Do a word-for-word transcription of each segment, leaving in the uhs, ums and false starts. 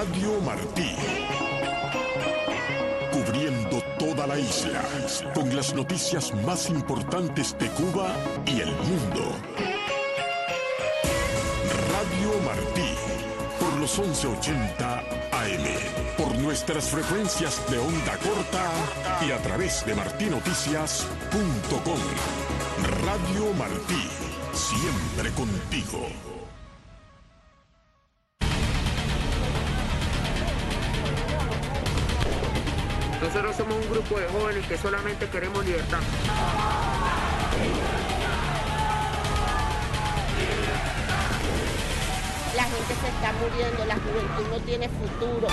Radio Martí. Cubriendo toda la isla, con las noticias más importantes de Cuba y el mundo. Radio Martí, por los once ochenta A M, por nuestras frecuencias de onda corta y a través de martinoticias punto com. Radio Martí, siempre contigo. Nosotros somos un grupo de jóvenes que solamente queremos libertad. La gente se está muriendo, la juventud no tiene futuro.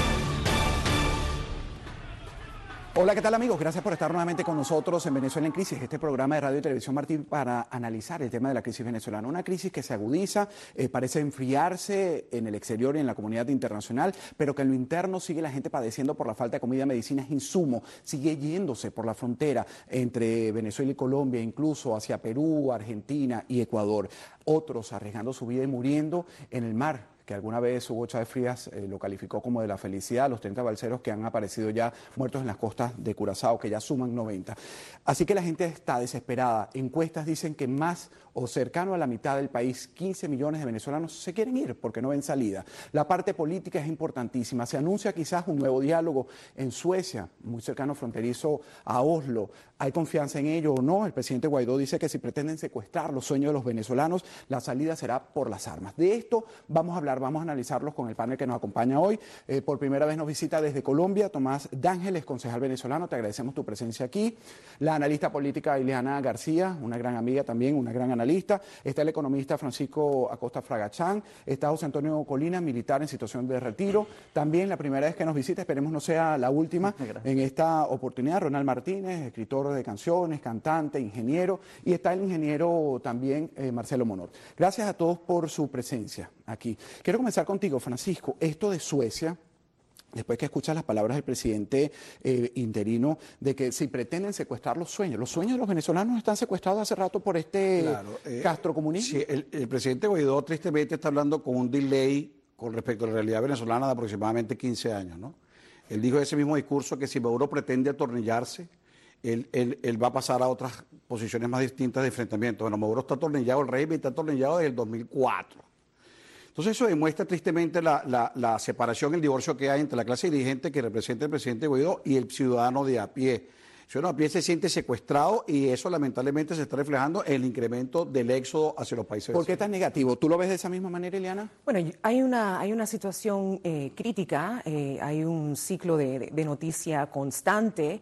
Hola, ¿qué tal amigos? Gracias por estar nuevamente con nosotros en Venezuela en Crisis, este programa de Radio y Televisión Martí para analizar el tema de la crisis venezolana. Una crisis que se agudiza, eh, parece enfriarse en el exterior y en la comunidad internacional, pero que en lo interno sigue la gente padeciendo por la falta de comida, medicinas, insumos, sigue yéndose por la frontera entre Venezuela y Colombia, incluso hacia Perú, Argentina y Ecuador. Otros arriesgando su vida y muriendo en el mar, que alguna vez Hugo Chávez Frías eh, lo calificó como de la felicidad, los treinta balseros que han aparecido ya muertos en las costas de Curazao, que ya suman noventa. Así que la gente está desesperada. Encuestas dicen que más o cercano a la mitad del país, quince millones de venezolanos se quieren ir porque no ven salida. La parte política es importantísima. Se anuncia quizás un nuevo diálogo en Suecia, muy cercano fronterizo a Oslo. ¿Hay confianza en ello o no? El presidente Guaidó dice que si pretenden secuestrar los sueños de los venezolanos, la salida será por las armas. De esto vamos a hablar, vamos a analizarlos con el panel que nos acompaña hoy. Eh, por primera vez nos visita desde Colombia Tomás D'Ángeles, concejal venezolano. Te agradecemos tu presencia aquí. La analista política Ileana García, una gran amiga también, una gran analista. Está el economista Francisco Acosta Fragachán. Está José Antonio Colina, militar en situación de retiro. También la primera vez que nos visita, esperemos no sea la última en esta oportunidad, Ronald Martínez, escritor de canciones, cantante, ingeniero, y está el ingeniero también eh, Marcelo Monor. Gracias a todos por su presencia aquí. Quiero comenzar contigo, Francisco. Esto de Suecia, después que escuchas las palabras del presidente eh, interino de que si pretenden secuestrar los sueños, los sueños de los venezolanos están secuestrados hace rato por este claro, eh, castrocomunismo. Sí, el, el presidente Guaidó tristemente está hablando con un delay con respecto a la realidad venezolana de aproximadamente quince años, ¿no? Él dijo en ese mismo discurso que si Maduro pretende atornillarse, Él, él, él va a pasar a otras posiciones más distintas de enfrentamiento. Bueno, Maduro está atornillado, el régimen está atornillado desde el dos mil cuatro. Entonces eso demuestra tristemente la, la, la separación, el divorcio que hay entre la clase dirigente que representa el presidente Guaidó y el ciudadano de a pie. El ciudadano de a pie se siente secuestrado y eso lamentablemente se está reflejando en el incremento del éxodo hacia los países. ¿Por qué tan negativo? ¿Tú lo ves de esa misma manera, Ileana? Bueno, hay una, hay una situación eh, crítica, eh, hay un ciclo de, de, de noticia constante.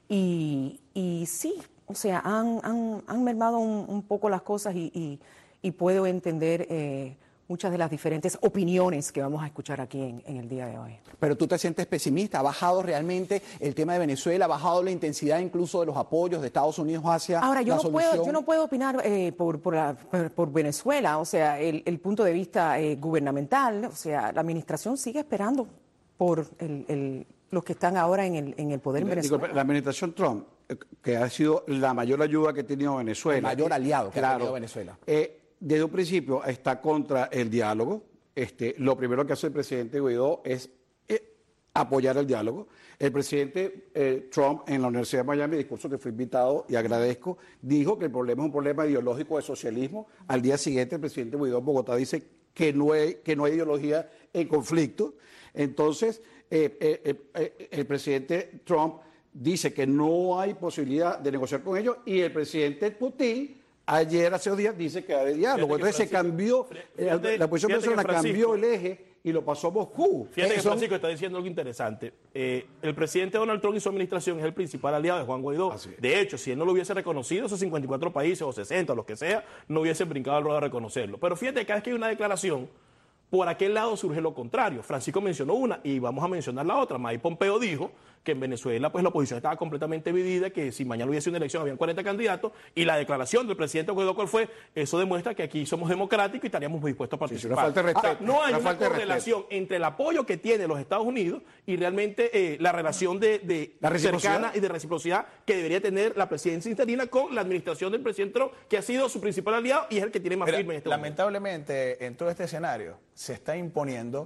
Y, y sí, o sea, han, han, han mermado un, un poco las cosas y, y, y puedo entender eh, muchas de las diferentes opiniones que vamos a escuchar aquí en, en el día de hoy. Pero tú te sientes pesimista, ¿ha bajado realmente el tema de Venezuela, ha bajado la intensidad incluso de los apoyos de Estados Unidos hacia Ahora, yo la no solución? Puedo, yo no puedo opinar eh, por, por, la, por, por Venezuela, o sea, el, el punto de vista eh, gubernamental, o sea, la administración sigue esperando por el... el los que están ahora en el, en el poder en Venezuela. Digo, la administración Trump, que ha sido la mayor ayuda que ha tenido Venezuela. El mayor aliado que claro, ha tenido Venezuela. Eh, desde un principio está contra el diálogo. Este, lo primero que hace el presidente Guaidó es eh, apoyar el diálogo. El presidente eh, Trump en la Universidad de Miami, discurso que fue invitado y agradezco, dijo que el problema es un problema ideológico de socialismo. Al día siguiente el presidente Guaidó en Bogotá dice que no hay, que no hay ideología en conflicto. Entonces, eh, eh, eh, el presidente Trump dice que no hay posibilidad de negociar con ellos y el presidente Putin ayer, hace dos días, dice que hay diálogo. Entonces se cambió, fíjate, la posición venezolana cambió el eje y lo pasó a Moscú. Fíjate que Son... Francisco está diciendo algo interesante. Eh, el presidente Donald Trump y su administración es el principal aliado de Juan Guaidó. De hecho, si él no lo hubiese reconocido, esos cincuenta y cuatro países o sesenta, o los que sea, no hubiesen brincado al ruedo a reconocerlo. Pero fíjate que cada vez que hay una declaración, por aquel lado surge lo contrario. Francisco mencionó una y vamos a mencionar la otra. Mike Pompeo dijo que en Venezuela pues la oposición estaba completamente dividida, que si mañana hubiese una elección habían cuarenta candidatos, y la declaración del presidente Guaidó, ¿cuál fue? Eso demuestra que aquí somos democráticos y estaríamos muy dispuestos a participar. Sí, una falta de respeto, ah, no hay una una, falta de correlación respeto entre el apoyo que tiene los Estados Unidos y realmente eh, la relación de, de ¿La cercana y de reciprocidad que debería tener la presidencia interina con la administración del presidente Trump, que ha sido su principal aliado y es el que tiene más Mira, firme en este lamentablemente, momento. En todo este escenario se está imponiendo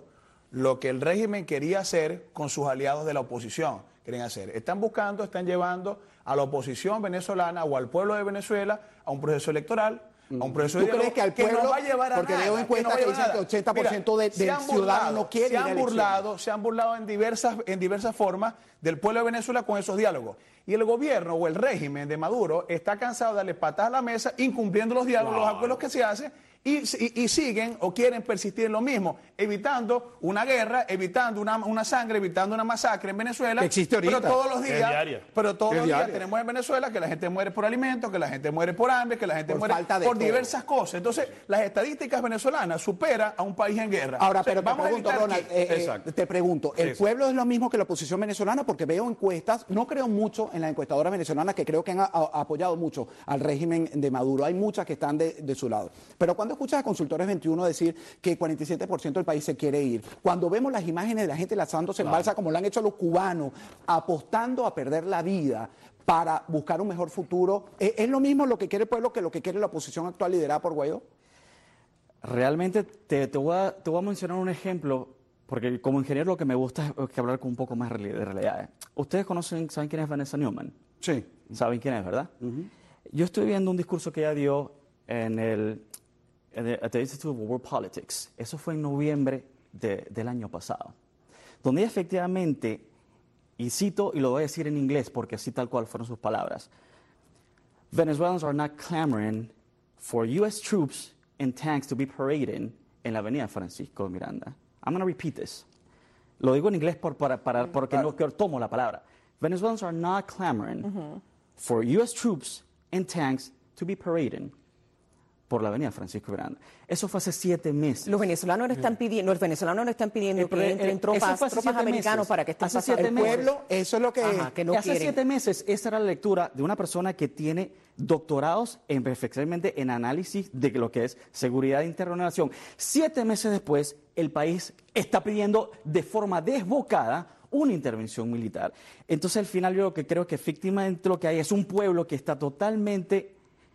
lo que el régimen quería hacer con sus aliados de la oposición. Quieren hacer. Están buscando, están llevando a la oposición venezolana o al pueblo de Venezuela a un proceso electoral, a un proceso de ¿Tú crees que al pueblo, que no va a llevar a porque nada, veo encuestas que, que, no dicen que ochenta por ciento Mira, de, del han ciudadano burlado, no quiere se ir a han elecciones? burlado, se han burlado en diversas, en diversas formas del pueblo de Venezuela con esos diálogos. Y el gobierno o el régimen de Maduro está cansado de darle patas a la mesa, incumpliendo los diálogos, wow. los acuerdos que se hacen, y, y, y siguen o quieren persistir en lo mismo, evitando una guerra, evitando una, una sangre, evitando una masacre en Venezuela. Que existe ahorita. Pero todos los días, pero todos los días diaria. tenemos en Venezuela que la gente muere por alimentos, que la gente muere por hambre, que la gente por muere falta de por todo. diversas cosas. Entonces, las estadísticas venezolanas superan a un país en guerra. Ahora, O sea, pero te vamos a pregunto, evitar Ronald, que- eh, eh, te pregunto, ¿el Eso. pueblo es lo mismo que la oposición venezolana? Porque veo encuestas, no creo mucho en las encuestadoras venezolanas, que creo que han a- a- apoyado mucho al régimen de Maduro. Hay muchas que están de, de su lado. Pero cuando escuchas a Consultores veintiuno decir que cuarenta y siete por ciento del país se quiere ir, cuando vemos las imágenes de la gente lanzándose en balsa, como lo han hecho los cubanos, apostando a perder la vida para buscar un mejor futuro, ¿es, es lo mismo lo que quiere el pueblo que lo que quiere la oposición actual liderada por Guaidó? Realmente te, te, voy a, te voy a mencionar un ejemplo, porque como ingeniero lo que me gusta es que hablar con un poco más de realidad. Ustedes conocen, ¿saben quién es Vanessa Newman? Sí. ¿Saben quién es, verdad? Uh-huh. Yo estoy viendo un discurso que ella dio en el, en el at the Institute of World Politics. Eso fue en noviembre de, del año pasado, donde ella efectivamente, y cito, y lo voy a decir en inglés porque así tal cual fueron sus palabras, Venezuelans are not clamoring for U S troops and tanks to be parading en la avenida Francisco de Miranda. I'm going to repeat this. Lo digo en inglés por, para, para, porque no que tomo la palabra. Venezuelans are not clamoring uh-huh. for U S troops and tanks to be parading por la avenida Francisco de Miranda. Eso fue hace siete meses. Los venezolanos no están pidiendo, los venezolanos no están pidiendo El- que el- entren eso tropas, fue hace tropas siete americanos meses. para que estén Hace pasando. siete El meses. pueblo, eso es lo que... Ajá, que no hace quieren. siete meses, esa era la lectura de una persona que tiene doctorados en, perfectamente en análisis de lo que es seguridad interna de una nación. Siete meses después, el país está pidiendo de forma desbocada una intervención militar. Entonces, al final, yo lo que creo que efectivamente lo que hay es un pueblo que está totalmente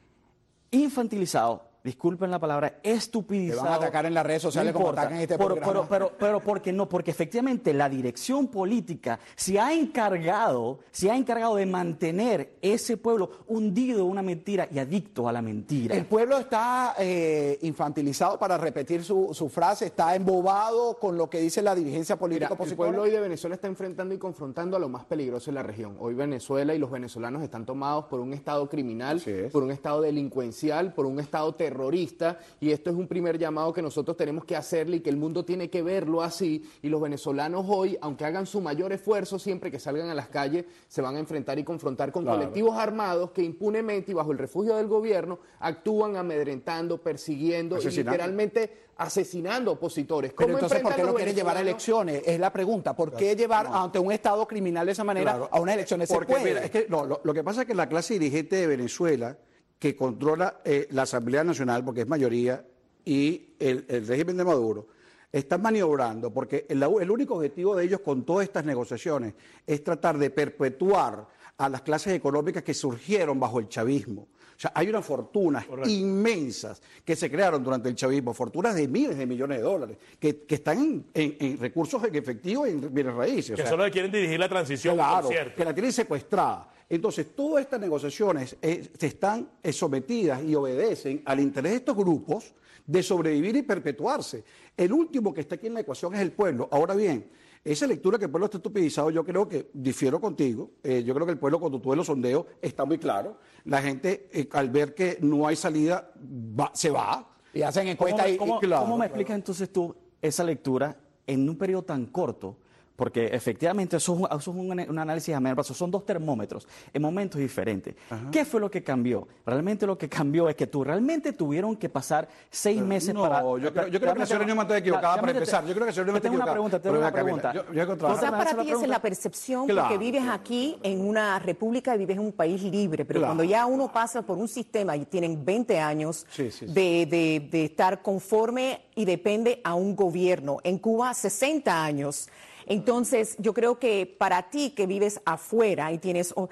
infantilizado, disculpen la palabra, estupidizado. Te van a atacar en las redes sociales No como importa, atacan este pero, programa. Pero, pero, pero, ¿por qué no? Porque efectivamente la dirección política se ha encargado, se ha encargado de mantener ese pueblo hundido en una mentira y adicto a la mentira. El pueblo está eh, infantilizado, para repetir su, su frase, está embobado con lo que dice la dirigencia política Mira, el opositora. pueblo hoy de Venezuela está enfrentando y confrontando a lo más peligroso en la región. Hoy Venezuela y los venezolanos están tomados por un estado criminal, por un estado delincuencial, por un estado terrorista, y esto es un primer llamado que nosotros tenemos que hacerle y que el mundo tiene que verlo así, y los venezolanos hoy, aunque hagan su mayor esfuerzo, siempre que salgan a las calles, se van a enfrentar y confrontar con Claro. colectivos armados que impunemente y bajo el refugio del gobierno actúan amedrentando, persiguiendo y Asesinando. literalmente asesinando opositores. Pero ¿Cómo entonces, ¿por qué enfrentan no los quieren llevar a venezolanos? elecciones? Es la pregunta. ¿Por qué llevar ante un Estado criminal de esa manera Claro. a unas elecciones? Se Porque puede. mira, es que no, lo, lo que pasa es que la clase dirigente de Venezuela, que controla eh, la Asamblea Nacional, porque es mayoría, y el, el régimen de Maduro, están maniobrando, porque el, el único objetivo de ellos con todas estas negociaciones es tratar de perpetuar a las clases económicas que surgieron bajo el chavismo. O sea, hay unas fortunas Correcto. inmensas que se crearon durante el chavismo, fortunas de miles de millones de dólares, que, que están en, en- en recursos en efectivo y en bienes raíces. O Que sea, solo quieren dirigir la transición, claro, por cierto. que la tienen secuestrada. Entonces, todas estas negociaciones eh, se están eh, sometidas y obedecen al interés de estos grupos de sobrevivir y perpetuarse. El último que está aquí en la ecuación es el pueblo. Ahora bien, esa lectura que el pueblo está estupidizado, yo creo que difiero contigo. Eh, yo creo que el pueblo, cuando tú ves los sondeos, está muy claro. La gente, eh, al ver que no hay salida, va- se va. Y hacen ¿Cómo, encuestas me- y, cómo- y- claro, cómo me claro. explicas entonces tú esa lectura en un periodo tan corto? Porque efectivamente eso es un, eso es un, un análisis a medio plazo, son dos termómetros en momentos diferentes. ¿Qué fue lo que cambió? Realmente lo que cambió es que tú realmente tuvieron que pasar seis meses no, para... yo creo- yo creo que la señora Newman está equivocada para empezar. Yo creo que la señora Newman Te tengo está una pregunta, equivocada. te tengo Pero una ven acá, pregunta. mira, yo- yo he encontrado- Quizás ¿Puedo para hacer la ti esa es la pregunta? percepción, Claro. porque vives aquí en una república y vives en un país libre, pero Claro. cuando ya uno pasa por un sistema y tienen veinte años Sí, sí, sí. De, de- de estar conforme y depende a un gobierno. En Cuba, sesenta años. Entonces, yo creo que para ti que vives afuera y tienes... oh,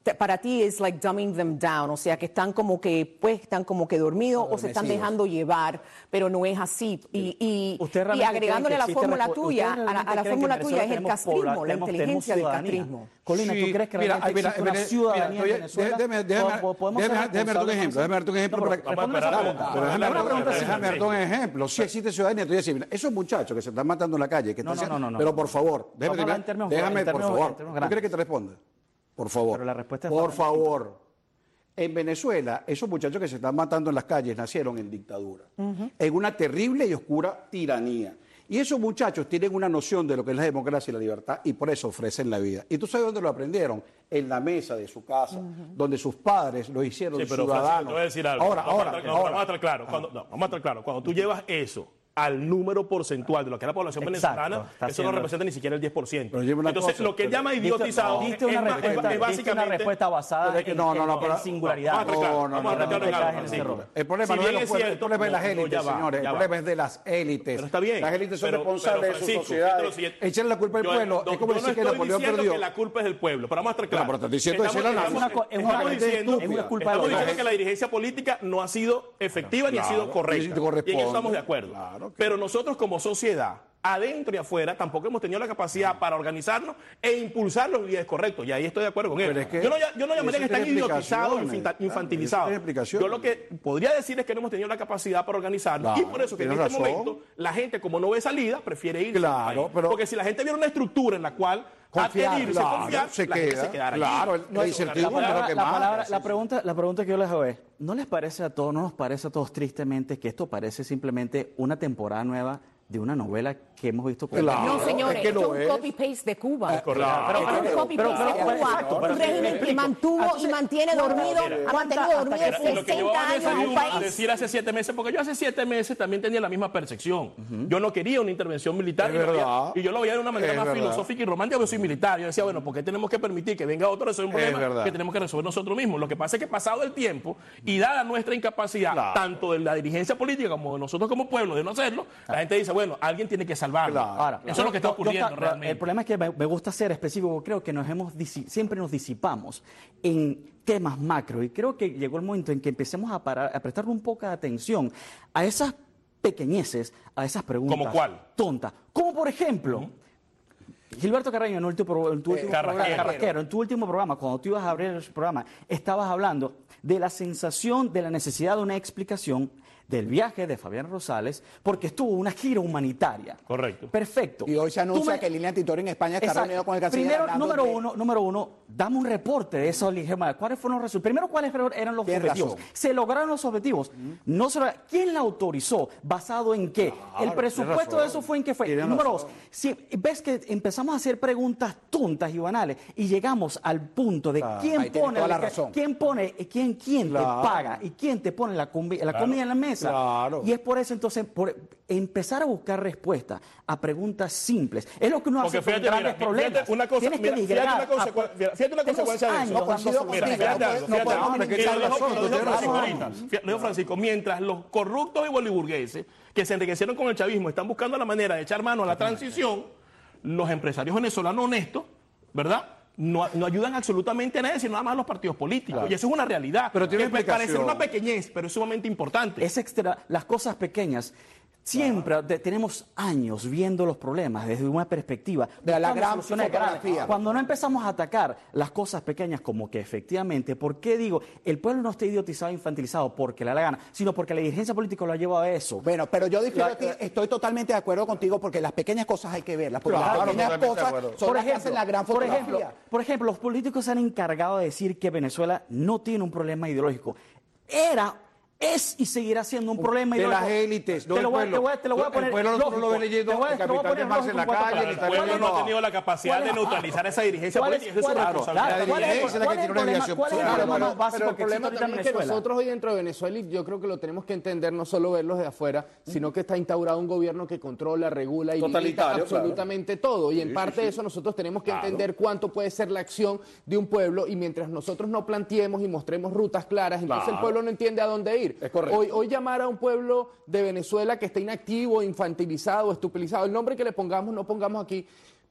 te- para ti es like dumbing them down, o sea, que están como que, pues, están como que dormidos o se están Adormecidos. dejando llevar, pero no es así. Y, y, ¿Usted y realmente agregándole a la creen que existe fórmula recu- tuya, ¿ustedes a la, realmente a la creen que fórmula en tuya es el Venezuela castrismo, tenemos pobla- la tenemos- inteligencia del tenemos ciudadanía? castrismo. Colina, Sí, ¿tú crees que mira, realmente mira, existe mira, una mira, ciudadanía mira, en oye, Venezuela? déjame- déjame- ¿Po- podemos déjame- ser déjame darte un responsables ejemplo, déjame darte un ejemplo. No, para- pero Vamos a respóndeme esa esperar, pregunta. Pero déjame, Una darte- pregunta déjame simple. darte un ejemplo. Si existe ciudadanía, te voy a decir, mira, esos muchachos que se están matando en la calle, que No, están no, no, no, pero no. por favor, déjame, Vamos a hablar en terminar. términos- déjame, en por términos- favor. en términos ¿Tú grandes. quieres que te responda? Por favor. Pero la respuesta es Por totalmente favor. En Venezuela, esos muchachos que se están matando en las calles nacieron en dictadura, en una terrible y oscura tiranía. Y esos muchachos tienen una noción de lo que es la democracia y la libertad y por eso ofrecen la vida. ¿Y tú sabes dónde lo aprendieron? En la mesa de su casa, donde sus padres lo hicieron Sí, pero Francisco, ciudadanos. te voy a decir algo. Ahora, Vamos a ahora, estar- no, ahora. Vamos a estar claros. Cuando, no, vamos a estar claros. Cuando tú llevas eso al número porcentual de lo que es la población Exacto, venezolana, está eso haciendo- no representa ni siquiera el diez por ciento. Pero lleva una Entonces, cosa, lo que él pero- llama Diste- idiotizado diste es, una es- es- respuesta, es diste una básicamente... respuesta basada Pero es que en, no, no, no, en pero- singularidad. Vamos a estar claros, No, no, vamos a no, estar no, claros, no, Francisco. no, no, no. El problema Si no es bien los es pueblos, el cierto, problema es no, las no, élites, ya va, señores. El ya va. problema es de las élites. Pero está bien, Las élites son pero- responsables pero, de sus Francisco, sociedades. fíjate lo siguiente. Echarle la culpa al Yo- pueblo no, es como yo decir no que estoy Napoleón diciendo perdió. que la culpa es del pueblo, pero vamos a estar claros. pero te estoy diciendo Estamos- decirlo, estamos- no, es una- es estamos una- diciendo, es una culpa de estamos los diciendo dos. que la dirigencia política no ha sido efectiva ni ha sido Claro, correcta. y te corresponde. Y en eso estamos de acuerdo. Claro que- Pero nosotros como sociedad, adentro y afuera, tampoco hemos tenido la capacidad para organizarnos e impulsar los líderes correctos. Y ahí estoy de acuerdo con él. Pero es que yo no, yo no llamaría que eso están tiene idiotizados, explicaciones. infinta- Claro, infantilizados. eso tiene explicaciones. Yo lo que podría decir es que no hemos tenido la capacidad para organizarnos. Claro, y por eso que en tienes este razón. momento la gente, como no ve salida, prefiere irse. Claro, del país. pero- Porque si la gente viera una estructura en la cual Confiar, adherirse, claro, confiar, se la gente queda, se quedara claro, allí. el- No la es incertidumbre una es lo realidad. que La, manda, palabra- sí, la sí. pregunta, la pregunta que yo les hago es, ¿no les parece a todos, no nos parece a todos tristemente que esto parece simplemente una temporada nueva de una novela que hemos visto con Claro. No, señores, es que esto lo es es. un copy-paste de Cuba. correcto. Esto es un pero- copy-paste pero- de pero- Cuba. exacto, pero Un me régimen explico. que mantuvo y Entonces, mantiene dormido, mira, ha mantenido hasta dormido que- Lo que yo sesenta voy a años a un decir, país. decir hace siete meses, porque yo hace siete meses también tenía la misma percepción. Yo no quería una intervención militar Es y, lo veía- verdad. y yo lo veía de una manera Es más verdad. filosófica y romántica, porque soy militar. Yo decía, bueno, ¿por qué tenemos que permitir que venga otro a resolver un Es problema verdad. que tenemos que resolver nosotros mismos? Lo que pasa es que pasado el tiempo y dada nuestra incapacidad, Claro. tanto de la dirigencia política como de nosotros como pueblo, de no hacerlo, la gente dice, bueno, alguien tiene que salvarlo. Claro. Ahora, Eso es lo que está yo- yo- ocurriendo yo- realmente. El problema es que me, me gusta ser específico, porque creo que nos hemos disi- siempre nos disipamos en temas macro y creo que llegó el momento en que empecemos a, parar, a prestarle un poco de atención a esas pequeñeces, a esas preguntas ¿Cómo cuál? tontas. Como por ejemplo, Gilberto Carreño, en, el último, pro- en tu último Carrasquero. programa, Carrasquero, en tu último programa, cuando tú ibas a abrir el programa, estabas hablando de la sensación de la necesidad de una explicación del viaje de Fabián Rosales, porque estuvo una gira humanitaria. Correcto. Perfecto. Y hoy se Tú anuncia me- que Lilian Titor en España está Exacto. reunido con el canciller. Primero, hablando número de- uno, número uno, dame un reporte de eso, Ligema. ¿Cuáles fueron los resultados? Primero, ¿cuáles eran los Tienes objetivos? razón. Se lograron los objetivos. No se logra- ¿Quién la autorizó? ¿Basado en qué? el presupuesto razón. de eso fue en qué fue. Tienes Número razón. dos, si ves que empezamos a hacer preguntas tontas y banales y llegamos al punto de Ahí quién tienes pone, toda la la- razón. quién pone, quién, quién Claro. te paga y quién te pone la, combi- la comida en la mesa. Claro. Y es por eso entonces, por empezar a buscar respuestas a preguntas simples. Es lo que uno Porque hace con fíjate, grandes mira, problemas. fíjate una cosa, Tienes que mira, fíjate migrar una a- consecu- fíjate una Tenemos consecuencia de años eso. dando coincido soluciones. contigo. Mira, fíjate No algo, podemos- fíjate algo. hombre, que Y lo tienes dijo- razón, lo tú dijo tienes Francisco razón. ahorita. Fíjate, lo dijo Francisco, mientras los corruptos y bolivurgueses que se enriquecieron con el chavismo están buscando la manera de echar mano a la transición, los empresarios venezolanos honestos, ¿verdad?, No, no ayudan absolutamente a nadie, sino nada más a los partidos políticos. Claro. Y eso es una realidad. Pero tiene que puede parecer explicación. una pequeñez, pero es sumamente importante. Es extra, las cosas pequeñas. Siempre de- tenemos años viendo los problemas desde una perspectiva De la buscando gran soluciones grandes. fotografía. Cuando no empezamos a atacar las cosas pequeñas, como que efectivamente, ¿por qué digo? El pueblo no está idiotizado e infantilizado porque le da la gana, sino porque la dirigencia política lo ha llevado a eso. Bueno, pero yo difiero La- de ti, estoy totalmente de acuerdo contigo porque las pequeñas cosas hay que verlas, porque Claro, las pequeñas totalmente de cosas acuerdo. son las que hacen la gran por fotografía. ejemplo, por ejemplo, los políticos se han encargado de decir que Venezuela no tiene un problema ideológico. Era, es y seguirá siendo un problema de ideológico. las élites, no te del lo voy, a- pueblo. te voy a- te lo voy a El poner pueblo no lógico. lo ve leyendo Te voy a- el te lo voy a Capitán poner de Marx en la lógico, calle, cuatro ni El está palabras. pueblo leyendo- no ha tenido la capacidad ¿Cuál de es- neutralizar esa dirigencia ¿Cuál es- política. Eso es su cuál es- responsabilidad. claro, La ¿cuál es- dirigencia es la que cuál es tiene el una problema- obligación. cuál es el Claro, problema pero- más básico Pero el que problema existe ahorita en también es que Venezuela? nosotros hoy dentro de Venezuela, y yo creo que lo tenemos que entender no solo verlos de afuera, sino que está instaurado un gobierno que controla, regula y limita Totalitario, absolutamente todo. Y en Sí, parte sí, de sí. eso nosotros tenemos que Claro. entender cuánto puede ser la acción de un pueblo y mientras nosotros no planteemos y mostremos rutas claras, entonces Claro. el pueblo no entiende a dónde ir. Es correcto. Hoy, hoy llamar a un pueblo de Venezuela que está inactivo, infantilizado, estupidizado, el nombre que le pongamos, no pongamos aquí,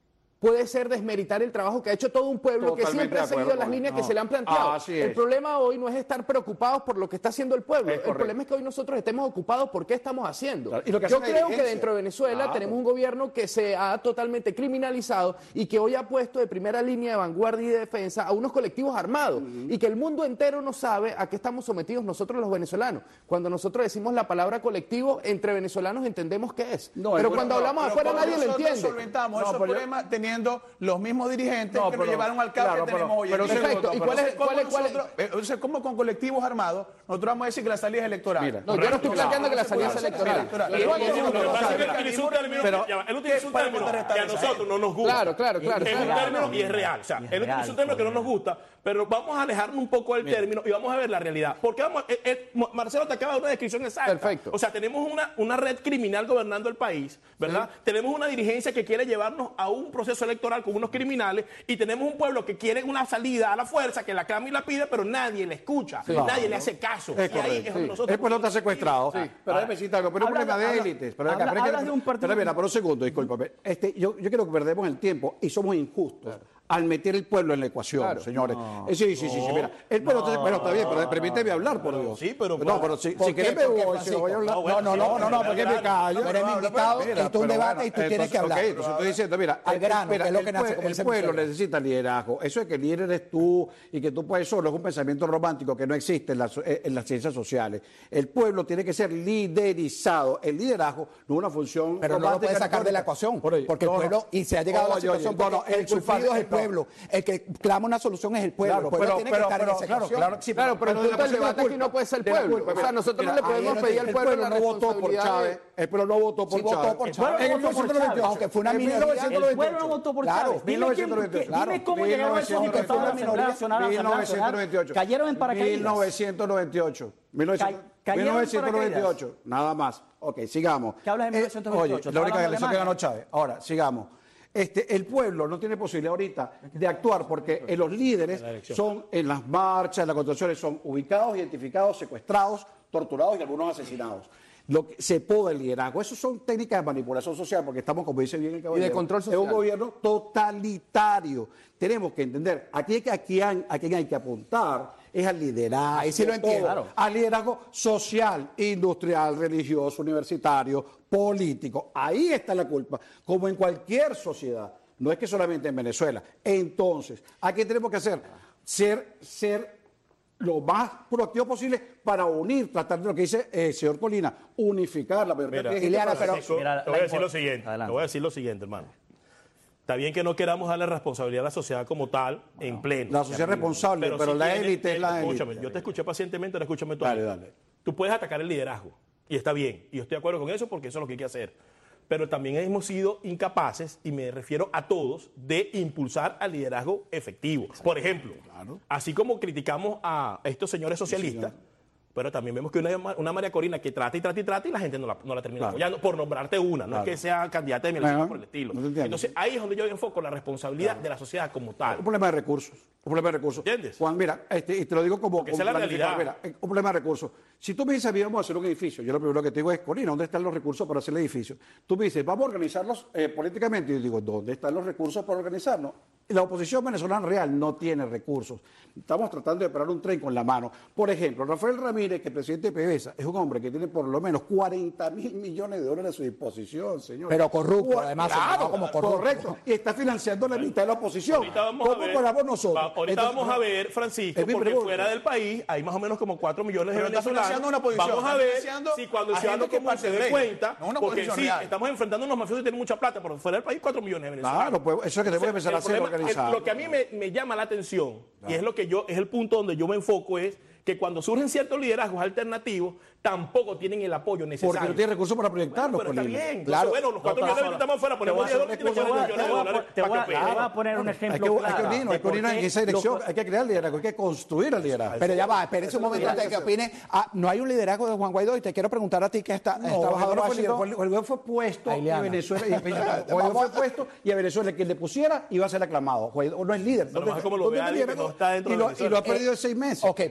puede ser desmeritar el trabajo que ha hecho todo un pueblo Totalmente que siempre de ha seguido acuerdo, las líneas no. que se le han planteado. Así El es. problema hoy no es estar preocupados por lo que está haciendo el pueblo. Es El correcto. problema es que hoy nosotros estemos ocupados por qué estamos haciendo. Claro, y lo que Yo hace la creo que dirigencia. dentro de Venezuela Claro. tenemos un gobierno que se ha totalmente criminalizado y que hoy ha puesto de primera línea de vanguardia y de defensa a unos colectivos armados y que el mundo entero no sabe a qué estamos sometidos nosotros los venezolanos. Cuando nosotros decimos la palabra colectivo, entre venezolanos entendemos qué es. No, pero el- cuando no, hablamos Pero afuera ¿cómo nadie lo nosotros entiende. solventamos No, esos pero yo- problemas teniendo los mismos dirigentes No, que pero- nos llevaron al caos claro, que pero- tenemos hoy en pero día? segundo, Perfecto. ¿Y pero- cuál es, ¿Cómo cuál es, cuál es? nosotros, eh, o sea, ¿cómo con colectivos armados nosotros vamos a decir que la salida es electoral? Mira. No, yo no estoy Claro. planteando que la salida Claro. sea electoral. Electoral. Yo- Igual yo- que yo- Lo que yo- pasa es que yo- él utiliza un término, Pero- ya va, él utiliza un para término contrarrestar que a esa nosotros gente. no nos gusta. Claro, claro, claro. Es un Claro. término y es real. O sea, Y es él utiliza real, un término que no joder. nos gusta, pero vamos a alejarnos un poco del término y vamos a ver la realidad. Porque vamos, eh, eh, Marcelo te acaba de dar una descripción exacta. Perfecto. O sea, tenemos una, una red criminal gobernando el país, ¿verdad? Tenemos una dirigencia que quiere llevarnos a un proceso electoral con unos criminales y tenemos un pueblo que quiere una salida a la fuerza, que la clama y la pide, pero nadie le escucha, nadie le hace caso. Es Y ahí correcto. es donde nosotros- El pueblo está secuestrado. Pero déjame decirte algo, pero es un Habla- problema de habla- élites. Pero, habla- acá, pero, es que- hablas de un partido- pero mira, por un segundo, discúlpame. Este, yo, yo creo que perdemos el tiempo y somos injustos al meter el pueblo en la ecuación, Claro. señores. Eh, sí, sí, sí, sí, mira. El pueblo, está- bueno, está bien, pero permíteme hablar, por Dios. Sí, pero- No, pero si, ¿Por si qué? quieres me ¿Por qué, voy, si voy a hablar. Francisco? No, no, no, no, no, porque me callo. Tú eres mi invitado, esto es un pero debate bueno, y tú tienes que entonces, hablar. ok, entonces estoy diciendo, mira, Al el- grano, mira, que es lo el que nace, pue- como el dice pueblo Marcelo. necesita liderazgo. Eso de que el líder eres tú y que tú puedes solo es un pensamiento romántico que no existe en las, en las ciencias sociales. El pueblo tiene que ser liderizado. El liderazgo no es una función Pero no lo romántica puedes sacar ni de la política. ecuación, Por ello. porque el No, no. pueblo, y se ha llegado a la Oye, oye, situación, no, no, porque el culpable sufrido es el no. pueblo, el que clama una solución es el pueblo, Claro, el pueblo pero, tiene pero, que estar pero, en esa claro, ecuación. claro, sí, Claro, pero el de punto la del debate culpa, aquí no puede ser el de la pueblo. culpa, O sea, mira, nosotros no mira, le podemos ahí pedir al el pueblo la no votó por responsabilidad Chávez, de- el pueblo no votó por Sí votó Chávez. por El Chávez. pueblo En votó por mil novecientos Chávez. aunque fue una En minoría. El mil novecientos noventa y pueblo no ocho. votó por Claro, Chávez. Dime, quién- mil novecientos noventa y ocho. dime Claro, cómo llegaron a ese mil momento. novecientos Sonaron, sonaron, sonaron, mil novecientos noventa y ocho. Cayeron en paracaídas. mil novecientos noventa y ocho. mil novecientos cayeron en mil novecientos noventa y ocho. Nada más. Ok, sigamos. ¿Qué hablas de Eh, mil novecientos noventa y ocho? Oye, la única ¿Estás elección que hablando ganó Chávez. Ahora, sigamos. Este, el pueblo no tiene posibilidad ahorita de actuar porque eh, los líderes son en las marchas, en las constituciones, son ubicados, identificados, secuestrados, torturados y algunos asesinados. Lo que se poda el liderazgo. Eso son técnicas de manipulación social porque estamos, como dice bien el caballero, control es un social. gobierno totalitario. Tenemos que entender, aquí a quién, a quién hay que apuntar es al liderazgo. Ahí sí lo entiendo. todo. Claro. Al liderazgo social, industrial, religioso, universitario, político. Ahí está la culpa, como en cualquier sociedad. No es que solamente en Venezuela. Entonces, ¿a qué tenemos que hacer? Ser, ser lo más proactivo posible para unir, tratar de lo que dice eh, el señor Colina, unificar la mayor Mira, cantidad de Ileana, gente para- pero- Francisco, Mira, te voy a la decir lo impor- siguiente. Adelante. Te voy a decir lo siguiente, hermano. Está bien que no queramos darle responsabilidad a la sociedad como tal en pleno. La sociedad es responsable, pero, sí la tiene- élite es la élite. Escúchame, yo te escuché pacientemente, ahora escúchame tú. Dale, dale. Tú puedes atacar el liderazgo y está bien. Y yo estoy de acuerdo con eso porque eso es lo que hay que hacer. Pero también hemos sido incapaces, y me refiero a todos, de impulsar al liderazgo efectivo. Por ejemplo, así como criticamos a estos señores socialistas, pero también vemos que una, una María Corina que trata y trata y trata y la gente no la, no la termina Claro. apoyando, por nombrarte una, no Claro. es que sea candidata de mi elección Ajá. por el estilo. No te entiendo. Entonces ahí es donde yo enfoco la responsabilidad de la sociedad como tal. Un problema de recursos. Un problema de recursos. ¿Entiendes? Juan, mira, este, y te lo digo como. Porque como esa es la planificador, realidad. Mira, eh, un problema de recursos. Si tú me dices, mira, vamos a hacer un edificio, yo lo primero que te digo es, Corina, ¿dónde están los recursos para hacer el edificio? Tú me dices, vamos a organizarlos eh, políticamente. Y yo digo, ¿dónde están los recursos para organizarnos? La oposición venezolana real no tiene recursos. Estamos tratando de parar un tren con la mano. Por ejemplo, Rafael Ramírez, que es presidente de PDVSA, es un hombre que tiene por lo menos cuarenta mil millones de dólares a su disposición, señor. Pero corrupto, Cua- además, Claro, señalado como corrupto. correcto. Y está financiando la mitad de la oposición. Ahorita vamos a ¿Cómo ver, paramos nosotros? va- ahorita Entonces, vamos a ver, Francisco, es mi porque pregunta. fuera del país hay más o menos como cuatro millones de Pero está venezolanos. financiando una posición, Vamos a está ver financiando si cuando el a ciudadano gente que común se dé parte de cuenta, no una porque posición sí, real. estamos enfrentando unos mafiosos que tienen mucha plata, pero fuera del país cuatro millones de venezolanos. Claro, pues eso es que tenemos que empezar a El hacer problema- organizado. el- Lo que a mí me, me llama la atención, y es lo que yo, es el punto donde yo me enfoco, es que cuando surgen ciertos liderazgos alternativos, tampoco tienen el apoyo necesario. Porque no tiene recursos para proyectarlos, Pero está Colina. bien. Entonces, Claro. bueno, los cuatro No, millones pero- que estamos afuera, te ponemos voy a diez hacer- dólares, te voy a- tiene millones de te voy a- dólares te voy a- para que te voy a operen. poner un Hay ejemplo que, hay que claro unirnos, hay de que unirnos por en qué esa dirección, los- hay que crear liderazgo, hay que construir el liderazgo. Pero ya va, espérese un momento antes de que opine. Ah, no hay un liderazgo de Juan Guaidó y te quiero preguntar a ti que está, No, está bajado Guaidó a fue líder, Washington. Guaidó- Guaidó fue puesto A y Ileana. Venezuela, y Guaidó fue puesto y a Venezuela quien le pusiera iba a ser aclamado. Guaidó no es líder. Pero ¿Dónde- más como lo dónde ve está el alguien que liderazgo? no está dentro y de lo, Venezuela. y lo ha perdido en seis meses. Ok, pero lo quiero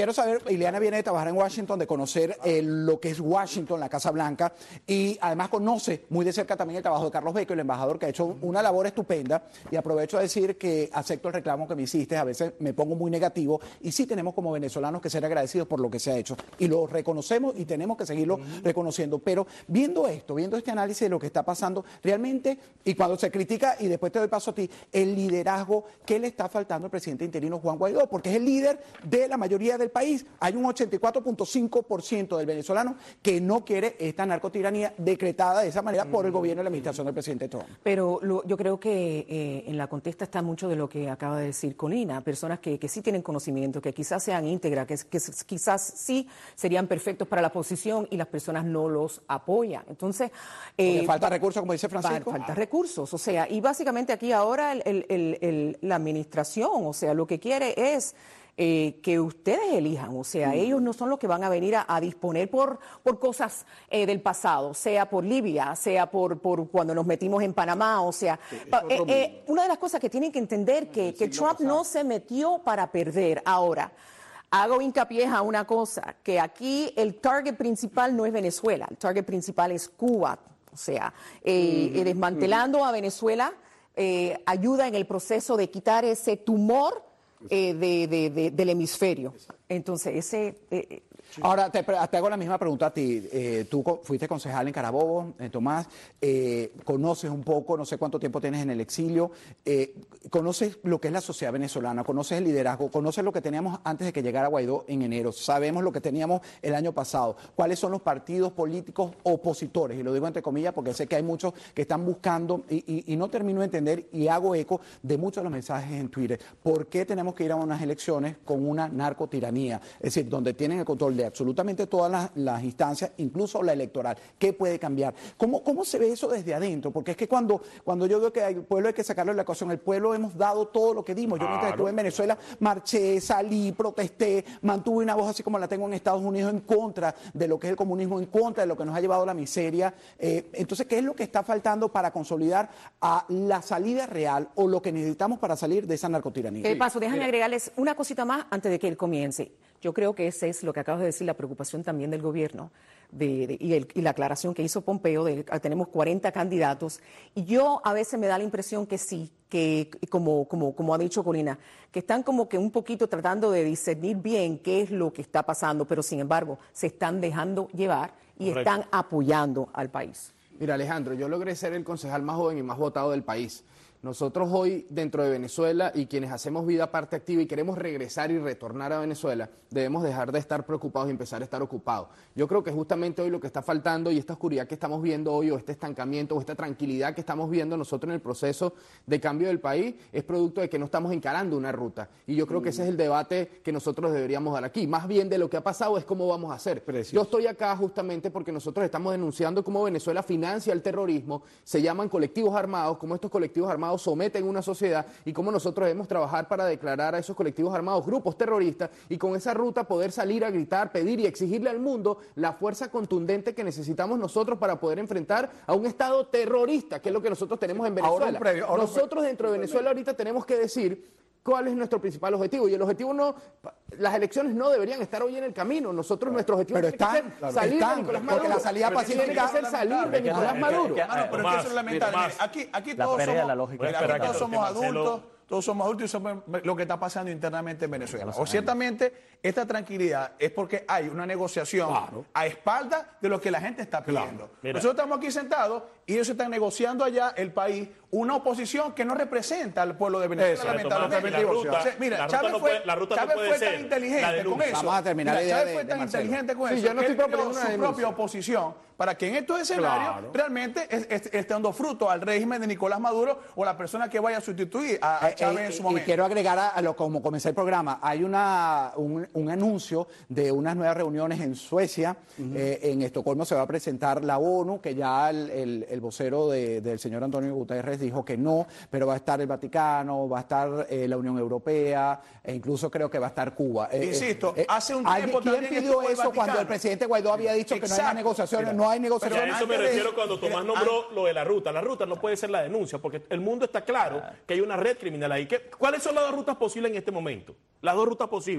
quiero saber, Ileana viene de trabajar en Washington, de conocer eh, lo que es Washington, la Casa Blanca, y además conoce muy de cerca también el trabajo de Carlos Baker, el embajador, que ha hecho una labor estupenda, y aprovecho a decir que acepto el reclamo que me hiciste, a veces me pongo muy negativo, y sí tenemos como venezolanos que ser agradecidos por lo que se ha hecho, y lo reconocemos y tenemos que seguirlo uh-huh. reconociendo, pero viendo esto, viendo este análisis de lo que está pasando, realmente, y cuando se critica, y después te doy paso a ti, el liderazgo que le está faltando al presidente interino Juan Guaidó, porque es el líder de la mayoría del país. Hay un ochenta y cuatro punto cinco por ciento del venezolano que no quiere esta narcotiranía decretada de esa manera por el gobierno y la administración del presidente Trump. Pero lo, yo creo que eh, en la contesta está mucho de lo que acaba de decir Colina, personas que, que sí tienen conocimiento, que quizás sean íntegras, que, que quizás sí serían perfectos para la posición y las personas no los apoyan. Entonces, eh, falta recursos, como dice Francisco. Falta recursos, o sea, y básicamente aquí ahora el, el, el, el, la administración, o sea, lo que quiere es Eh, que ustedes elijan, o sea, mm. ellos no son los que van a venir a, a disponer por, por cosas eh, del pasado, sea por Libia, sea por, por cuando nos metimos en Panamá, o sea, sí, eh, eh, una de las cosas que tienen que entender que, que Trump pasado. no se metió para perder. Ahora, hago hincapié a una cosa, que aquí el target principal no es Venezuela, el target principal es Cuba, o sea, eh, mm-hmm. eh, desmantelando mm-hmm. a Venezuela eh, ayuda en el proceso de quitar ese tumor Eh, de, de, de, del hemisferio. Entonces, ese... Eh, Ahora, te, te hago la misma pregunta a ti. Eh, tú fuiste concejal en Carabobo, eh, Tomás, eh, conoces un poco, no sé cuánto tiempo tienes en el exilio, eh, conoces lo que es la sociedad venezolana, conoces el liderazgo, conoces lo que teníamos antes de que llegara Guaidó en enero, sabemos lo que teníamos el año pasado, cuáles son los partidos políticos opositores, y lo digo entre comillas porque sé que hay muchos que están buscando, y, y, y no termino de entender, y hago eco de muchos de los mensajes en Twitter, ¿por qué tenemos que ir a unas elecciones con una narcotiranía? Es decir, donde tienen el control de absolutamente todas las, las instancias, incluso la electoral. ¿Qué puede cambiar? ¿Cómo, cómo se ve eso desde adentro? Porque es que cuando, cuando yo veo que al pueblo hay que sacarlo de la ecuación, el pueblo hemos dado todo lo que dimos. Yo mientras estuve en Venezuela marché, salí, protesté, mantuve una voz así como la tengo en Estados Unidos en contra de lo que es el comunismo, en contra de lo que nos ha llevado a la miseria. Eh, entonces, ¿qué es lo que está faltando para consolidar a la salida real o lo que necesitamos para salir de esa narcotiranía? ¿Qué paso? Déjame agregarles una cosita más antes de que él comience. Yo creo que ese es lo que acabas de decir, la preocupación también del gobierno de, de, y, el, y la aclaración que hizo Pompeo, de que tenemos cuarenta candidatos, y yo a veces me da la impresión que sí, que como, como, como ha dicho Colina, que están como que un poquito tratando de discernir bien qué es lo que está pasando, pero sin embargo se están dejando llevar y Correcto. Están apoyando al país. Mira, Alejandro, yo logré ser el concejal más joven y más votado del país. Nosotros hoy, dentro de Venezuela, y quienes hacemos vida parte activa y queremos regresar y retornar a Venezuela, debemos dejar de estar preocupados y empezar a estar ocupados. Yo creo que justamente hoy lo que está faltando, y esta oscuridad que estamos viendo hoy, o este estancamiento, o esta tranquilidad que estamos viendo nosotros en el proceso de cambio del país, es producto de que no estamos encarando una ruta. Y yo creo que ese es el debate que nosotros deberíamos dar aquí. Más bien de lo que ha pasado es cómo vamos a hacer. Precioso. Yo estoy acá justamente porque nosotros estamos denunciando cómo Venezuela financia el terrorismo, se llaman colectivos armados, cómo estos colectivos armados someten una sociedad y cómo nosotros debemos trabajar para declarar a esos colectivos armados grupos terroristas y con esa ruta poder salir a gritar, pedir y exigirle al mundo la fuerza contundente que necesitamos nosotros para poder enfrentar a un Estado terrorista, que es lo que nosotros tenemos en Venezuela. Ahora previo, ahora nosotros dentro de Venezuela ahorita tenemos que decir cuál es nuestro principal objetivo, y el objetivo no, las elecciones no deberían estar hoy en el camino. Nosotros, nuestro objetivo pero es están, que claro, salir están, de Nicolás Maduro. Porque la salida pacífica tiene que ser salir de Nicolás Maduro. Claro, pero es que eso es lamentable. Aquí, aquí todos somos, aquí todos somos adultos. Todos somos adultos y somos lo que está pasando internamente en Venezuela. O ciertamente esta tranquilidad es porque hay una negociación claro. a espaldas de lo que la gente está pidiendo. Claro. Nosotros estamos aquí sentados y ellos están negociando allá el país una oposición que no representa al pueblo de Venezuela. Eso, lamentablemente. La ruta, o sea, mira, la Chávez ruta no fue, puede, la ruta Chávez no puede fue ser tan inteligente con eso. Vamos a terminar mira, la idea Chávez de, fue tan de inteligente con sí, eso yo no que estoy él creó su denuncia. propia oposición para que en estos escenarios claro. realmente esté dando fruto al régimen de Nicolás Maduro o la persona que vaya a sustituir a, a Chávez eh, eh, en su momento. Y quiero agregar a, a lo como comencé el programa, hay una un, un anuncio de unas nuevas reuniones en Suecia, uh-huh. eh, en Estocolmo se va a presentar la ONU, que ya el, el, el vocero de, del señor Antonio Guterres dijo que no, pero va a estar el Vaticano, va a estar eh, la Unión Europea, e incluso creo que va a estar Cuba. Eh, Insisto, eh, hace un tiempo ¿quién también pidió estuvo el eso Vaticano? Cuando el presidente Guaidó había dicho Exacto. que no hay negociaciones? Mira, no hay negociaciones. Pero a eso me refiero cuando Tomás nombró lo de la ruta. La ruta no puede ser la denuncia, porque el mundo está claro que hay una red criminal ahí. ¿Qué, ¿Cuáles son las dos rutas posibles en este momento? Las dos rutas posibles.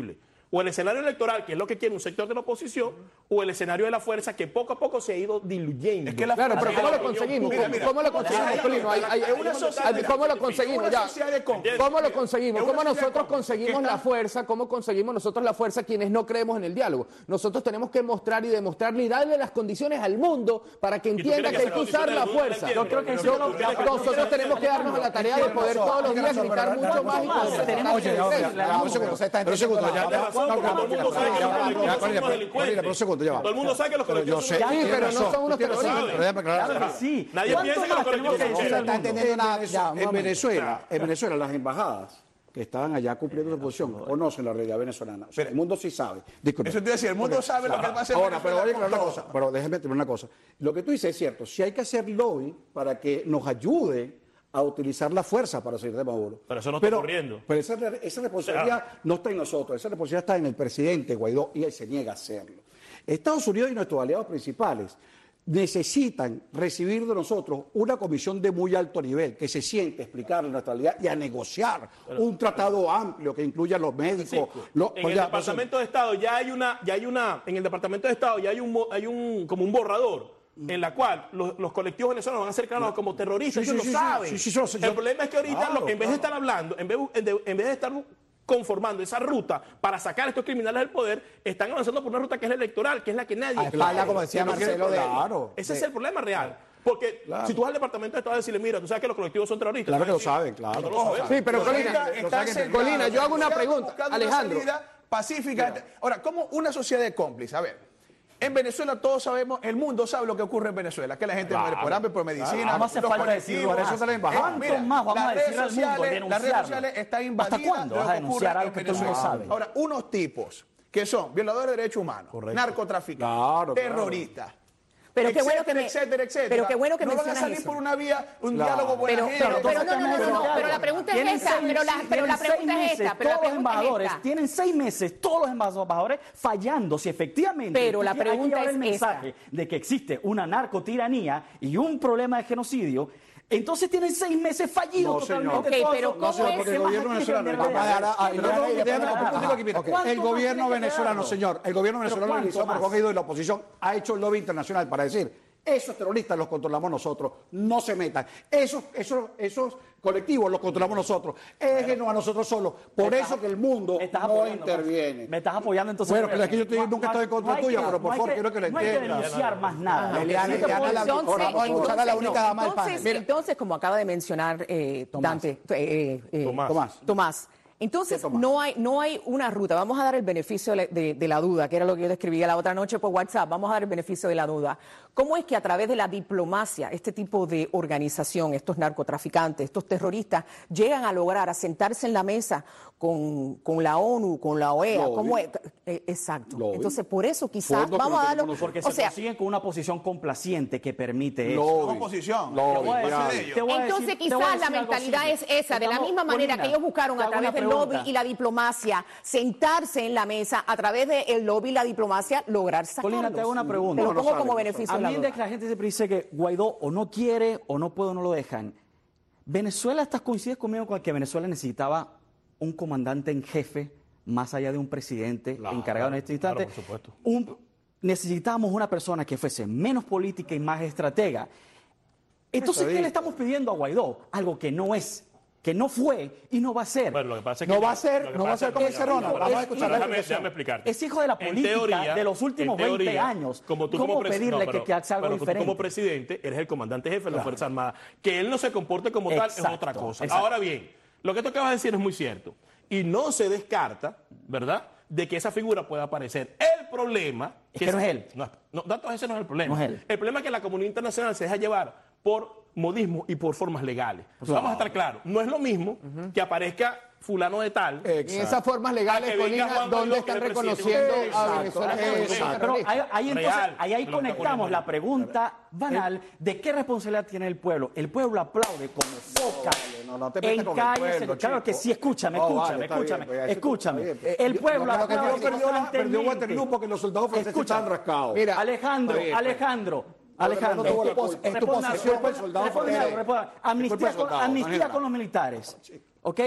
O el escenario electoral, que es lo que quiere un sector de la oposición, o el escenario de la fuerza, que poco a poco se ha ido diluyendo. Es que la Claro, pero fuerza- ¿cómo lo conseguimos? Mira, mira, ¿Cómo lo conseguimos, mira, Polino? Hay- hay- es una sociedad de- ¿Cómo lo es conseguimos? una Ya. sociedad de cómplices. ¿Cómo lo Mira, conseguimos? es una ¿Cómo sociedad de nosotros cómplices que conseguimos la está- fuerza? ¿Cómo conseguimos nosotros la fuerza quienes no creemos en el diálogo? Nosotros tenemos que mostrar y demostrarle y darle las condiciones al mundo para que tú entienda crees que que hay que esas usar la condiciones del mundo fuerza. las Yo creo que Pero eso tú lo- crees que- Nosotros tenemos que darnos a la tarea de poder todos los días gritar mucho más y poder Tenemos Oye, ya, ya, ya, un segundo, se está Pero un segundo, ya, entendiendo ya, la- razón, no, porque no, todo el no, mundo sabe que ya, los ya, colectivos ya, son Corina, unos pero- delincuentes. Corina, pero un segundo, ya va. Todo el mundo sabe que los Pero yo colectivos sé, son Sí, tiene pero no razón, son unos tú tienes razón, terroristas. pero déjame aclarar. Claro que sí. Nadie ¿Cuánto piensa que más los tenemos que colectivos decir son al está mundo? entendiendo En, nada, Venezuela, ya, un en momento. Venezuela, en Venezuela, las embajadas que estaban allá cumpliendo su posición conocen la realidad venezolana. O sea, el mundo sí sabe. Disculpe. Eso te iba a decir, el mundo sabe lo que va a hacer. Ahora, pero oye, Venezuela una con cosa, todo. pero déjeme terminar una cosa. Lo que tú dices es cierto. Si hay que hacer lobby para que nos ayude a utilizar la fuerza para salir de Maduro. Pero eso no está ocurriendo. Pero esa, esa responsabilidad no está en nosotros, esa responsabilidad está en el presidente Guaidó y él se niega a hacerlo. Estados Unidos y nuestros aliados principales necesitan recibir de nosotros una comisión de muy alto nivel que se siente a explicarle nuestra realidad y a negociar un tratado amplio que incluya a los médicos. los- En el oiga, Departamento de Estado ya hay una, ya hay una, en el Departamento de Estado ya hay un, mo- hay un, como un borrador en la cual los, los colectivos venezolanos van a ser claros como terroristas, Sí, ellos sí, lo sí, saben. sí, sí, sí, sí, el yo- problema es que ahorita claro, lo que en vez de claro. estar hablando, en vez, de, en vez de estar conformando esa ruta para sacar a estos criminales del poder, están avanzando por una ruta que es la electoral, que es la que nadie A espalda, quiere. como decía Que no quiere- Marcelo, de- Claro. Ese es el problema real. Porque si tú vas al Departamento de Estado a decirle, mira, tú sabes que los colectivos son terroristas. Claro que lo tú vas a saben, decir, claro. "No lo sabemos". Sí, pero Los Colina, está- lo está saquen del centrado, Colina, yo hago una buscando- pregunta. buscando una Alejandro. salida pacífica. Ahora, ¿cómo una sociedad de cómplices? A ver, en Venezuela todos sabemos, el mundo sabe lo que ocurre en Venezuela, que la gente muere por hambre, por medicina. No hace los falta colectivos. decirlo, por eso más. se la embajada. ¿Cuánto Mira, más vamos las a decir redes al mundo, sociales- Las redes denunciarlo? sociales están invadidas ¿Hasta cuándo de lo vas a que denunciar ocurre algo en que todo el mundo Venezuela. sabe? Ahora, unos tipos que son violadores de derechos humanos, narcotraficantes, Claro, claro. terroristas. Pero qué bueno que me- etcétera, etcétera. pero qué bueno que no van a mencionas salir eso. por una vía, un Claro. diálogo buena Pero, gente. pero, pero no, no, no, no, no, pero la pregunta es Tienen esta, seis- pero la, pero tienen la seis pregunta es meses, esta, pero la todos los pregunta es embajadores esta. tienen seis meses, todos los embajadores fallando si efectivamente Pero la hay que pregunta llevar es el mensaje de que existe una narcotiranía y un problema de genocidio. Entonces tienen seis meses fallidos No, señor. totalmente. Ok, todos pero esos- ¿cómo No, señor, es? porque el ¿Qué más gobierno hay que venezolano. vender? Vamos a dar a- a- Pero Iván, no, y no, déjame no, compartir contigo aquí, mira, ¿cuánto más el tiene gobierno que venezolano, quedarlo? señor, el gobierno Pero venezolano ¿cuánto realizado por más? Juan Guaidó y la oposición ha hecho el lobby internacional para decir, esos terroristas los controlamos nosotros, no se metan. Esos, esos, esos colectivos los controlamos nosotros, déjenos a nosotros solos. Por Me estás- eso que el mundo me estás no apoyando, interviene. Me estás apoyando entonces. Bueno, por pero eso. es que yo te- No- nunca no estoy en contra hay tuya, que- pero por no hay favor, quiero que lo No hay que entiendas. denunciar más nada. Eliana, Sí te Eliana, puedo la- decir- ahora vamos a escuchar a la única dama del entonces, panel. entonces, como acaba de mencionar eh, Dante, eh, eh, Tomás. Tomás. Tomás, entonces Tomás? no hay, no hay una ruta. Vamos a dar el beneficio de, la- de- de la duda, que era lo que yo le escribía la otra noche por WhatsApp. Vamos a dar el beneficio de la duda. ¿Cómo es que a través de la diplomacia, este tipo de organización, estos narcotraficantes, estos terroristas, llegan a lograr a sentarse en la mesa con, con la ONU, con la O E A? Lobby. ¿Cómo es? Eh, exacto. Lobby. Entonces, por eso quizás Fondos que vamos no a darlo. tenemos Porque o se sea, consiguen con una posición complaciente que permite eso. Lobby. Oposición. Lobby, Te voy a decir- claro. te voy a Entonces decir- te voy a quizás la decir algo mentalidad simple. es esa, de la Estamos- misma manera Corina, que ellos buscaron te a hago través una del lobby pregunta. y la diplomacia, sentarse en la mesa, a través del lobby y la diplomacia, lograr sacarlos. Colina, te hago una pregunta. Pero No, no pongo sale, como no beneficio A de la mí duda. de que la gente siempre dice que Guaidó o no quiere o no puede o no lo dejan. Venezuela, ¿estás coincides conmigo con que Venezuela necesitaba un comandante en jefe más allá de un presidente Claro, encargado en este instante? claro, por supuesto. Un- necesitábamos una persona que fuese menos política y más estratega. Entonces, ¿qué le estamos pidiendo a Guaidó? Algo que no es, que no fue y no va a ser. Bueno, lo que pasa es que No va a lo ser, que no va a pasa ser es como que- dice Ronald. es- Vamos a es- escuchar la déjame, explicación. déjame explicarte. Es hijo de la En política teoría- de los últimos en teoría, veinte años. Como tú ¿Cómo como presi- pedirle no, pero- que, que haga algo pero tú diferente? como presidente eres el comandante jefe de las Fuerzas Armadas. Que él no se comporte como tal es Exacto, otra cosa. exacto. Ahora bien, lo que tú acabas de decir es muy cierto. Y no se descarta, ¿verdad?, de que esa figura pueda aparecer. El problema... Es que no es él. No, no, datos ese no es el problema. No es él. El problema es que la comunidad internacional se deja llevar por modismo y por formas legales. Vamos a estar claros. No es lo mismo que aparezca fulano de tal. En esas formas legales, A que venga Colina, Juan ¿dónde Guaidó, están que es el reconociendo presidente. a Exacto, Venezuela como exacto. terrorista? Pero ahí, ahí entonces, Real, ahí, ahí lo que está conectamos poniendo. la pregunta banal de qué responsabilidad tiene el pueblo. El pueblo aplaude como foca no, no te metas en con el calles. pueblo, claro chico. que sí, escúchame, No, escúchame, vale, está escúchame, bien, pues, eso escúchame. está bien. El Yo- pueblo yo creo que aplaude perdió la- constantemente. perdió Waterloo porque los soldados franceses Escucha, estaban rascados. Mira, Alejandro, Está bien, pues. Alejandro, no Alejandro, tuvo la es tu culpa. pos- Es tu responda- posición, responda- el soldado responda francés. algo, responda. Es culpa Amnistía del con- soldado, amnistía Ángela. con los militares, ¿ok?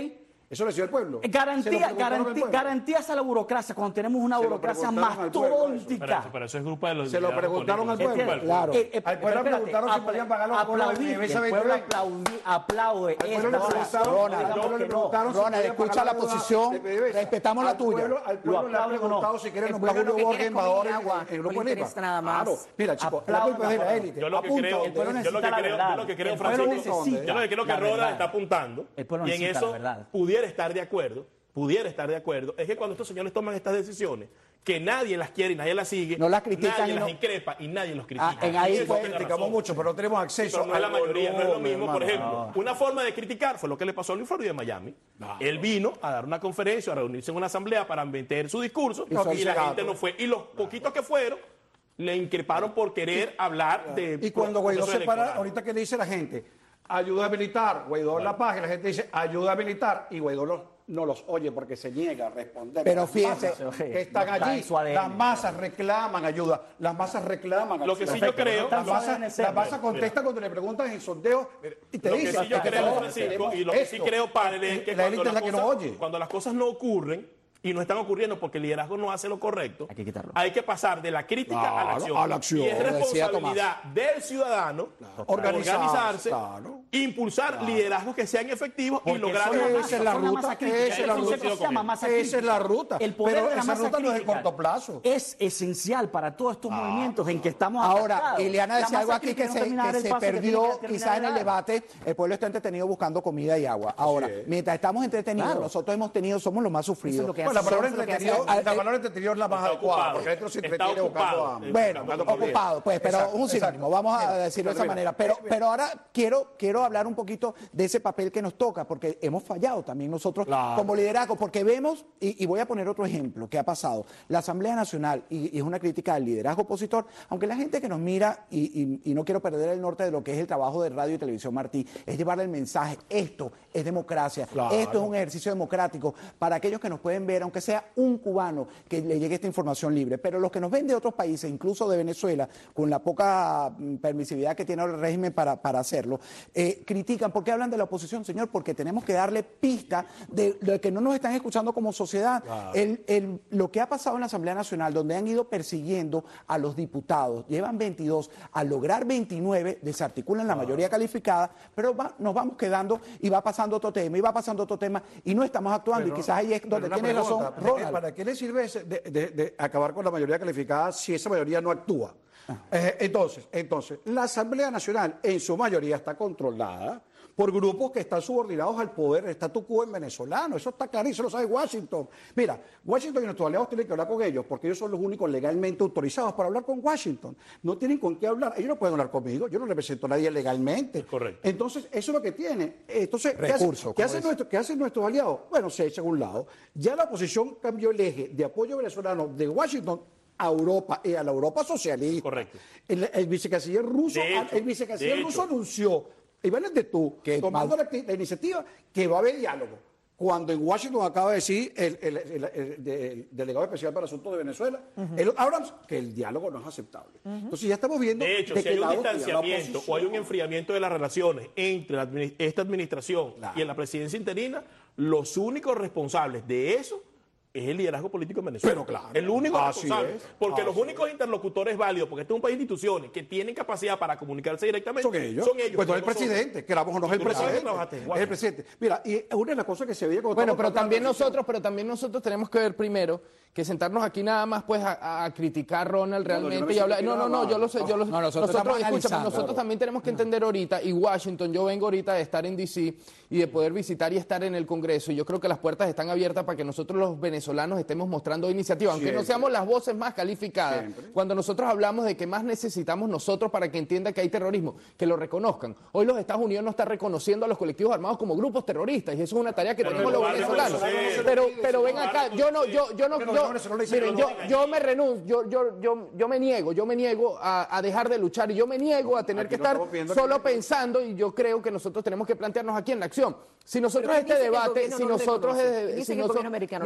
Eso lo decidió el pueblo. Garantía, garantía, garantías a la burocracia cuando tenemos una Se lo burocracia preguntaron al pueblo, mastodóntica. Pero eso, pero eso es grupo de los Se lo liderazgos preguntaron al políticos. pueblo. Claro. Eh, eh, Al pueblo espérate, preguntaron si apla- podían pagar los bonos de aplaudí, Visa el veinte pueblo veinte. aplaudí, aplaude Al pueblo esta le hora. preguntaron- No, al digamos pueblo le que no. preguntaron si Ronald, podían escucha pagar la deuda posición, de P D V S. respetamos la Al tuya. pueblo- Al pueblo le ha aplaude o no? preguntado si quieren El nombrar pueblo lo Julio que Borges quiere es comida embajador y en agua, en el no grupo le de Lima. interesa nada más. Claro. Mira, chicos, la Aplaudan culpa es de la la élite. Yo lo que Apunta creo, donde pueblo es. yo lo que necesita la creo, verdad. yo lo que creo, El pueblo Francisco, necesita yo lo que creo que la Ronald verdad. está apuntando, El pueblo y en necesita eso la verdad. pudiera estar de acuerdo, pudiera estar de acuerdo, es que cuando estos señores toman estas decisiones, que nadie las quiere y nadie las sigue, No las critican nadie y las no- increpa y nadie los critica. Ah, en ahí Y eso pues, tiene Criticamos razón. mucho, pero no tenemos acceso Pero no es la al mayoría, no es lo volumen, mismo. Por hermano. ejemplo, una forma de criticar fue lo que le pasó a Luis Florida de Miami. Él vino a dar una conferencia, a reunirse en una asamblea para meter su discurso y, son y la cegados. gente no fue. Y los poquitos que fueron le increparon por querer hablar de. Y cuando Guaidó procesos se para, electorales. ahorita que le dice la gente, ayuda militar, Guaidó en la paz, y la gente dice, ayuda militar, y Guaidó lo- no los oye porque se niega a responder. Pero Las fíjense, masas sí, que están está allí, en su A D N. las masas reclaman ayuda, las masas reclaman Lo que sí ayuda. yo creo- las Está en su A D N masas, ser, las masas mira. contestan cuando le preguntan en sondeo y te Lo que dicen, sí yo "Es que creo, tenemos- Francisco, tenemos y lo que sí esto". creo, padre, es que la cuando élite es las, la que no cosas, oye. cuando las cosas no ocurren y no están ocurriendo porque el liderazgo no hace lo correcto, Hay que quitarlo. hay que pasar de la crítica a la Claro, acción. a la acción. Y es Decía responsabilidad del ciudadano Organizarse, organizarse, claro. impulsar liderazgos que sean efectivos y Porque lograr son las Esa masas, es la son la ruta, masa crítica. esa es El la concepto ruta. se llama masa Esa crítica. es la ruta, El poder pero de la esa masa ruta no es de crítica corto plazo. es esencial para todos estos movimientos en que estamos Ahora, atascados. Ileana La decía masa algo aquí crítica que no se, termina de que dar se el paso que tiene perdió que terminar quizás en de el dar. debate. El pueblo está entretenido buscando comida y agua. Ahora, es. mientras estamos entretenidos, Claro. nosotros hemos tenido, somos los más sufridos. Eso es lo que Bueno, la hace- palabra eso es lo que hace- entretenido, Ah, la eh, palabra entretenido es la más está adecuada, ocupado. porque dentro se Está entretiene buscando ocupado. hambre. Bueno, buscando comida. ocupado, pues, pero Exacto, un sinónimo, exacto. vamos a Mira, decirlo de esa mira, manera. Pero, pero ahora quiero, quiero hablar un poquito de ese papel que nos toca, porque hemos fallado también nosotros Claro. como liderazgo, porque vemos, y, y voy a poner otro ejemplo que ha pasado, la Asamblea Nacional, y, y es una crítica al liderazgo opositor, aunque la gente que nos mira, y, y- y no quiero perder el norte de lo que es el trabajo de Radio y Televisión Martí, es llevarle el mensaje, esto es democracia, Claro. esto es un ejercicio democrático para aquellos que nos pueden ver, aunque sea un cubano que le llegue esta información libre, pero los que nos ven de otros países, incluso de Venezuela, con la poca mm, permisividad que tiene el régimen para, para hacerlo, eh, critican. ¿Por qué hablan de la oposición, señor? Porque tenemos que darle pista de, de que no nos están escuchando como sociedad. El- el- lo que ha pasado en la Asamblea Nacional, donde han ido persiguiendo a los diputados, llevan veintidós, al lograr veintinueve, desarticulan la mayoría calificada, pero va- nos vamos quedando y va pasando otro tema, y va pasando otro tema, y no estamos actuando, Pero- y quizás ahí es pero donde una tiene razón pregunta, ¿para qué- Ronald. ¿Para qué le sirve ese- de, de- de acabar con la mayoría calificada si esa mayoría no actúa? Eh, entonces, entonces, la Asamblea Nacional en su mayoría está controlada por grupos que están subordinados al poder, el statu quo en venezolano. Eso está clarísimo, lo sabe Washington. Mira, Washington y nuestros aliados tienen que hablar con ellos porque ellos son los únicos legalmente autorizados para hablar con Washington. No tienen con qué hablar. Ellos no pueden hablar conmigo. Yo no represento a nadie legalmente. Correcto. Entonces, eso es lo que tiene. Entonces, ¿qué hace- Recursos, ¿qué como hacen dice. nuestros, ¿qué hacen nuestros aliados? Bueno, se echa a un lado. Ya la oposición cambió el eje de apoyo venezolano de Washington a Europa y a la Europa socialista. Correcto. El, el vicecanciller ruso, De hecho, el vicecanciller de ruso hecho. anunció, Iván de tú, Que tomando mal- la, la iniciativa, que va a haber diálogo. Cuando en Washington acaba de decir el, el- el- el- el delegado especial para asuntos de Venezuela, el Abrams, que el diálogo no es aceptable. Entonces ya estamos viendo De hecho, de si qué hay un lado tira la distanciamiento o hay un oposición. enfriamiento de las relaciones entre la admini- esta administración Claro. y la presidencia interina, los únicos responsables de eso es el liderazgo político en Venezuela. Pero claro, el único así responsable. es, Porque así los únicos interlocutores válidos, porque este es un país de instituciones que tienen capacidad para comunicarse directamente, Son ellos. Son ellos Pues no no es el nosotros. presidente, queramos o no es el Tú sabes que presidente. trabajaste en Es el Washington. presidente. Mira, y una de las cosas que se veía cuando Bueno, estamos pero tratando también la transición- nosotros, pero también nosotros tenemos que ver primero que sentarnos aquí nada más pues a, a criticar a Ronald No, no, yo no realmente me y hablar. siento No, no, nada no, yo mal. lo sé, yo lo No, nosotros estamos escucha, pero analizando. nosotros también tenemos que entender ahorita, y Washington, yo vengo ahorita de estar en D C y de poder visitar y estar en el Congreso, y yo creo que las puertas están abiertas para que nosotros los venezolanos estemos mostrando iniciativa, aunque no Siempre. seamos las voces más calificadas. Siempre. Cuando nosotros hablamos de que más necesitamos nosotros para que entienda que hay terrorismo, que lo reconozcan. Hoy los Estados Unidos no están reconociendo a los colectivos armados como grupos terroristas, y eso es una tarea que Pero tenemos los en lugar de venezolanos. reconocer, Pero, en pero ven lugar acá, de yo no, yo, yo no, Pero yo, los venezolanos le dicen miren, que yo, no yo me renuncio, yo, yo, yo, yo me niego, yo me niego a, a dejar de luchar, y yo me niego a tener Aquí que no estar estamos viendo solo que- pensando, y yo creo que nosotros tenemos que plantearnos aquí en la acción. Si nosotros Pero este ¿quién dice que el debate, gobierno si no lo nosotros, reconoce? eh, ¿Quién dice si que el noso- gobierno americano no lo nosotros no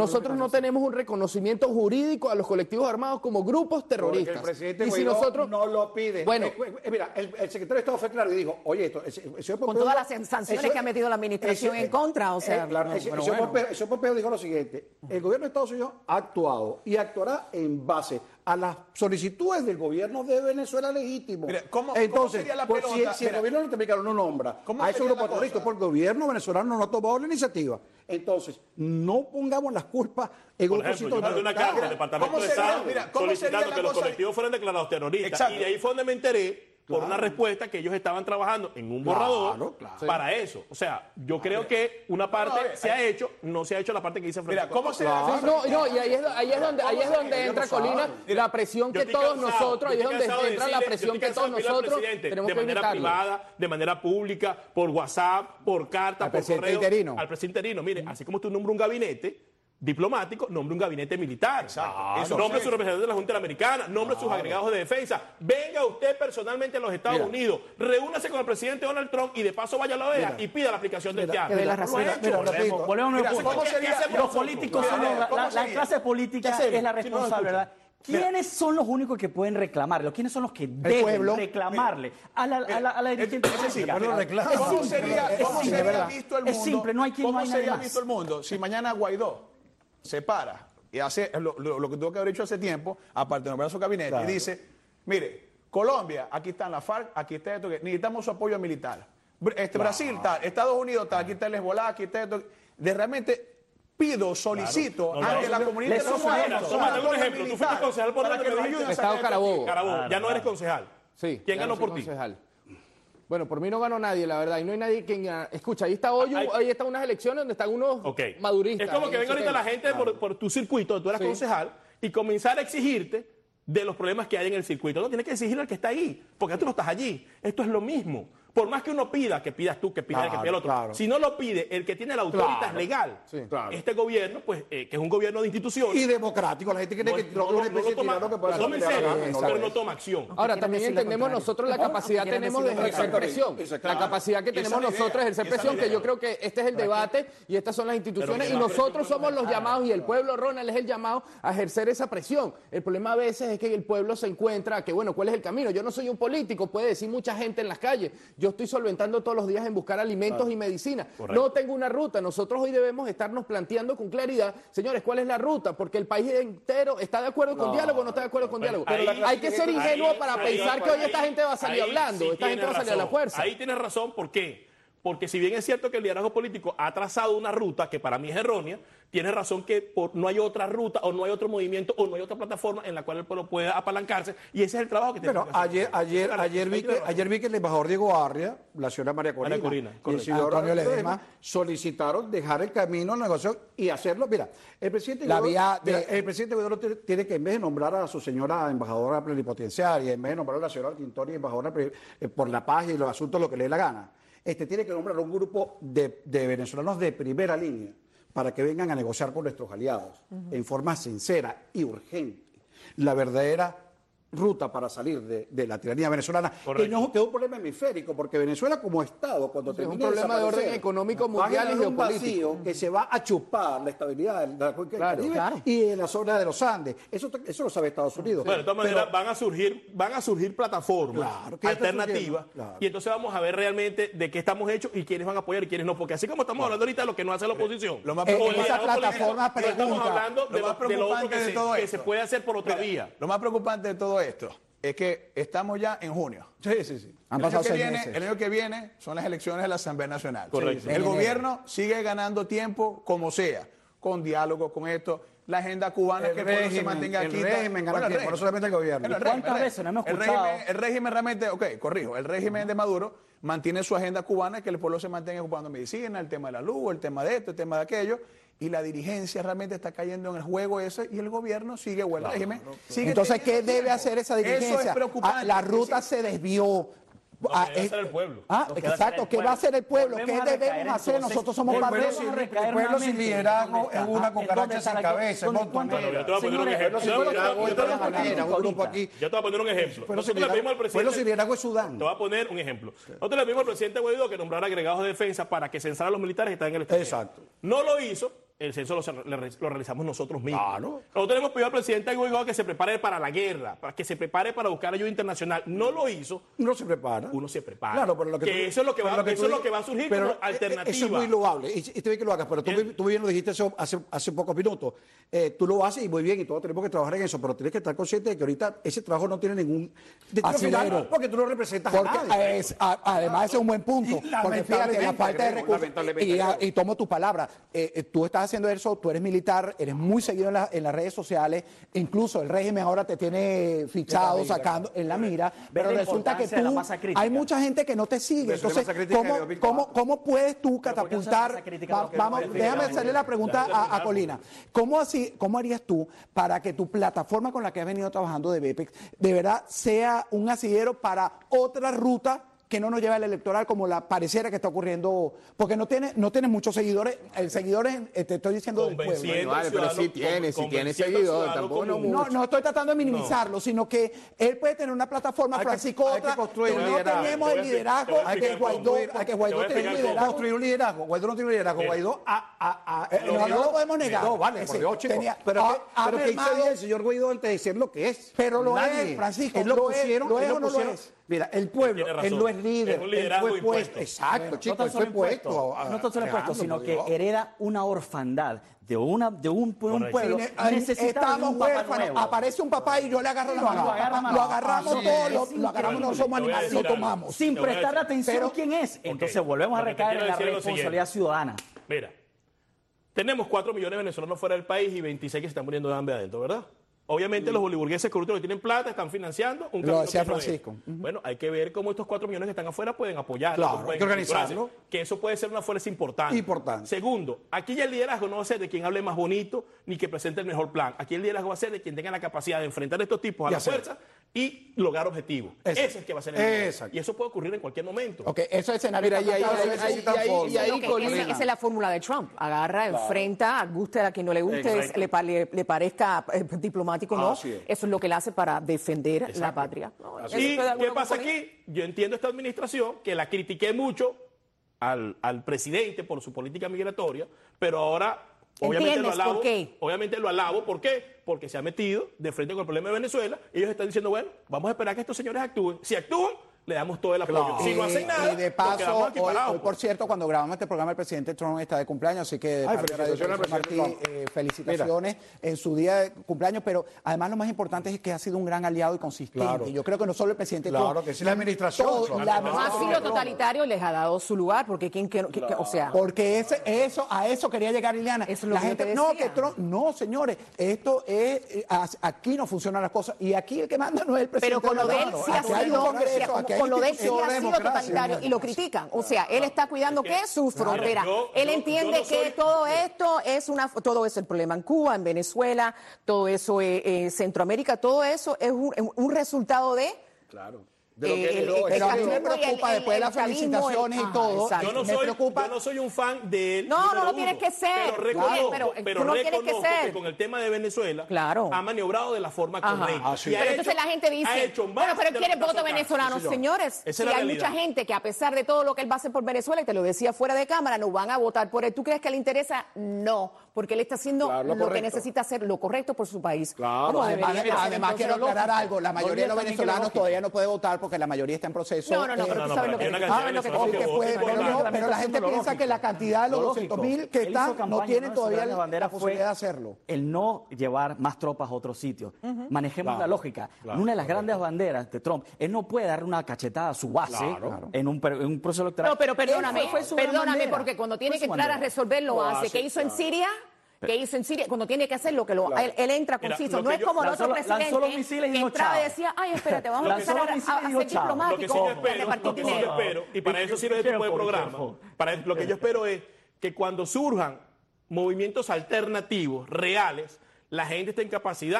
no tenemos un reconocimiento jurídico a los colectivos armados como grupos terroristas. Porque el presidente y si Guaidó nosotros no lo pide. Bueno, eh, eh, mira, el, el secretario de Estado fue claro y dijo, oye, esto, el, el señor Pompeo, Con todas las sanciones eso- que ha metido la administración eso- en contra, o sea, eh, claro, no, el, pero el señor bueno. Pompeo, el señor Pompeo dijo lo siguiente, el gobierno de Estados Unidos ha actuado y actuará en base a las solicitudes del gobierno de Venezuela legítimo. Mira, ¿cómo- Entonces, cómo sería la pues, si- pelota? si, el Mira, gobierno norteamericano no nombra ¿cómo a ese sería grupo la terrorista, cosa? porque el gobierno venezolano no ha tomado la iniciativa. Entonces, no pongamos las culpas en Por otro ejemplo, sitio. yo mandé una carta al Mira, Departamento ¿cómo de sería- Estado mira, ¿cómo sería solicitando la que los cosa? colectivos fueran declarados terroristas. Exacto. Y de ahí fue donde me enteré por una respuesta que ellos estaban trabajando en un borrador Claro, claro. para eso. O sea, yo creo que una parte No, eh, se ha hecho, no se ha hecho la parte que dice Mira, Francisco. ¿cómo sería? sí, no, no, y ahí es, ahí es donde, ahí es donde entra, Colina, la presión Yo que estoy todos cansado, nosotros, ahí yo es estoy donde cansado de entra la decirle- presión yo estoy que todos cansado de pedirle al nosotros presidente, tenemos de que manera evitarlo. privada, de manera pública, por WhatsApp, por carta, Al por presidente correo, interino. al presidente interino. Mire, así como usted nombra un gabinete diplomático, nombre un gabinete militar. Exacto. Eso Nombre sí. su representante de la Junta Interamericana, nombre sus agregados de defensa. Venga usted personalmente a los Estados Mira. Unidos, reúnase con el presidente Donald Trump y de paso vaya a la O E A Mira. y pida la aplicación del T A R. que dé la Lo ha razón. hecho. Mira, Volvemos, repito. volvemos a Mira, nuestro punto. ¿cómo sería? ¿Qué hacemos Los nosotros? políticos Mira, son los- ¿cómo la, la sería? clase política ¿Qué hacemos? es la Si no nos responsable, escuchan. ¿verdad? ¿Quiénes son los únicos que pueden reclamarlo? ¿Quiénes son los que deben pueblo. reclamarle a la, a la, a la dirigente Es simple, política? pero reclama. Es ¿Cómo simple, sería, es cómo simple, sería ¿verdad? visto el Es mundo? simple, no hay quien, ¿Cómo no hay nadie sería más. visto el mundo si mañana Guaidó se para y hace lo, lo- lo que tuvo que haber hecho hace tiempo, aparte de nombrar su gabinete, Claro. y dice, mire, Colombia, aquí están las FARC, aquí está esto, que necesitamos su apoyo militar. Br- Este, Brasil, tal, Estados Unidos, tal, aquí está el Hezbollah, aquí está esto. De realmente pido, solicito Claro. No, a no, que la no, comunidad le internacional suena, nos Tómate un apoye ejemplo. Tú fuiste militar concejal por para donde que me nos dijiste. ayuden a Estado sacar esto. Carabobo. Carabobo, ya no eres concejal. Sí, ¿Quién ya ganó no soy por ti? concejal. Bueno, por mí no ganó nadie, la verdad, y no hay nadie quien gana. Escucha, ahí está hoy, Hay- ahí están unas elecciones donde están unos Ok. maduristas. Es como en que ese venga ahorita tema. la gente por, por tu circuito, tú eras Sí. concejal, y comenzar a exigirte de los problemas que hay en el circuito. No, tienes que exigirle al que está ahí, porque tú no estás allí. Esto es lo mismo. Por más que uno pida, que pidas tú, que pida el que pida el otro. Claro. Si no lo pide el que tiene la autoridad Claro. legal, Sí. Claro. este gobierno, pues, eh, que es un gobierno de instituciones, Y democrático, la gente cree no, que no, no, no, una no especie lo de toma, tirano que puede lo toma en hacer lo que le serio, da la gana, pero no no es. toma acción. Ahora, quieren también decir lo entendemos contrario. nosotros la Aunque capacidad quieren tenemos de decir lo ejercer contrario. presión. Exactamente. La capacidad que Esa es tenemos la idea, nosotros de ejercer esa es la presión, que idea. yo creo que este es el debate y estas son las instituciones y Pero que la nosotros presión somos puede los llamados y el pueblo, Ronald, es el llamado a ejercer esa presión. El problema a veces es que el pueblo se encuentra que, bueno, ¿cuál es el camino? Yo no soy un político, puede decir mucha gente en las calles. Yo estoy solventando todos los días en buscar alimentos y medicina. No tengo una ruta. Nosotros hoy debemos estarnos planteando con claridad, señores, ¿cuál es la ruta? Porque el país entero está de acuerdo con diálogo o no está de acuerdo con Pero diálogo. ahí- Hay que ser ingenuo ahí- para ahí- pensar que hoy esta ahí- gente va a salir ahí hablando, sí esta gente va a tienes salir a la razón. fuerza. Ahí tienes razón, ¿por qué? Porque si bien es cierto que el liderazgo político ha trazado una ruta que para mí es errónea, tienes razón que por- no hay otra ruta o no hay otro movimiento o no hay otra plataforma en la cual el pueblo pueda apalancarse y ese es el trabajo que tenemos Bueno, que hacer. ayer, ayer, Claro, ayer, vi ahí que, tienes razón. ayer vi que el embajador Diego Arria, la señora María Corina, María Corina, y el correcto. señor Antonio Ledesma Ledesma solicitaron dejar el camino a la negociación y hacerlo. Mira, el presidente La Guaidó- vía de- mira, el presidente Guaidó tiene- tiene que, en vez de nombrar a su señora embajadora plenipotenciaria, en vez de nombrar a la señora Tintori embajadora pre- eh, por la paz y los asuntos, lo que le dé la gana, este tiene que nombrar a un grupo de, de venezolanos de primera línea para que vengan a negociar con nuestros aliados en forma sincera y urgente la verdadera ruta para salir de, de la tiranía venezolana, Correcto. que no que es un problema hemisférico, porque Venezuela como Estado, cuando Sí, es un termine problema de desaparecer, orden económico va a mundial y generar un geopolítico. vacío que se va a chupar la estabilidad de la cuenca del Claro, Caribe claro. y en la zona de los Andes. Eso, eso lo sabe Estados Unidos. Bueno, de todas Pero- maneras van a surgir, van a surgir plataformas Claro, que ya está alternativas surgiendo, claro. y entonces vamos a ver realmente de qué estamos hechos y quiénes van a apoyar y quiénes no, porque así como estamos hablando ahorita de lo que no hace la oposición, Lo más o el preocupante- liderazgo esa plataforma político, no estamos pregunta, hablando de lo lo, más de lo otro que, preocupante de se, todo que esto. se puede hacer por otra Mira, vía. Lo más preocupante de todo esto es que estamos ya en junio. Sí, sí, sí. Han el, año pasado que seis viene, meses. el año que viene son las elecciones de la Asamblea Nacional. Correcto. Sí, sí. El En enero. gobierno sigue ganando tiempo como sea, con diálogo, con esto. La agenda cubana El que el pueblo se régimen, mantenga el aquí. régimen gana tiempo, no solamente el gobierno. Bueno, el ¿Y cuántas régimen, el veces no hemos el escuchado? régimen, el régimen realmente, ok, corrijo, el régimen de Maduro mantiene su agenda cubana, que el pueblo se mantenga ocupando medicina, el tema de la luz, el tema de esto, el tema de aquello, y la dirigencia realmente está cayendo en el juego ese y el gobierno sigue, o el régimen sigue Entonces, ¿qué teniendo debe tiempo. hacer esa dirigencia? Eso es preocupante. Ah, la ruta Sí. se desvió. Ah, que debe eh, hacer el pueblo. Ah, Lo que va a exacto. hacer el ¿Qué va a pueblo. hacer el pueblo? Volvemos ¿Qué a recaer debemos hacer? entonces- Nosotros somos El parte pueblo de sin, Vamos a recaer el pueblo sin nuevamente. liderazgo ¿Dónde es está? una ¿En cucaracha dónde está sin la- cabeza. dónde- ¿no? cuánto- Bueno, yo te voy a poner un Señores, ejemplo. el Yo te voy a pueblo- poner- el pueblo yo te voy a poner- político un grupo ahorita. aquí. Yo te voy a poner un ejemplo. Pueblo sin Nosotros le pedimos al liderazgo, pueblo sin presidente... liderazgo es Sudán. Te voy a poner un ejemplo. Nosotros le pedimos al presidente Guaidó que nombrara agregados de defensa para que censara a los militares que están en el extranjero. Exacto. No lo hizo el censo lo, lo realizamos nosotros mismos. Claro. Nosotros tenemos pedido al presidente Guaidó que se prepare para la guerra, para que se prepare para buscar ayuda internacional. No lo hizo. Uno se prepara. Uno se prepara. Claro, pero lo que, que tú, eso es lo que va, lo que eso tú, es lo que va a surgir pero como alternativa. Eso es muy loable. Y, y te bien que lo hagas, pero tú, tú bien lo dijiste eso hace, hace pocos minutos. Eh, tú lo haces y muy bien, y todos tenemos que trabajar en eso, pero tienes que estar consciente de que ahorita ese trabajo no tiene ningún destino final, porque tú no representas porque a nadie. Es, a, además, ese es un buen punto. Porque fíjate, la falta de recursos. Y, y tomo tu palabra. Eh, eh, tú estás haciendo eso, tú eres militar, eres muy seguido en, la, en las redes sociales, incluso el régimen ahora te tiene fichado, mira, sacando en la mira, pero resulta que tú, hay mucha gente que no te sigue. Entonces, ¿cómo, cómo, ¿cómo puedes tú catapultar? Va, vamos, déjame hacerle la pregunta a, a Colina. ¿Cómo, así, ¿Cómo harías tú para que tu plataforma con la que has venido trabajando de BEPEX de verdad sea un asidero para otra ruta que no nos lleva al electoral como la pareciera que está ocurriendo? Porque no tiene, no tiene muchos seguidores, eh, seguidores, eh, te estoy diciendo del pueblo. Bueno, vale, pero sí tiene, sí tiene seguidores, tampoco no mucho. No, no estoy tratando de minimizarlo, no. Sino que él puede tener una plataforma, hay Francisco, que, otra, que, que no tenemos el liderazgo, hay que Guaidó, hay que Guaidó tenga un liderazgo. Construir un liderazgo, Guaidó no tiene un liderazgo, Guaidó a, a, a, eh, no, no lo podemos negar. No, vale, por Dios, chicos. Pero que hizo bien el señor Guaidó antes de decir lo que es. Pero lo es, Francisco, lo es, lo es o no lo es. Mira, el pueblo, él no es líder, él fue puesto. Exacto, bueno, chicos, no él fue puesto. A, no tan solo puesto, sino que hereda una orfandad de, una, de un, un pueblo. Estamos huérfanos, aparece un papá y yo le agarro la mano. Lo agarramos, lo agarramos todos, lo, lo agarramos, no somos animales, lo tomamos. Sin prestarle atención a quién es. Entonces volvemos a recaer en la responsabilidad ciudadana. Mira, tenemos cuatro millones de venezolanos fuera del país y veintiséis que se están muriendo de hambre adentro, ¿verdad? Obviamente los boliburgueses corruptos que tienen plata están financiando un Lo decía Francisco. Uh-huh. Bueno, hay que ver cómo estos cuatro millones que están afuera pueden apoyar. Claro, hay que organizarlo. Que eso puede ser una fuerza importante. Importante. Segundo, aquí ya el liderazgo no va a ser de quien hable más bonito ni que presente el mejor plan. Aquí el liderazgo va a ser de quien tenga la capacidad de enfrentar a estos tipos a la fuerza y lograr objetivos. Ese es el que va a ser el liderazgo. Y eso puede ocurrir en cualquier momento. Ok, eso es escenario. Mira, y ahí, ahí, ahí, ahí, esa es la fórmula de Trump. Agarra, claro, enfrenta, guste a quien no le guste, le, le, le parezca eh, diplomático, no. Eso es lo que él hace para defender, exacto, la patria. No, ¿y qué pasa aquí? Yo entiendo esta administración, que la critiqué mucho al, al presidente por su política migratoria, pero ahora obviamente lo alabo. ¿Por qué? Obviamente lo alabo. ¿Por qué? Porque se ha metido de frente con el problema de Venezuela. Ellos están diciendo, bueno, vamos a esperar que estos señores actúen. Si actúan, le damos todo el apoyo. Claro. Si y, no hacen nada, y de paso, hoy, hoy, por pues. cierto, cuando grabamos este programa, el presidente Trump está de cumpleaños, así que de Ay, parte de Radio Martí, eh, felicitaciones Mira. en su día de cumpleaños, pero además lo más importante es que ha sido un gran aliado y consistente. Claro. Yo creo que no solo el presidente claro, Trump. que sí, la administración. Todo, la no ha sido totalitario, les ha dado su lugar, porque quién que, que, claro. o sea. Porque ese, eso, a eso quería llegar Ileana. Eso es lo la que gente, no, que Trump, no, señores, esto es, aquí no funcionan las cosas, y aquí el que manda no es el presidente. Pero con lo de él sí ha sido, con lo de él sí ha sido totalitario y lo critican. O sea, él está cuidando es que, ¿qué? Su frontera. Claro, yo, él yo, entiende yo no soy, que todo esto es una, todo eso, el problema en Cuba, en Venezuela, todo eso en eh, eh, Centroamérica, todo eso es un, un resultado de... Claro. De lo que eh, el, el, pero a mí me preocupa el, después de las felicitaciones el, y todo. Yo no, soy, yo no soy un fan de él. No, no, no tienes que ser. Pero reconozco, pero, pero tú no reconozco tienes que, ser. que con el tema de Venezuela claro. ha maniobrado de la forma Ajá. correcta. Ah, sí. Pero entonces hecho, la gente dice, bueno, pero quiere voto venezolano. Sí, señores, si hay realidad. Mucha gente que a pesar de todo lo que él va a hacer por Venezuela, y te lo decía fuera de cámara, no van a votar por él. ¿Tú crees que le interesa? No, porque él está haciendo claro, lo, lo que necesita hacer, lo correcto por su país. Claro. Además, además quiero aclarar algo, la mayoría de los venezolanos todavía no puede votar porque la mayoría está en proceso. No, no, no, pero tú sabes lo que pero la gente piensa que la cantidad de los doscientos mil que están no tienen todavía la posibilidad de hacerlo. El no llevar más tropas a otros sitios. Manejemos la lógica. Una de las grandes banderas de Trump, él no puede dar una cachetada a su base en un proceso electoral. No, pero perdóname, perdóname, porque cuando tiene que entrar a resolver lo hace. ¿Qué hizo en Siria? que hizo en Siria, cuando tiene que hacer lo que lo, claro. él, él entra conciso. No es como el otro presidente que entraba y decía, ay, espérate, vamos a empezar a, a, a ser diplomáticos. Lo que sí yo espero, lo que sí yo espero, y para eso sirve este tipo de programa, para lo que yo espero es que cuando surjan movimientos alternativos, reales, la gente esté en capacidad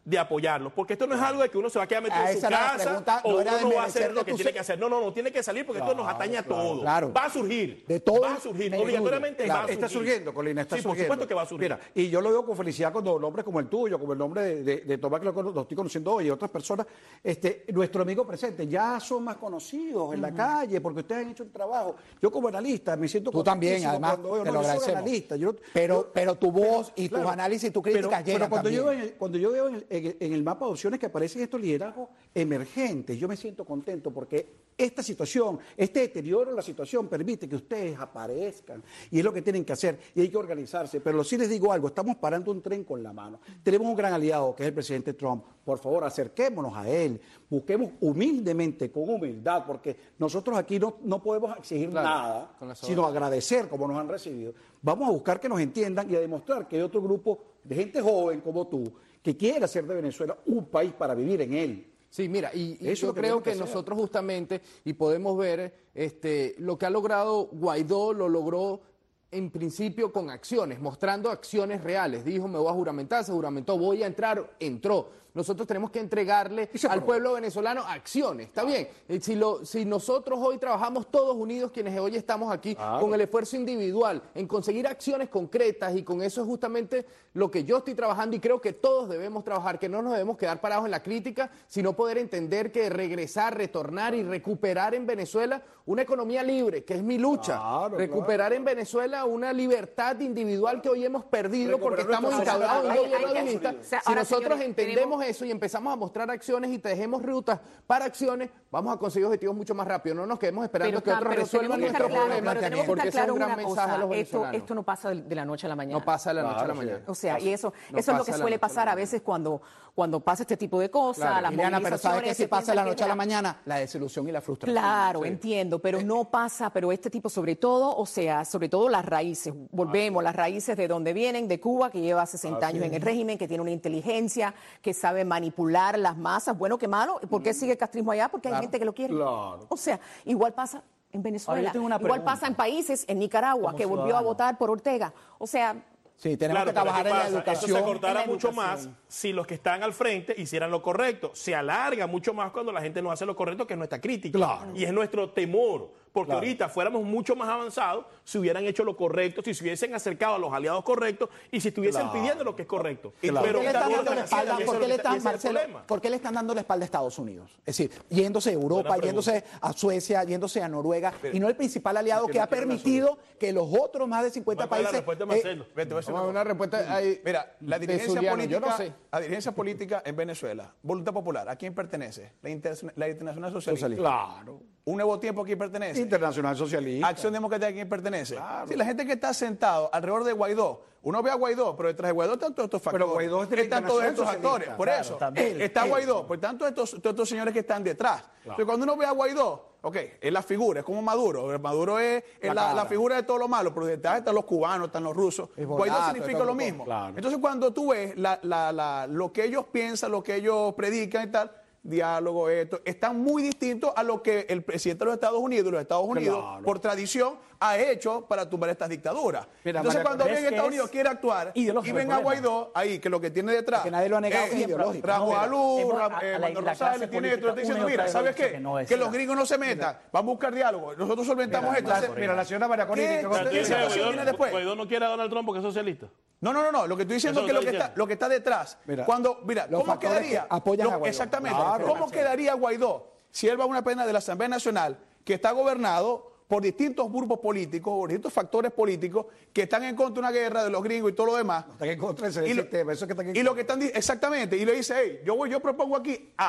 de apoyarlos, porque esto no es algo de que uno se va a quedar metido Ah, en su esa era la casa pregunta, o no uno era de no va a merecer hacer lo de que tu tiene se- que hacer. No, no, no, tiene que salir porque esto nos atañe a todo. claro. Va a surgir. De todo Va a surgir. me Obligatoriamente incluye. va a surgir. Está surgiendo, Colina, está sí, por surgiendo. supuesto que va a surgir. Mira, y yo lo veo con felicidad cuando nombres como el tuyo, como el nombre de, de, de Tomás, que lo, cono- lo estoy conociendo hoy, y otras personas, este, nuestro amigo presente, ya son más conocidos en la calle porque ustedes han hecho un trabajo. Yo como analista me siento Tú también, contentísimo además, cuando veo, te no, lo yo soy agradecemos. analista, yo- Pero, yo- pero tu voz y claro, tus análisis y tus críticas pero, llegan pero cuando también. yo, veo en el- cuando yo veo en el, en el- en el mapa de opciones que aparecen estos liderazgos emergentes, yo me siento contento porque esta situación, este deterioro en la situación permite que ustedes aparezcan y es lo que tienen que hacer y hay que organizarse. Pero sí les digo algo, estamos parando un tren con la mano. Tenemos un gran aliado que es el presidente Trump. Por favor, acerquémonos a él, busquemos humildemente, con humildad, porque nosotros aquí no, no podemos exigir Claro, nada, con la soberanía. sino agradecer como nos han recibido. Vamos a buscar que nos entiendan y a demostrar que hay otro grupo de gente joven como tú que quiere hacer de Venezuela un país para vivir en él. Sí, mira, y, y Eso es yo lo que creo tenemos que, que hacer. nosotros justamente, y podemos ver, este, lo que ha logrado Guaidó, lo logró en principio con acciones, mostrando acciones reales. Dijo, me voy a juramentar, se juramentó, voy a entrar, entró. Nosotros tenemos que entregarle al pueblo venezolano acciones, ¿está bien? Eh, Si, lo, si nosotros hoy trabajamos todos unidos, quienes hoy estamos aquí, Claro. con el esfuerzo individual, en conseguir acciones concretas, y con eso es justamente lo que yo estoy trabajando, y creo que todos debemos trabajar, que no nos debemos quedar parados en la crítica, sino poder entender que regresar, retornar y recuperar en Venezuela una economía libre, que es mi lucha. Claro, recuperar en Venezuela una libertad individual que hoy hemos perdido porque Recuperar estamos nuestra instaurados en un sociedad. gobierno Hay- hay que- administra. o sea, Si ahora, nosotros señores, entendemos tenemos- eso y empezamos a mostrar acciones y tejemos rutas para acciones, vamos a conseguir objetivos mucho más rápido. No nos quedemos esperando Pero, que está- otros pero resuelvan tenemos que estar nuestros claros, problemas, pero tenemos que porque estar ese es claros un gran una mensaje a cosa, los esto, venezolanos. esto no pasa de, de la noche a la mañana. No pasa de la noche a la Claro, sí. mañana. O sea, y eso, No eso es lo pasa que de la suele noche a la pasar a mañana. veces cuando, cuando pasa este tipo de cosas, Claro, las Liliana, pero ¿sabes que movilizaciones, si se pasa piensa de la que noche a la es mañana? La desilusión y la frustración. Claro, entiendo, pero no pasa, pero este tipo sobre todo, o sea, sobre todo las raíces, volvemos, las raíces de donde vienen, de Cuba, que lleva sesenta años en el régimen, que tiene una inteligencia, que sabe manipular las masas, bueno, qué malo, ¿por qué sigue el castrismo allá? Porque hay gente que lo quiere. Claro. O sea, igual pasa en Venezuela, Ahora, yo tengo una igual pregunta. pasa en países, en Nicaragua, Como que volvió a ciudadano. votar por Ortega. O sea, Sí, tenemos Claro, que pero trabajar ¿qué en la pasa? educación. Eso se cortara en la mucho educación. más si los que están al frente hicieran lo correcto. Se alarga mucho más cuando la gente no hace lo correcto, que es nuestra crítica. Claro. Y es nuestro temor. Porque Claro. ahorita fuéramos mucho más avanzados si hubieran hecho lo correcto, si se hubiesen acercado a los aliados correctos y si estuviesen Claro. pidiendo lo que es correcto. ¿Por qué Pero le ahorita están no lo dando la están haciendo, espalda? y eso ¿Por es qué lo le que- están, y ese es el Marcelo, problema. ¿por qué le están dando la espalda a Estados Unidos? Es decir, yéndose a Europa, Buena yéndose a Suecia, yéndose a Noruega, y no el principal aliado que ha permitido que los otros más de cincuenta ¿Cuál es la países... respuesta de eh, Marcelo? Ve, te voy a decir Vamos a una una cosa. respuesta ahí. Mira, la de dirigencia Zuliano, política, yo no sé. la dirigencia política en Venezuela, Voluntad Popular, ¿a quién pertenece? La, Inter- la Internacional Socialista. Claro. Un Nuevo Tiempo, ¿a quién pertenece? Internacional Socialista. Acción Democrática, ¿a quién pertenece? Sí, la gente que está sentado alrededor de Guaidó, uno ve a Guaidó, pero detrás de Guaidó están todos estos factores. Pero Guaidó es de la están todos estos Internacional actores. Socialista. Por Claro, eso, también. eh, está Él, Guaidó, por tanto estos, todos estos señores que están detrás. Entonces, cuando uno ve a Guaidó, ok, es la figura, es como Maduro. Maduro es, es La la, cara. la figura de todo lo malo, pero detrás están los cubanos, están los rusos. Es Guaidó bonato, significa todo lo lo- mismo. Claro. Entonces, cuando tú ves la- la- la- lo que ellos piensan, lo que ellos predican y tal, diálogo, esto, están muy distintos a lo que el presidente de los Estados Unidos, los Estados Unidos, Claro. por tradición, ha hecho para tumbar estas dictaduras. Mira, Entonces, María cuando Cortés, ven que Estados que Unidos es quiere actuar y ideológico ven a el problema. Guaidó ahí, que lo que tiene detrás. Que nadie lo ha negado, que es ideológico. Rajo No, Alú, hemos- Ram- a- eh, a la- Manuel la Rosales, clase tiene esto, está política, diciendo, una y mira, otra ¿sabes vez dice qué? que no es Que los esa. gringos no se metan, vamos a buscar diálogo, nosotros solventamos Mira, esto. la- Entonces, mira, la señora María Corina, ¿qué- que- qué ¿Tú dices que situación Guaidó- viene después? Guaidó no quiere a Donald Trump porque es socialista? No, no, no, no. Lo que estoy diciendo es Eso que lo lo que, está está, lo que está detrás, Mira, cuando, mira, los ¿cómo factores quedaría? que apoyan Lo- a Guaidó. Exactamente. Claro. ¿Cómo quedaría Guaidó si él va a una pena de la Asamblea Nacional que está gobernado por distintos grupos políticos, por distintos factores políticos que están en contra de una guerra de los gringos y todo lo demás? Están en contra del Y lo, sistema, eso que están en y lo que están di- exactamente, y le dice, hey, yo voy, yo propongo aquí A,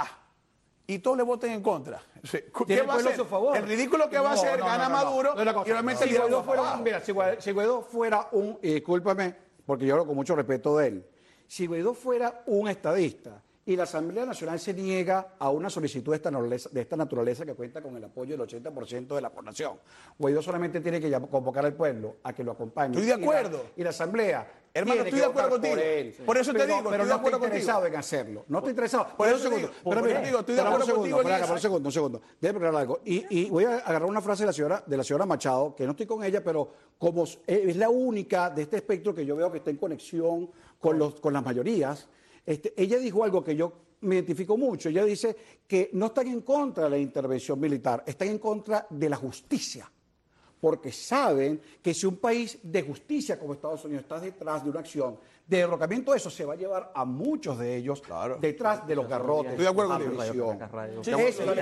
y todos le voten en contra. ¿Qué Tiene va a pueblo a hacer? su favor. El ridículo que va a No, hacer, no, gana no, no, no. Maduro, No es la cosa. y realmente si el Guaidó liderazgo fuera, abajo. mira, si Guaidó, si Guaidó fuera un, y discúlpame, porque yo hablo con mucho respeto de él, si Guaidó fuera un estadista y la Asamblea Nacional se niega a una solicitud de esta naturaleza, de esta naturaleza que cuenta con el apoyo del ochenta por ciento de la población, Guaidó solamente tiene que llam- convocar al pueblo a que lo acompañe. Estoy de Y la- acuerdo. Y la, Asamblea. Hermano, tiene estoy que de acuerdo votar por contigo. él. Por eso te Pero- digo, pero estoy de no acuerdo estoy interesado contigo. en hacerlo. No estoy interesado. Por Pero eso un te segundo, digo, pero por eso mira, te digo, estoy de pero un acuerdo segundo, contigo, por acá, Elías. por un segundo, un segundo. Déjame aclarar algo. Y, y voy a agarrar una frase de la señora, de la señora Machado, que no estoy con ella, pero como s- es la única de este espectro que yo veo que está en conexión con, los, con las mayorías. Este, ella dijo algo que yo me identifico mucho. Ella dice que no están en contra de la intervención militar, están en contra de la justicia. Porque saben que si un país de justicia como Estados Unidos está detrás de una acción de derrocamiento, eso se va a llevar a muchos de ellos claro. detrás de los garrotes. Estoy de acuerdo con contigo. Sí, eso es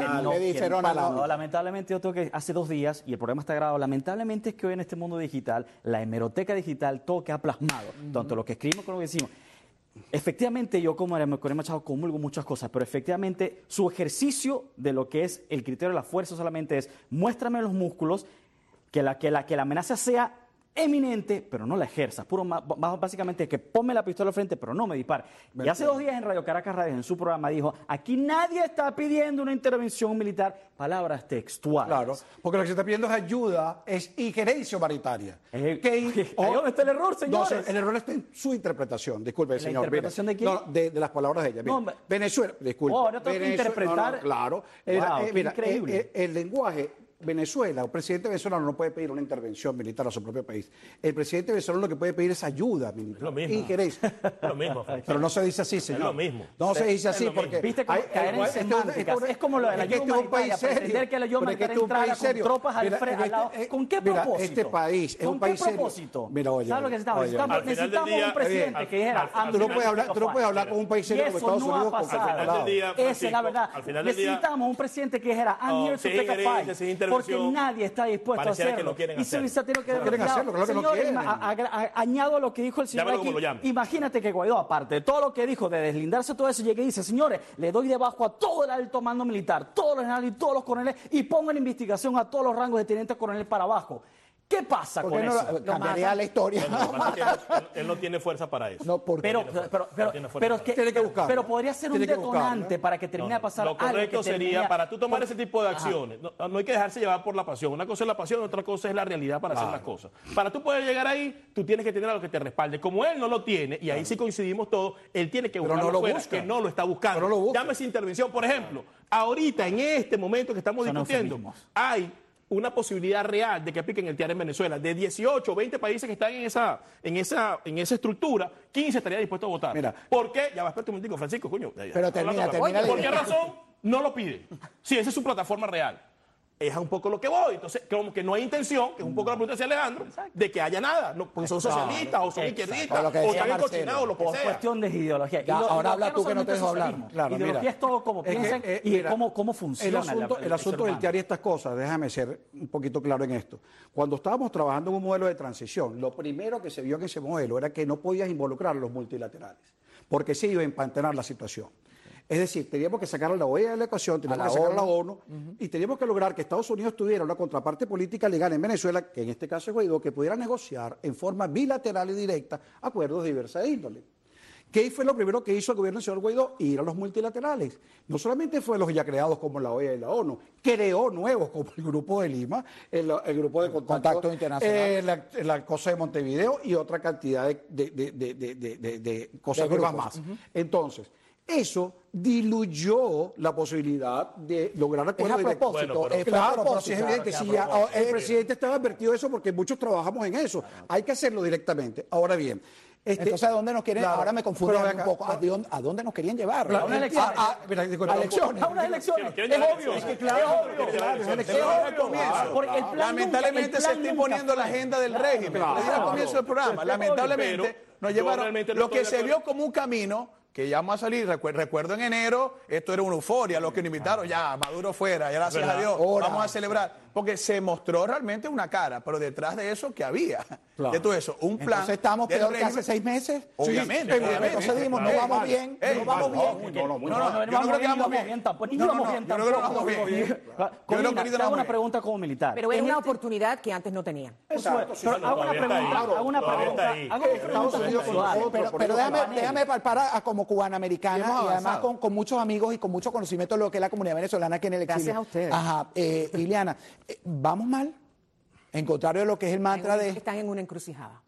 no, lamentablemente yo tengo que hace dos días, y el programa está grabado, lamentablemente es que hoy en este mundo digital, la hemeroteca digital, todo queda plasmado, uh-huh. tanto lo que escribimos como lo que decimos. Efectivamente, yo como Corey Machado comulgo muchas cosas, pero efectivamente su ejercicio de lo que es el criterio de la fuerza solamente es muéstrame los músculos, que la, que la, que la amenaza sea eminente, pero no la ejerzas. Puro, más, básicamente que ponme la pistola al frente, pero no me dispare. Y hace dos días en Radio Caracas Radio, en su programa, dijo, aquí nadie está pidiendo una intervención militar, palabras textuales. Claro, porque lo que se está pidiendo es ayuda, es injerencia humanitaria. Eh, que, ¿Ahí dónde está el error, señores? No, el error está en su interpretación, disculpe, ¿La señor. interpretación Mira, de quién? No, de, de las palabras de ella. Mira, no, Venezuela, disculpe. Oh, ahora tengo que Venezuela, interpretar. No, no, claro. Wow, Era, eh, mira, increíble. Eh, eh, el lenguaje... Venezuela, el presidente venezolano no puede pedir una intervención militar a su propio país. El presidente venezolano lo que puede pedir es ayuda militar. Es lo mismo. Injerencia. Es lo mismo. Pero no se dice así, señor. Es lo mismo. No se dice así porque... Viste cómo hay, caer en este, semánticas. este, Es como lo de la es que ayuda este es un país humanitaria, serio. pretender que la ayuda Pero es que humanitaria este es un país entrara con serio. tropas al Mira, fre- este- al lado. eh, ¿Con qué mira, propósito? este país es ¿Con un país qué serio. propósito? Mira, oye, ¿Sabes lo que necesitamos? oye, Necesitamos, oye. necesitamos un presidente que dijera, I'm Tú no here puedes to hablar, tú no puedes hablar con un país serio como Estados Unidos. Al final del día, esa es la verdad. al final del día- Necesitamos un presidente que dijera, I'm here to sin take a injerencia, fight. sin intervención. Porque nadie está dispuesto a Pareciera hacerlo. que no quieren Y se hacerlo. hubiese tenido que No quieren hacerlo, claro que no Señores, quieren. a- a- a- añado a lo que dijo el señor Llámalo aquí. como lo llame. Imagínate que Guaidó, aparte de todo lo que dijo, de deslindarse de todo eso, llegue y dice, señores, le doy debajo a todo el alto mando militar, todos los generales y todos los coroneles, y pongo en investigación a todos los rangos de teniente coronel para abajo. ¿Qué pasa ¿Por con qué no eso? lo- cambiaría la historia? Él no, él tiene- él- él no tiene fuerza para eso. No, porque Pero, No tiene fuerza. pero, pero, No tiene fuerza pero, para que- Tiene que buscarlo. pero podría ser un Tiene que buscarlo, detonante ¿no? para que termine No, a pasar lo algo correcto que sería, termine- para tú tomar Por- ese tipo de acciones, no, no hay que dejarse llevar por la pasión. Una cosa es la pasión, otra cosa es la realidad para hacer las cosas. Para tú poder llegar ahí, tú tienes que tener algo que te respalde. Como él no lo tiene, y ahí sí coincidimos todos, él tiene que Pero buscarlo no lo fuera, busca. que no lo está buscando. Pero no lo busca. Llámese intervención. Por ejemplo, ahorita, en este momento que estamos Son discutiendo, eufemismos. hay una posibilidad real de que apliquen el T I A R en Venezuela. De dieciocho o veinte países que están en esa, en esa, en esa estructura, quince estarían dispuestos a votar. Mira. ¿Por qué? Ya va, espérate un momentico, Francisco, coño. Ya, ya. Pero termina, Hablando- termina la ¿Por qué idea. razón no lo piden? Si esa es su plataforma real. Es un poco lo que voy. Entonces, como que no hay intención, que es un poco la pregunta hacia Alejandro, de que haya nada. No, porque son socialistas o son Exacto. izquierdistas O lo que o decía están Marcelo. encochinados o lo que Por sea. cuestión de ideología. Ya, Y lo- ahora ideología habla tú que no te solamente dejo es hablar. socialismo. Claro, Ideología mira. es todo como Es que, piensan eh, y mira, cómo, cómo El funciona. asunto, la- el asunto ser del humano. T I A R y estas cosas, déjame ser un poquito claro en esto. Cuando estábamos trabajando en un modelo de transición, lo primero que se vio en ese modelo era que no podías involucrar a los multilaterales, porque se iba a empantanar la situación. Es decir, teníamos que sacar a la O E A de la ecuación, teníamos A la que sacar a la ONU. ONU y teníamos que lograr que Estados Unidos tuviera una contraparte política legal en Venezuela, que en este caso es Guaidó, que pudiera negociar en forma bilateral y directa acuerdos de diversa índole. ¿Qué fue lo primero que hizo el gobierno del señor Guaidó? Ir a los multilaterales. No solamente fue los ya creados como la O E A y la ONU, creó nuevos como el Grupo de Lima, el, el Grupo de Contacto, Contacto Internacional. eh, la, la cosa de Montevideo y otra cantidad de, de, de, de, de, de, de- de cosas De nuevas grupos. más. Entonces, eso diluyó la posibilidad de lograr Es acuerdos a directos. propósito, Bueno, pero- es fue a Claro, pero sí propósito. es evidente, claro, si que a ya- propósito. el presidente estaba advertido de eso porque muchos trabajamos en eso. Hay que hacerlo directamente. Ahora bien, este, Entonces, ¿a dónde nos quieren? claro, ahora me confundí pero un acá- poco. ¿A dónde, a dónde nos querían llevar? Claro, A unas elecciones. ah, ah, mira, disculpa, A elecciones. A unas elecciones. Quieren Es llevar obvio. elecciones. Es claro, Quieren obvio. llevar Claro, elecciones. es Pero obvio. al comienzo. Porque el plan Lamentablemente nunca- el se plan está nunca imponiendo la fue- agenda del régimen. Claro. Lo dije al comienzo del programa. Pero Lamentablemente nos yo llevaron realmente no lo que estoy de se acuerdo. vio como un camino que ya vamos a salir. Recuer- Recuerdo en enero, esto era una euforia. Los que nos invitaron, ya, Maduro fuera, ya gracias a verdad. Dios, Ahora. vamos a celebrar. Porque se mostró realmente una cara, pero detrás de eso, ¿qué había? Claro. De todo eso, un plan. Entonces estamos del peor que hace régimen. seis meses. Obviamente, Sí, obviamente. entonces dijimos, no Ey, vamos vale. bien, Ey, no vamos vale. bien. No, no, No, no, no, yo no creo que vamos bien. bien tampoco. Ni No, no, vamos no, bien yo no creo que tampoco. vamos bien. Yo creo que Corina, ahorita te hago vamos una bien. pregunta como militar. Pero es En una este- oportunidad que antes no tenían. Exacto, sí, Pero sí, hago una todavía está ahí. pregunta, hago una Todavía pregunta, está ahí. hago una Estados pregunta Unidos con conceptual. nosotros, Pero, por pero eso déjame, panel. déjame palpar a, a como cubanoamericana Hemos y además avanzado. con, con muchos amigos y con mucho conocimiento de lo que es la comunidad venezolana aquí en el exilio. Gracias a ustedes. Ajá, eh, Liliana, eh, ¿vamos mal? En contrario de lo que es el mantra de... Están en una encrucijada.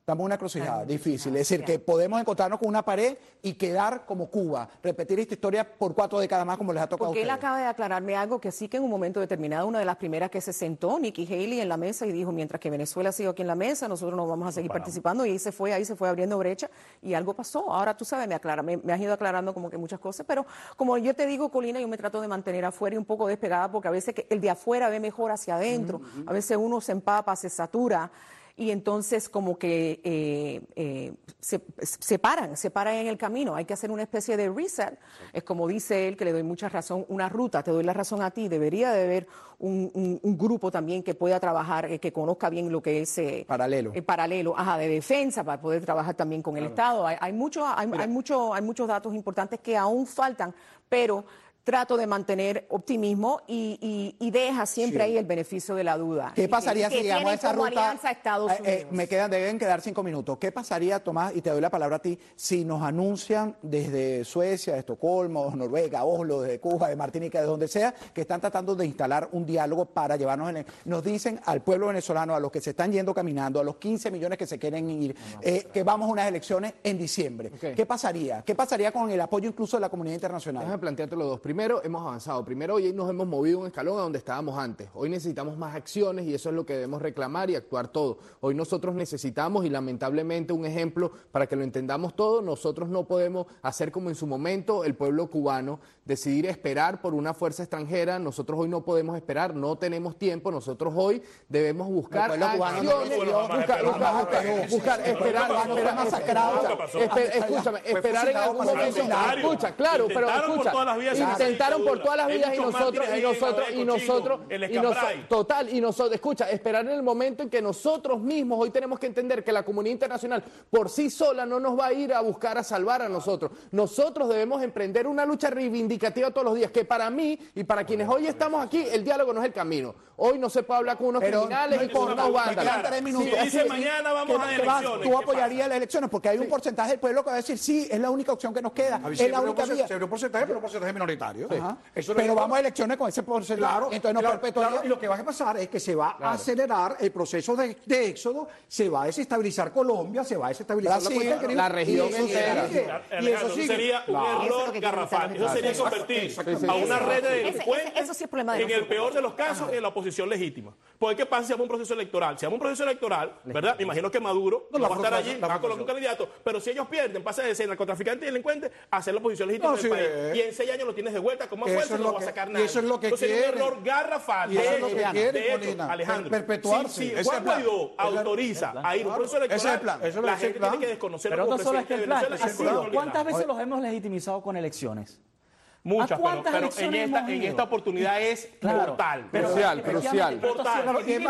Estamos en una crucijada difícil. Es decir, que podemos encontrarnos con una pared y quedar como Cuba, repetir esta historia por cuatro décadas más como les ha tocado Porque a él ustedes. acaba de aclararme algo que sí que en un momento determinado, una de las primeras que se sentó, Nikki Haley, en la mesa y dijo, mientras que Venezuela siga aquí en la mesa, nosotros no vamos a seguir participando, y ahí se fue, ahí se fue abriendo brecha y algo pasó. Ahora tú sabes, me aclara, me, me has ido aclarando como que muchas cosas, pero como yo te digo, Colina, yo me trato de mantener afuera y un poco despegada, porque a veces que el de afuera ve mejor hacia adentro, uh-huh. a veces uno se empapa, se satura, y entonces como que eh, eh, se, se paran, se paran en el camino. Hay que hacer una especie de reset. Sí. Es como dice él, que le doy mucha razón, una ruta, te doy la razón a ti. Debería de haber un, un, un grupo también que pueda trabajar, eh, que conozca bien lo que es... Eh, paralelo. Eh, paralelo, ajá, de defensa, para poder trabajar también con claro. el Estado. Hay, hay, mucho, hay, hay, mucho, hay muchos datos importantes que aún faltan, pero... trato de mantener optimismo y, y, y deja siempre sí. ahí el beneficio de la duda. ¿Qué pasaría que, si que llegamos a esa ruta? Alianza a Estados Unidos. Eh, eh, me quedan, deben quedar cinco minutos. ¿Qué pasaría, Tomás, y te doy la palabra a ti, si nos anuncian desde Suecia, de Estocolmo, Noruega, Oslo, de Cuba, de Martinica, de donde sea, que están tratando de instalar un diálogo para llevarnos en el... Nos dicen al pueblo venezolano, a los que se están yendo caminando, a los quince millones que se quieren ir, eh, que vamos a unas elecciones en diciembre. Okay. ¿Qué pasaría? ¿Qué pasaría con el apoyo incluso de la comunidad internacional? Déjame plantearte los dos. Primero, hemos avanzado. Primero, hoy nos hemos movido un escalón a donde estábamos antes. Hoy necesitamos más acciones y eso es lo que debemos reclamar y actuar todo. Hoy nosotros necesitamos, y lamentablemente un ejemplo para que lo entendamos todo, nosotros no podemos hacer como en su momento el pueblo cubano, decidir esperar por una fuerza extranjera. Nosotros hoy no podemos esperar, no tenemos tiempo. Nosotros hoy debemos buscar acciones, buscar, buscar, buscar, esperar, esperar masacrado. Escúchame, esperar en algún momento. Escucha, claro, pero escucha, intentaron por todas las vidas y nosotros, y nosotros, y nosotros, y nosotros, total, y nosotros, escucha, esperar en el momento en que nosotros mismos hoy tenemos que entender que la comunidad internacional por sí sola no nos va a ir a buscar a salvar a nosotros. Nosotros debemos emprender una lucha reivindicativa todos los días, que para mí y para quienes hoy estamos aquí, el diálogo no es el camino. Hoy no se puede hablar con unos Pero criminales no y con unos vándalos. Si dice mañana vamos a elecciones. Tú apoyarías las elecciones porque hay un sí. porcentaje del pueblo que va a decir sí, es la única opción que nos queda, es la única vía. Se un porcentaje, pero un porcentaje minoritario. Sí. Eso pero vamos a elecciones con ese porcentaje. Claro, entonces no claro, claro, y lo que va a pasar es que se va claro. a acelerar el proceso de, de éxodo, se va a desestabilizar Colombia, se va a desestabilizar Brasil, la, la, la región entera. Y eso sí sería un error garrafal. Eso sería convertir a una red de delincuentes en el peor de los casos en la oposición legítima. Porque ¿qué pasa si hacemos un proceso electoral? Si hacemos un proceso electoral, ¿verdad? Me imagino que Maduro no, no va a estar allí, va a colocar un candidato, pero si ellos pierden, pasa de ser narcotraficante y delincuente a ser la oposición legítima del país. Y en seis años lo tienes de vuelta con más fuerza y no va a sacar nada. Eso es lo que Entonces quiere. Es un error garrafal. Eso es lo que quiere, de hecho, Alejandro, perpetuarse. Si, si Juan Guaidó autoriza a ir a un proceso electoral, Eso la gente tiene que desconocerlo como presidente de Venezuela. ¿Cuántas veces los hemos legitimizado con elecciones? Muchas, pero, pero en, esta, en esta oportunidad es claro, mortal. Pero, crucial, crucial. Mortal. Mira que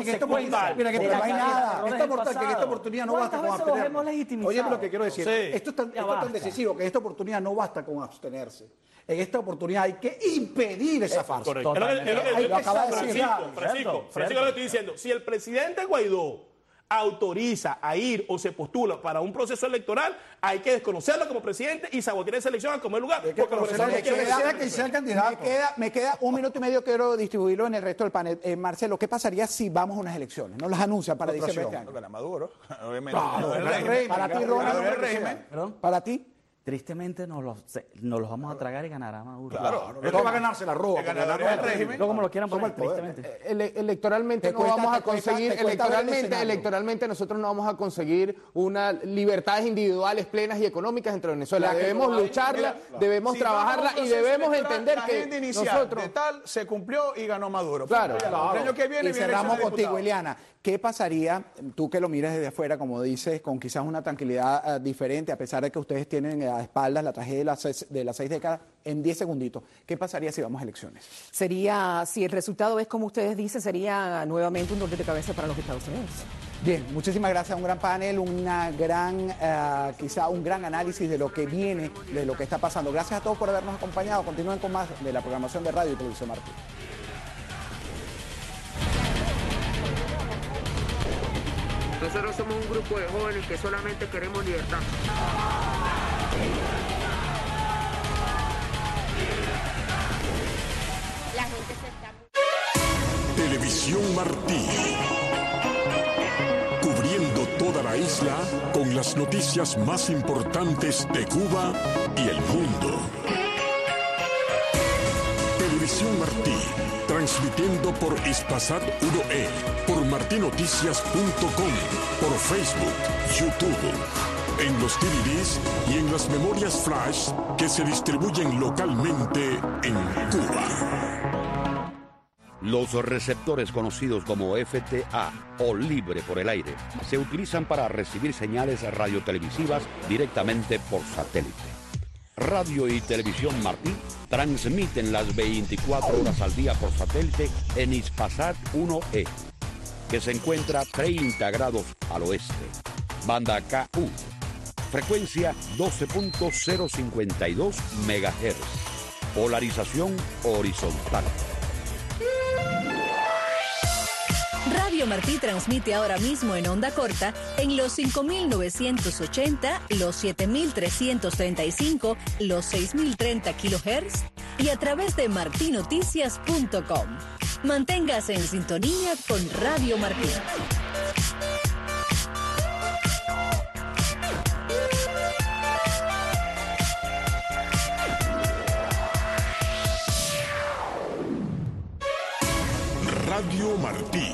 no hay nada. Esta mortal, que en esta oportunidad no basta con abstenerse. Oye, lo que quiero decir, sí. esto, es tan, esto es tan decisivo que en esta oportunidad no basta con abstenerse. En esta oportunidad hay que impedir esa farsa. Correcto. Es lo que, es lo que, hay lo acaba de decir. Francisco, Francisco, Francisco, lo que estoy diciendo. Si el presidente Guaidó autoriza a ir o se postula para un proceso electoral, hay que desconocerlo como presidente y sabotear esa elección en primer lugar. Porque por eso me queda, que sea candidato. Me queda, me queda un minuto y medio, quiero distribuirlo en el resto del panel. Eh, Marcelo, ¿qué pasaría si vamos a unas elecciones? ¿No las anuncian para diciembre de este año? Gana Maduro, obviamente. Para ti, Ronald, para ti. Tristemente nos los, nos los vamos a tragar y ganará Maduro. Claro, no, no va a ganarse la roba. El régimen. No como lo quieran poner, tristemente. Ele electoralmente no vamos a conseguir, electoralmente, electoralmente nosotros no vamos a conseguir unas libertades individuales plenas y económicas entre Venezuela. Debemos lucharla, debemos trabajarla y debemos entender que nosotros... de tal se cumplió y ganó Maduro. Claro. El año que viene y cerramos contigo, Eliana. ¿Qué pasaría, tú que lo miras desde afuera, como dices, con quizás una tranquilidad uh, diferente, a pesar de que ustedes tienen a espaldas la tragedia de las seis, de las seis décadas, en diez segunditos, ¿qué pasaría si vamos a elecciones? Sería, si el resultado es como ustedes dicen, sería nuevamente un dolor de cabeza para los Estados Unidos. Bien, muchísimas gracias, un gran panel, una gran, uh, quizá un gran análisis de lo que viene, de lo que está pasando. Gracias a todos por habernos acompañado. Continúen con más de la programación de Radio y Televisión Martí. Nosotros somos un grupo de jóvenes que solamente queremos libertad. La gente se está... Televisión Martí. Cubriendo toda la la isla con las noticias más importantes de Cuba y el mundo. Televisión Martí, transmitiendo por Hispasat uno E, por martinoticias punto com, por Facebook, YouTube, en los D V Ds y en las memorias flash que se distribuyen localmente en Cuba. Los receptores conocidos como F T A o libre por el aire se utilizan para recibir señales radiotelevisivas directamente por satélite. Radio y Televisión Martí transmiten las veinticuatro horas al día por satélite en Hispasat uno E, que se encuentra treinta grados al oeste. Banda K U, frecuencia doce punto cero cincuenta y dos megahertz, polarización horizontal. Radio Martí transmite ahora mismo en onda corta en los cinco mil novecientos ochenta, los siete mil trescientos treinta y cinco, los seis mil treinta kilohertz y a través de martinoticias punto com. Manténgase en sintonía con Radio Martí. Radio Martí,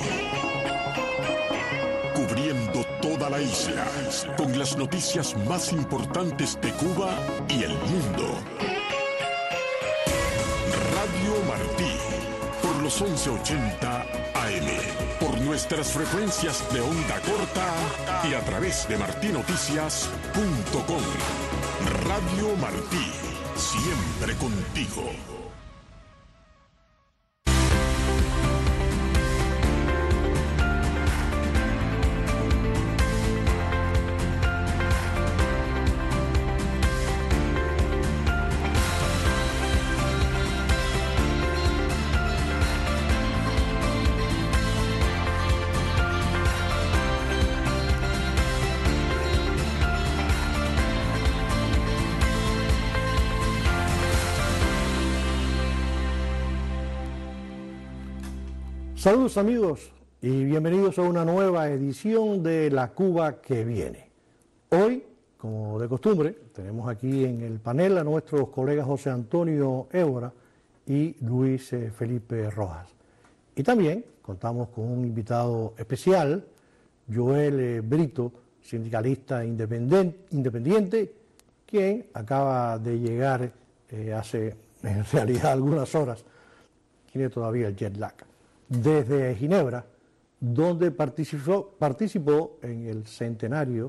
cubriendo toda la isla con las noticias más importantes de Cuba y el mundo. Radio Martí, por los once ochenta A M, por nuestras frecuencias de onda corta y a través de martinoticias punto com. Radio Martí, siempre contigo. Saludos amigos y bienvenidos a una nueva edición de La Cuba que viene. Hoy, como de costumbre, tenemos aquí en el panel a nuestros colegas José Antonio Évora y Luis eh, Felipe Rojas. Y también contamos con un invitado especial, Joel eh, Brito, sindicalista independiente, independiente, quien acaba de llegar eh, hace en realidad algunas horas, tiene todavía el jet lag, desde Ginebra, donde participó, participó en el centenario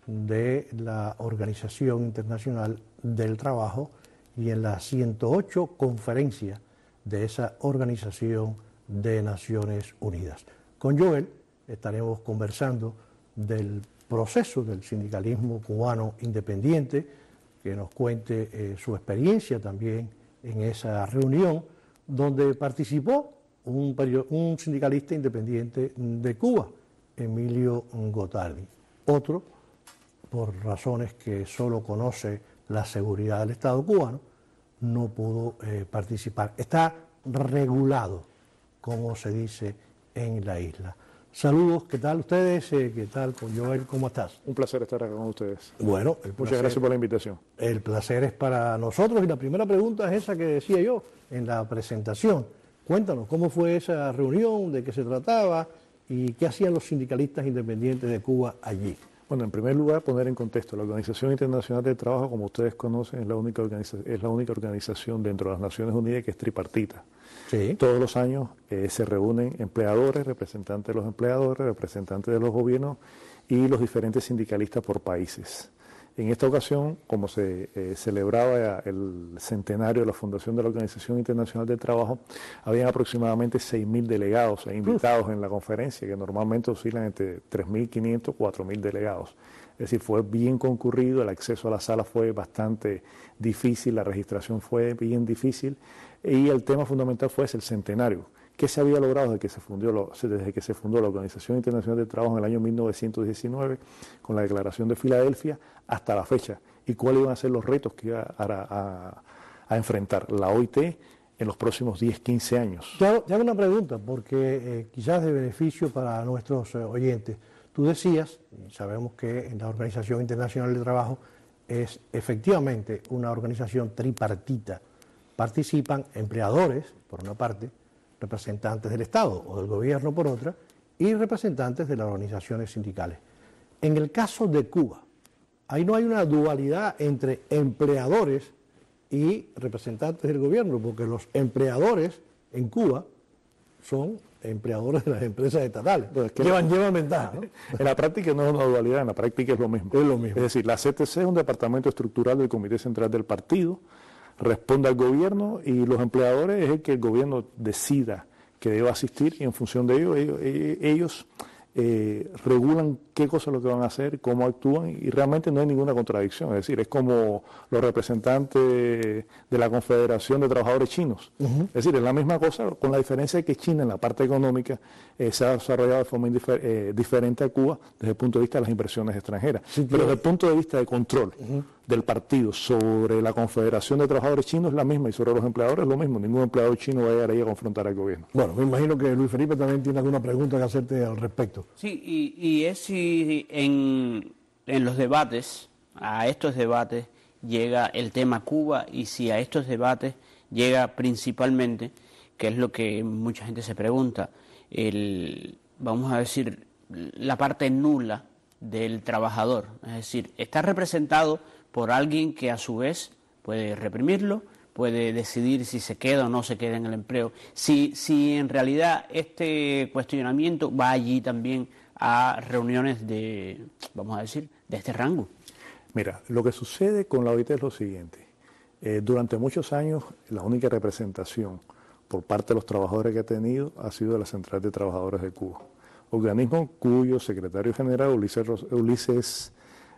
de la Organización Internacional del Trabajo y en la ciento ocho conferencia de esa Organización de Naciones Unidas. Con Joel estaremos conversando del proceso del sindicalismo cubano independiente, que nos cuente eh, su experiencia también en esa reunión, donde participó Un, un sindicalista independiente de Cuba, Emilio Gotardi. Otro, por razones que solo conoce la seguridad del Estado cubano, no pudo eh, participar. Está regulado, como se dice en la isla. Saludos, ¿qué tal ustedes? Eh, ¿Qué tal, Joel? ¿Cómo estás? Un placer estar acá con ustedes. Bueno, el placer, muchas gracias por la invitación. El placer es para nosotros y la primera pregunta es esa que decía yo en la presentación. Cuéntanos, ¿cómo fue esa reunión? ¿De qué se trataba? ¿Y qué hacían los sindicalistas independientes de Cuba allí? Bueno, en primer lugar, poner en contexto, la Organización Internacional del Trabajo, como ustedes conocen, es la única, organiza es la única organización dentro de las Naciones Unidas que es tripartita. Sí. Todos los años eh, se reúnen empleadores, representantes de los empleadores, representantes de los gobiernos y los diferentes sindicalistas por países. En esta ocasión, como se eh, celebraba el centenario de la fundación de la Organización Internacional del Trabajo, habían aproximadamente seis mil delegados e invitados Uf. en la conferencia, que normalmente oscilan entre tres mil quinientos y cuatro mil delegados. Es decir, fue bien concurrido, el acceso a la sala fue bastante difícil, la registración fue bien difícil y el tema fundamental fue ese, el centenario. ¿Qué se había logrado desde que se, fundó, desde que se fundó la Organización Internacional del Trabajo en el año mil novecientos diecinueve con la Declaración de Filadelfia hasta la fecha? ¿Y cuáles iban a ser los retos que iba a, a, a enfrentar la O I T en los próximos diez, quince años? Te hago, te hago una pregunta, porque eh, quizás de beneficio para nuestros eh, oyentes. Tú decías, sabemos que la Organización Internacional del Trabajo es efectivamente una organización tripartita. Participan empleadores, por una parte, representantes del Estado o del gobierno por otra, y representantes de las organizaciones sindicales. En el caso de Cuba, ahí no hay una dualidad entre empleadores y representantes del gobierno, porque los empleadores en Cuba son empleadores de las empresas estatales. Pues es que llevan, llevan ventaja, ¿no? En la práctica no es una dualidad, en la práctica es lo mismo. Es lo mismo. Es decir, la C T C es un departamento estructural del Comité Central del Partido, responde al gobierno y los empleadores es el que el gobierno decida que deba asistir y en función de ello ellos, ellos eh, regulan qué cosas es lo que van a hacer, cómo actúan y realmente no hay ninguna contradicción. Es decir, es como los representantes de la Confederación de Trabajadores Chinos. Uh-huh. Es decir, es la misma cosa con la diferencia de que China en la parte económica eh, se ha desarrollado de forma indifer- eh, diferente a Cuba desde el punto de vista de las inversiones extranjeras. Sí, pero desde el punto de vista de control uh-huh. del partido sobre la Confederación de Trabajadores Chinos es la misma y sobre los empleadores es lo mismo. Ningún empleador chino va a llegar ahí a confrontar al gobierno. Bueno, me imagino que Luis Felipe también tiene alguna pregunta que hacerte al respecto. Sí, y, y es si en, en los debates, a estos debates llega el tema Cuba y si a estos debates llega principalmente, que es lo que mucha gente se pregunta, el, vamos a decir, la parte nula del trabajador. Es decir, está representado por alguien que a su vez puede reprimirlo, puede decidir si se queda o no se queda en el empleo. Si, si en realidad este cuestionamiento va allí también a reuniones de, vamos a decir, de este rango. Mira, lo que sucede con la O I T es lo siguiente. Eh, durante muchos años la única representación por parte de los trabajadores que ha tenido ha sido de la Central de Trabajadores de Cuba, organismo cuyo secretario general, Ulises, Ulises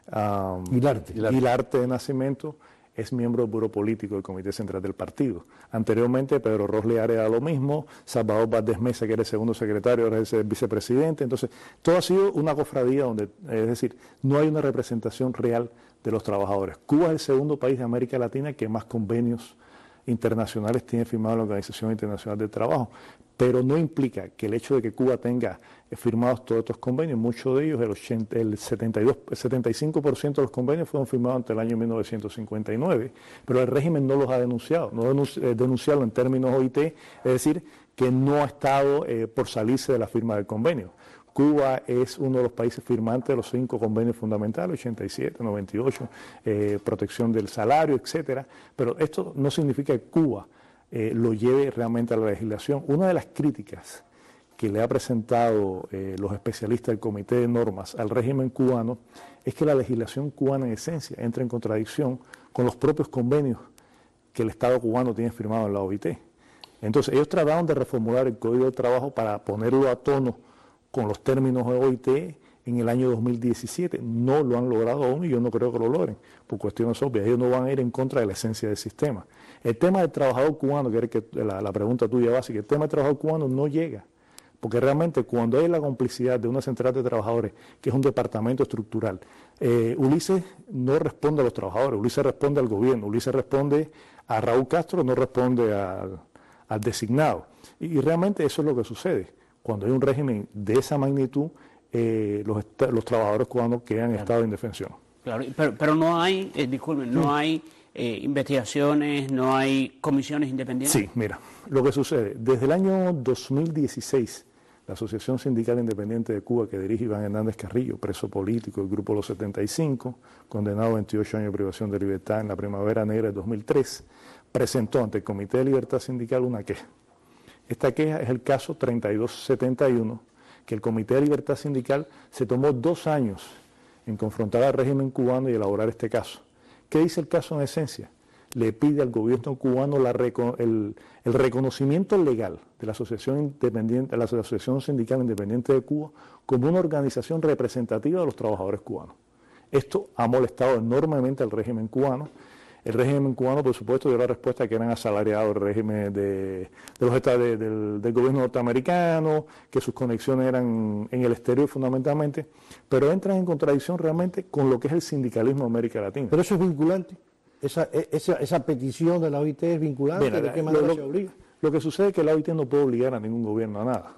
um, Hilarte. Hilarte de Nacimiento, es miembro del Buró Político del Comité Central del Partido. Anteriormente Pedro Roslear era lo mismo, Salvador Valdés Mesa, que era el segundo secretario, era el vicepresidente. Entonces, todo ha sido una cofradía donde, es decir, no hay una representación real de los trabajadores. Cuba es el segundo país de América Latina que más convenios internacionales tiene firmado la Organización Internacional del Trabajo, pero no implica que el hecho de que Cuba tenga firmados todos estos convenios, muchos de ellos, el, ochenta, el setenta y dos, el setenta y cinco por ciento de los convenios fueron firmados ante el año mil novecientos cincuenta y nueve, pero el régimen no los ha denunciado, no denunci, eh, denunciarlo en términos O I T, es decir, que no ha estado eh, por salirse de la firma del convenio. Cuba es uno de los países firmantes de los cinco convenios fundamentales, ochenta y siete, noventa y ocho, eh, protección del salario, etcétera, pero esto no significa que Cuba eh, lo lleve realmente a la legislación. Una de las críticas que le ha presentado eh, los especialistas del Comité de Normas al régimen cubano es que la legislación cubana en esencia entra en contradicción con los propios convenios que el Estado cubano tiene firmado en la O I T. Entonces ellos trataron de reformular el Código de Trabajo para ponerlo a tono con los términos de O I T en el año dos mil diecisiete. No lo han logrado aún y yo no creo que lo logren, por cuestiones obvias. Ellos no van a ir en contra de la esencia del sistema. El tema del trabajador cubano, que era que la, la pregunta tuya básica, el tema del trabajador cubano no llega, porque realmente cuando hay la complicidad de una central de trabajadores, que es un departamento estructural, eh, Ulises no responde a los trabajadores, Ulises responde al gobierno, Ulises responde a Raúl Castro, no responde al, al designado. Y, y realmente eso es lo que sucede. Cuando hay un régimen de esa magnitud, eh, los, los trabajadores cubanos quedan en claro. estado de indefensión. Claro, pero, pero no hay, eh, disculpen, no hay eh, investigaciones, no hay comisiones independientes. Sí, mira, lo que sucede, desde el año dos mil dieciséis, la Asociación Sindical Independiente de Cuba, que dirige Iván Hernández Carrillo, preso político del Grupo Los setenta y cinco, condenado a veintiocho años de privación de libertad en la Primavera Negra de dos mil tres, presentó ante el Comité de Libertad Sindical una queja. Esta queja es el caso treinta y dos setenta y uno, que el Comité de Libertad Sindical se tomó dos años en confrontar al régimen cubano y elaborar este caso. ¿Qué dice el caso en esencia? Le pide al gobierno cubano la reco el, el reconocimiento legal de la Asociación Independiente, la Asociación Sindical Independiente de Cuba como una organización representativa de los trabajadores cubanos. Esto ha molestado enormemente al régimen cubano. El régimen cubano, por supuesto, dio la respuesta que eran asalariados del régimen de, de los estados de, del, del gobierno norteamericano, que sus conexiones eran en el exterior fundamentalmente, pero entran en contradicción realmente con lo que es el sindicalismo de América Latina. Pero eso es vinculante. Esa, esa, esa petición de la O I T es vinculante. Mira, ¿De qué manera lo, se obliga? Lo que sucede es que la O I T no puede obligar a ningún gobierno a nada.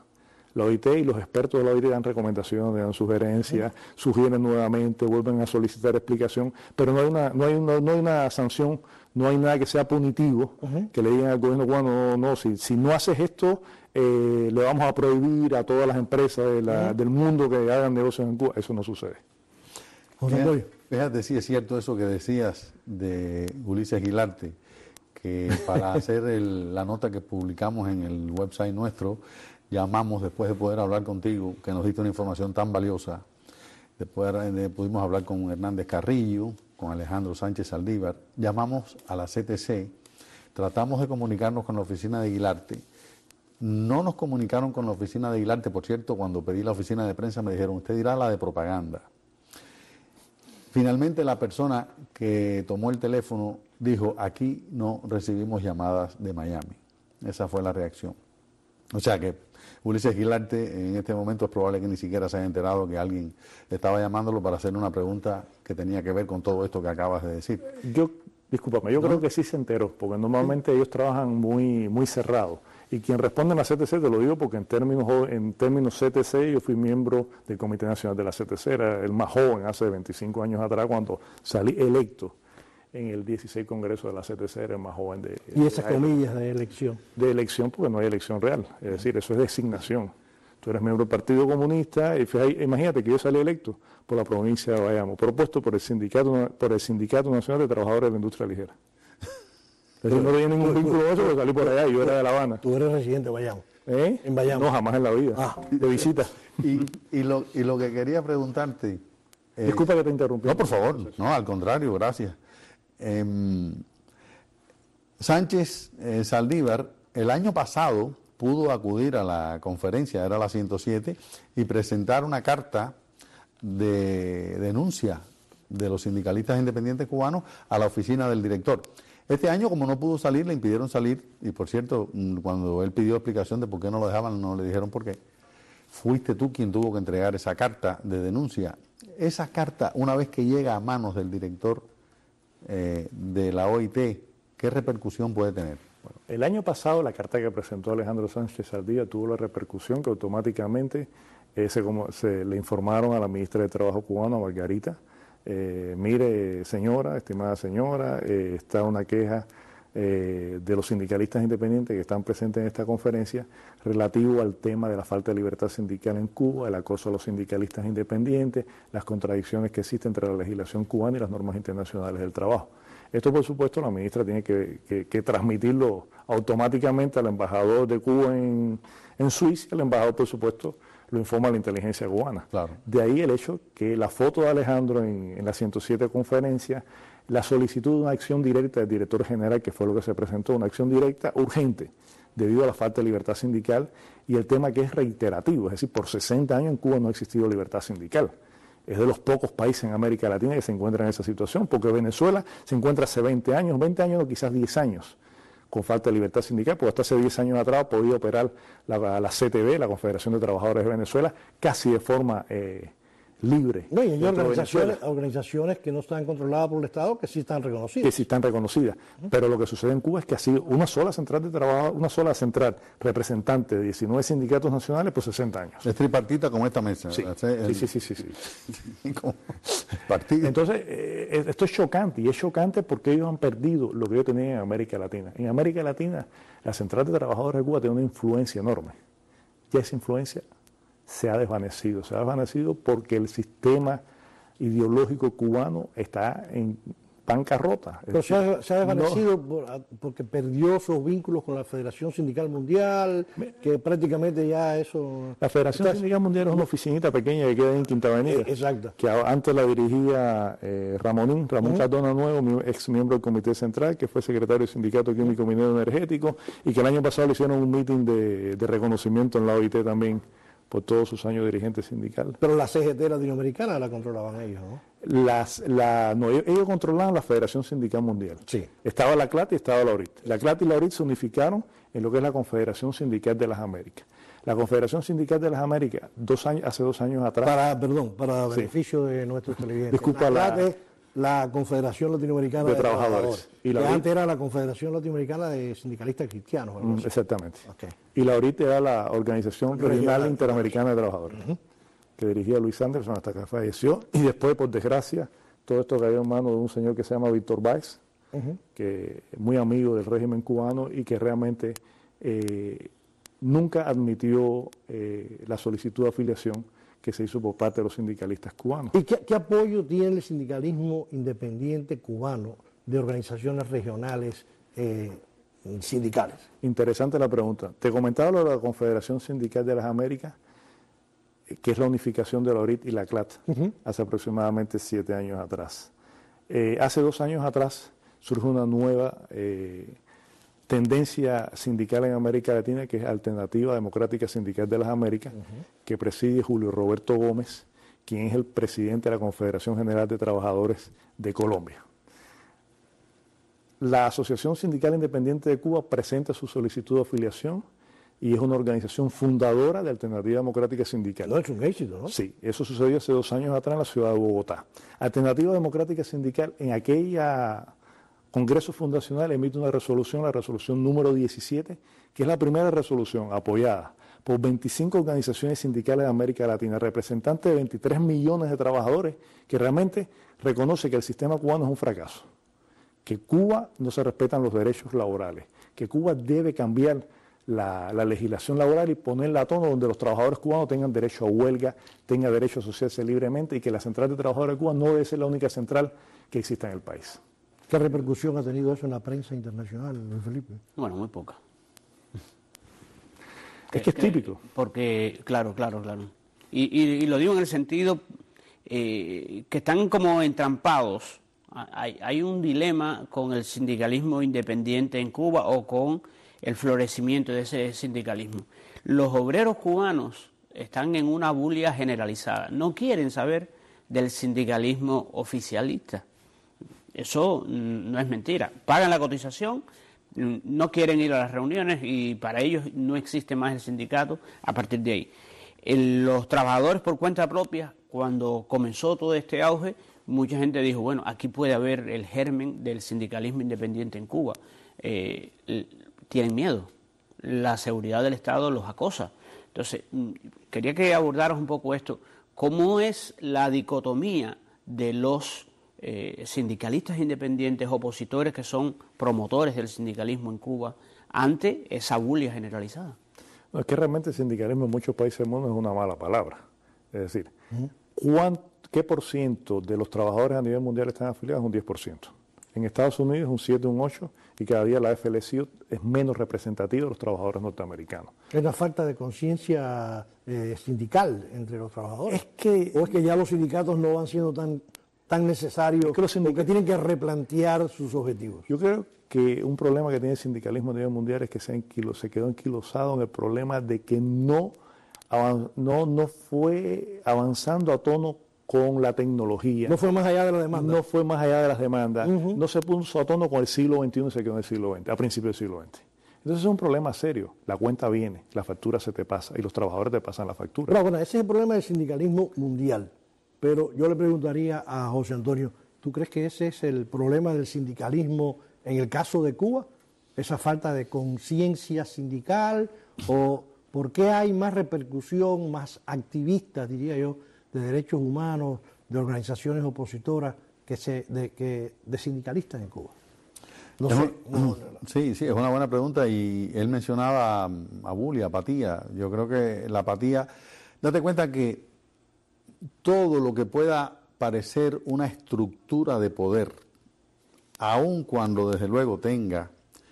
La O I T y los expertos de la O I T dan recomendaciones, dan sugerencias, uh-huh. sugieren nuevamente, vuelven a solicitar explicación, pero no hay una, no hay una, no hay una sanción, no hay nada que sea punitivo, uh-huh. que le digan al gobierno cubano, no, no, si, si no haces esto, eh, le vamos a prohibir a todas las empresas de la, uh-huh. del mundo que hagan negocios en Cuba. Eso no sucede. Fíjate, fíjate, sí es cierto eso que decías de Ulises Guilarte, que para hacer el, la nota que publicamos en el website nuestro, llamamos después de poder hablar contigo, que nos diste una información tan valiosa. Después de, pudimos hablar con Hernández Carrillo, con Alejandro Sánchez Saldívar. Llamamos a la C T C, tratamos de comunicarnos con la oficina de Guilarte. No nos comunicaron con la oficina de Guilarte, por cierto, cuando pedí la oficina de prensa me dijeron, usted dirá la de propaganda. Finalmente la persona que tomó el teléfono dijo, aquí no recibimos llamadas de Miami. Esa fue la reacción. O sea que Ulises Guilarte en este momento es probable que ni siquiera se haya enterado que alguien estaba llamándolo para hacerle una pregunta que tenía que ver con todo esto que acabas de decir. Yo, discúlpame, yo ¿No? creo que sí se enteró, porque normalmente ¿Sí? ellos trabajan muy, muy cerrados. Y quien responde en la C T C, te lo digo porque en términos, en términos C T C yo fui miembro del Comité Nacional de la C T C, era el más joven hace veinticinco años atrás cuando salí electo en el dieciséis Congreso de la C T C, era el más joven de... ¿Y esas de, comillas de elección? De elección porque no hay elección real, es decir, eso es designación. Tú eres miembro del Partido Comunista y fíjate, imagínate que yo salí electo por la provincia de Bayamo, propuesto por el Sindicato, por el Sindicato Nacional de Trabajadores de la Industria Ligera. Eso no tenía ningún vínculo con eso porque salí por allá, yo era de La Habana. ¿Tú eres residente de Bayamo? ¿Eh? ¿En Bayamo? No, jamás en la vida, ah. de visita. Y, y, lo, y lo que quería preguntarte... Eh, Disculpa que te interrumpí. No, por favor, no, al contrario, gracias. Eh, Sánchez eh, Saldívar, el año pasado pudo acudir a la conferencia, era la ciento siete, y presentar una carta de denuncia de los sindicalistas independientes cubanos a la oficina del director. Este año, como no pudo salir, le impidieron salir, y por cierto, cuando él pidió explicación de por qué no lo dejaban, no le dijeron por qué. Fuiste tú quien tuvo que entregar esa carta de denuncia. Esa carta, una vez que llega a manos del director eh, de la O I T, ¿qué repercusión puede tener? Bueno, el año pasado la carta que presentó Alejandro Sánchez Saldívar tuvo la repercusión que automáticamente eh, se, como, se le informaron a la ministra de Trabajo cubana, Margarita. Eh, mire, señora, estimada señora, eh, está una queja eh, de los sindicalistas independientes que están presentes en esta conferencia relativo al tema de la falta de libertad sindical en Cuba, el acoso a los sindicalistas independientes, las contradicciones que existen entre la legislación cubana y las normas internacionales del trabajo. Esto, por supuesto, la ministra tiene que, que, que transmitirlo automáticamente al embajador de Cuba en, en Suiza. El embajador, por supuesto, lo informa a la inteligencia cubana. Claro. De ahí el hecho que la foto de Alejandro en, en la ciento siete conferencia, la solicitud de una acción directa del director general, que fue lo que se presentó, una acción directa urgente, debido a la falta de libertad sindical y el tema que es reiterativo, es decir, por sesenta años en Cuba no ha existido libertad sindical. Es de los pocos países en América Latina que se encuentran en esa situación, porque Venezuela se encuentra hace veinte años, veinte años o quizás diez años, con falta de libertad sindical, porque hasta hace diez años atrás podía operar la, la C T B, la Confederación de Trabajadores de Venezuela, casi de forma eh, libre. No, y hay organizaciones, organizaciones que no están controladas por el Estado que sí están reconocidas. Que sí están reconocidas. Uh-huh. Pero lo que sucede en Cuba es que ha sido una sola central de trabajo, una sola central representante de diecinueve sindicatos nacionales por sesenta años. Es tripartita como esta mesa. Sí, el... sí, sí, sí, sí, sí. Partido. Entonces, eh, esto es chocante, y es chocante porque ellos han perdido lo que ellos tenían en América Latina. En América Latina, la central de trabajadores de Cuba tiene una influencia enorme. Ya esa influencia se ha desvanecido, se ha desvanecido porque el sistema ideológico cubano está en bancarrota. Pero decir, se, ha, se ha desvanecido no, por, porque perdió sus vínculos con la Federación Sindical Mundial, que prácticamente ya eso... La Federación está, Sindical Mundial es una oficinita pequeña que queda en Quinta Avenida. Exacto. Que antes la dirigía eh, Ramonín, Ramón uh-huh. Cardona Nuevo, ex miembro del Comité Central, que fue secretario del Sindicato Químico Minero Energético, y que el año pasado le hicieron un meeting de, de reconocimiento en la O I T también, por todos sus años dirigente sindical. Pero la C G T latinoamericana la controlaban ellos, ¿no? Las, la, no ellos, ellos controlaban la Federación Sindical Mundial. Sí. Estaba la C L A T y estaba la O R I T. La C L A T y la O R I T se unificaron en lo que es la Confederación Sindical de las Américas. La Confederación Sindical de las Américas, dos años, hace dos años atrás... Para, perdón, para sí. beneficio de nuestros televidentes. Disculpa, la, la Confederación Latinoamericana de, de Trabajadores. Trabajadores, Y la que O R I T, antes era la Confederación Latinoamericana de Sindicalistas Cristianos. Mm, exactamente. Okay. Y la O R I T era la Organización Regional, Regional Interamericana de Trabajadores, uh-huh. que dirigía Luis Anderson hasta que falleció. Y después, por desgracia, todo esto cayó en manos de un señor que se llama Víctor Báez, uh-huh. que es muy amigo del régimen cubano y que realmente eh, nunca admitió eh, la solicitud de afiliación que se hizo por parte de los sindicalistas cubanos. ¿Y qué, qué apoyo tiene el sindicalismo independiente cubano de organizaciones regionales eh, sindicales? Interesante la pregunta. Te comentaba lo de la Confederación Sindical de las Américas, que es la unificación de la O R I T y la C L A T, uh-huh. hace aproximadamente siete años atrás. Eh, hace dos años atrás surge una nueva eh, tendencia sindical en América Latina, que es Alternativa Democrática Sindical de las Américas, uh-huh. que preside Julio Roberto Gómez, quien es el presidente de la Confederación General de Trabajadores de Colombia. La Asociación Sindical Independiente de Cuba presenta su solicitud de afiliación y es una organización fundadora de Alternativa Democrática Sindical. No, es un éxito, ¿no? Sí, eso sucedió hace dos años atrás en la ciudad de Bogotá. Alternativa Democrática Sindical en aquella Congreso Fundacional emite una resolución, la resolución número diecisiete, que es la primera resolución apoyada por veinticinco organizaciones sindicales de América Latina, representantes de veintitrés millones de trabajadores, que realmente reconoce que el sistema cubano es un fracaso, que Cuba no se respetan los derechos laborales, que Cuba debe cambiar la, la legislación laboral y ponerla a tono donde los trabajadores cubanos tengan derecho a huelga, tengan derecho a asociarse libremente y que la Central de Trabajadores de Cuba no debe ser la única central que exista en el país. ¿Qué repercusión ha tenido eso en la prensa internacional, Luis Felipe? Bueno, muy poca. Es que es típico. Porque, claro, claro, claro. Y, y, y lo digo en el sentido eh, que están como entrampados. Hay, hay un dilema con el sindicalismo independiente en Cuba o con el florecimiento de ese sindicalismo. Los obreros cubanos están en una bulia generalizada. No quieren saber del sindicalismo oficialista. Eso no es mentira. Pagan la cotización, no quieren ir a las reuniones y para ellos no existe más el sindicato a partir de ahí. El, los trabajadores por cuenta propia, cuando comenzó todo este auge, mucha gente dijo, bueno, aquí puede haber el germen del sindicalismo independiente en Cuba. Eh, tienen miedo, la seguridad del Estado los acosa. Entonces, quería que abordaras un poco esto. ¿Cómo es la dicotomía de los eh, sindicalistas independientes, opositores que son promotores del sindicalismo en Cuba, ante esa bulia generalizada? No, es que realmente el sindicalismo en muchos países del mundo es una mala palabra. Es decir, ¿cuánto, ¿qué por ciento de los trabajadores a nivel mundial están afiliados? Un diez por ciento. En Estados Unidos un siete, un ocho, y cada día la A F L C I es menos representativa de los trabajadores norteamericanos. ¿Es una falta de conciencia eh, sindical entre los trabajadores? Es que, ¿O es que ya los sindicatos no van siendo tan, tan necesarios es que los sindicatos, porque tienen que replantear sus objetivos? Yo creo que un problema que tiene el sindicalismo a nivel mundial es que se, enquilo, se quedó enquilosado en el problema de que no, no, no fue avanzando a tono con la tecnología. No fue más allá de las demandas. No fue más allá de las demandas. Uh-huh. No se puso a tono con el siglo veintiuno y se quedó en el siglo veinte, a principios del siglo veinte. Entonces es un problema serio. La cuenta viene, la factura se te pasa y los trabajadores te pasan la factura. Pero bueno, ese es el problema del sindicalismo mundial. Pero yo le preguntaría a José Antonio, ¿tú crees que ese es el problema del sindicalismo en el caso de Cuba? ¿Esa falta de conciencia sindical? ¿O por qué hay más repercusión, más activistas, diría yo, de derechos humanos, de organizaciones opositoras que se, de, que, de sindicalistas en Cuba? No es sé, un, no, no, no. Sí, sí, es una buena pregunta y él mencionaba a bulia, apatía. Yo creo que la apatía, date cuenta que todo lo que pueda parecer una estructura de poder, aun cuando desde luego tenga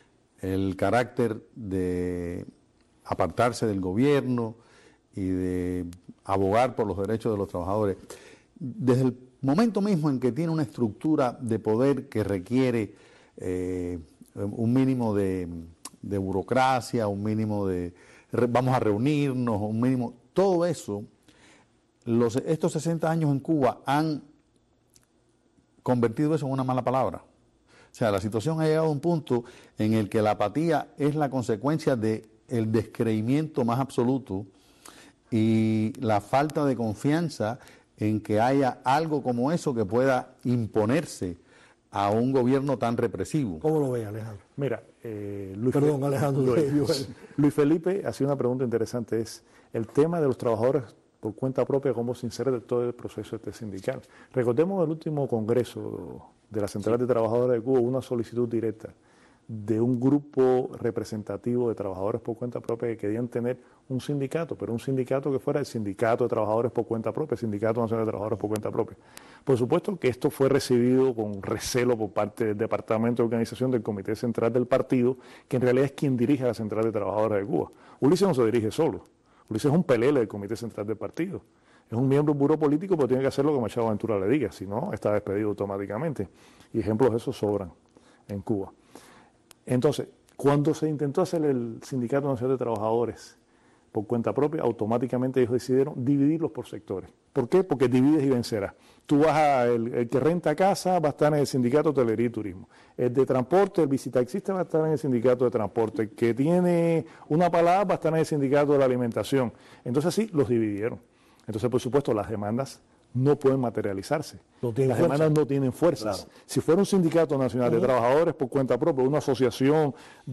el carácter de apartarse del gobierno y de abogar por los derechos de los trabajadores, desde el momento mismo en que tiene una estructura de poder que requiere eh, un mínimo de, de burocracia, un mínimo de vamos a reunirnos, un mínimo, todo eso, los, estos sesenta años en Cuba han convertido eso en una mala palabra. O sea, la situación ha llegado a un punto en el que la apatía es la consecuencia del descreimiento más absoluto y la falta de confianza en que haya algo como eso que pueda imponerse a un gobierno tan represivo. ¿Cómo lo ve, Alejandro? Mira, eh, Luis, Perdón, Alejandro. Luis, Luis Felipe hacía una pregunta interesante, es el tema de los trabajadores por cuenta propia, cómo se inserta de todo el proceso este sindical. Recordemos el último congreso de la Central sí. de Trabajadores de Cuba, una solicitud directa de un grupo representativo de trabajadores por cuenta propia que querían tener un sindicato, pero un sindicato que fuera el Sindicato de Trabajadores por cuenta propia, el Sindicato Nacional de Trabajadores por cuenta propia. Por supuesto que esto fue recibido con recelo por parte del Departamento de Organización del Comité Central del Partido, que en realidad es quien dirige a la Central de Trabajadores de Cuba. Ulises no se dirige solo, Ulises es un pelele del Comité Central del Partido. Es un miembro del buró político, pero tiene que hacer lo que Machado Ventura le diga, si no, está despedido automáticamente. Y ejemplos de eso sobran en Cuba. Entonces, cuando se intentó hacer el Sindicato Nacional de Trabajadores por cuenta propia, automáticamente ellos decidieron dividirlos por sectores. ¿Por qué? Porque divides y vencerás. Tú vas a, el, el que renta casa va a estar en el Sindicato de Hotelería y Turismo. El de transporte, el visitaxista va a estar en el Sindicato de Transporte. El que tiene una palabra va a estar en el Sindicato de la Alimentación. Entonces sí, los dividieron. Entonces, por supuesto, las demandas no pueden materializarse. No las fuerza. demandas no tienen fuerzas. Claro. Si fuera un sindicato nacional uh-huh. de trabajadores por cuenta propia, una asociación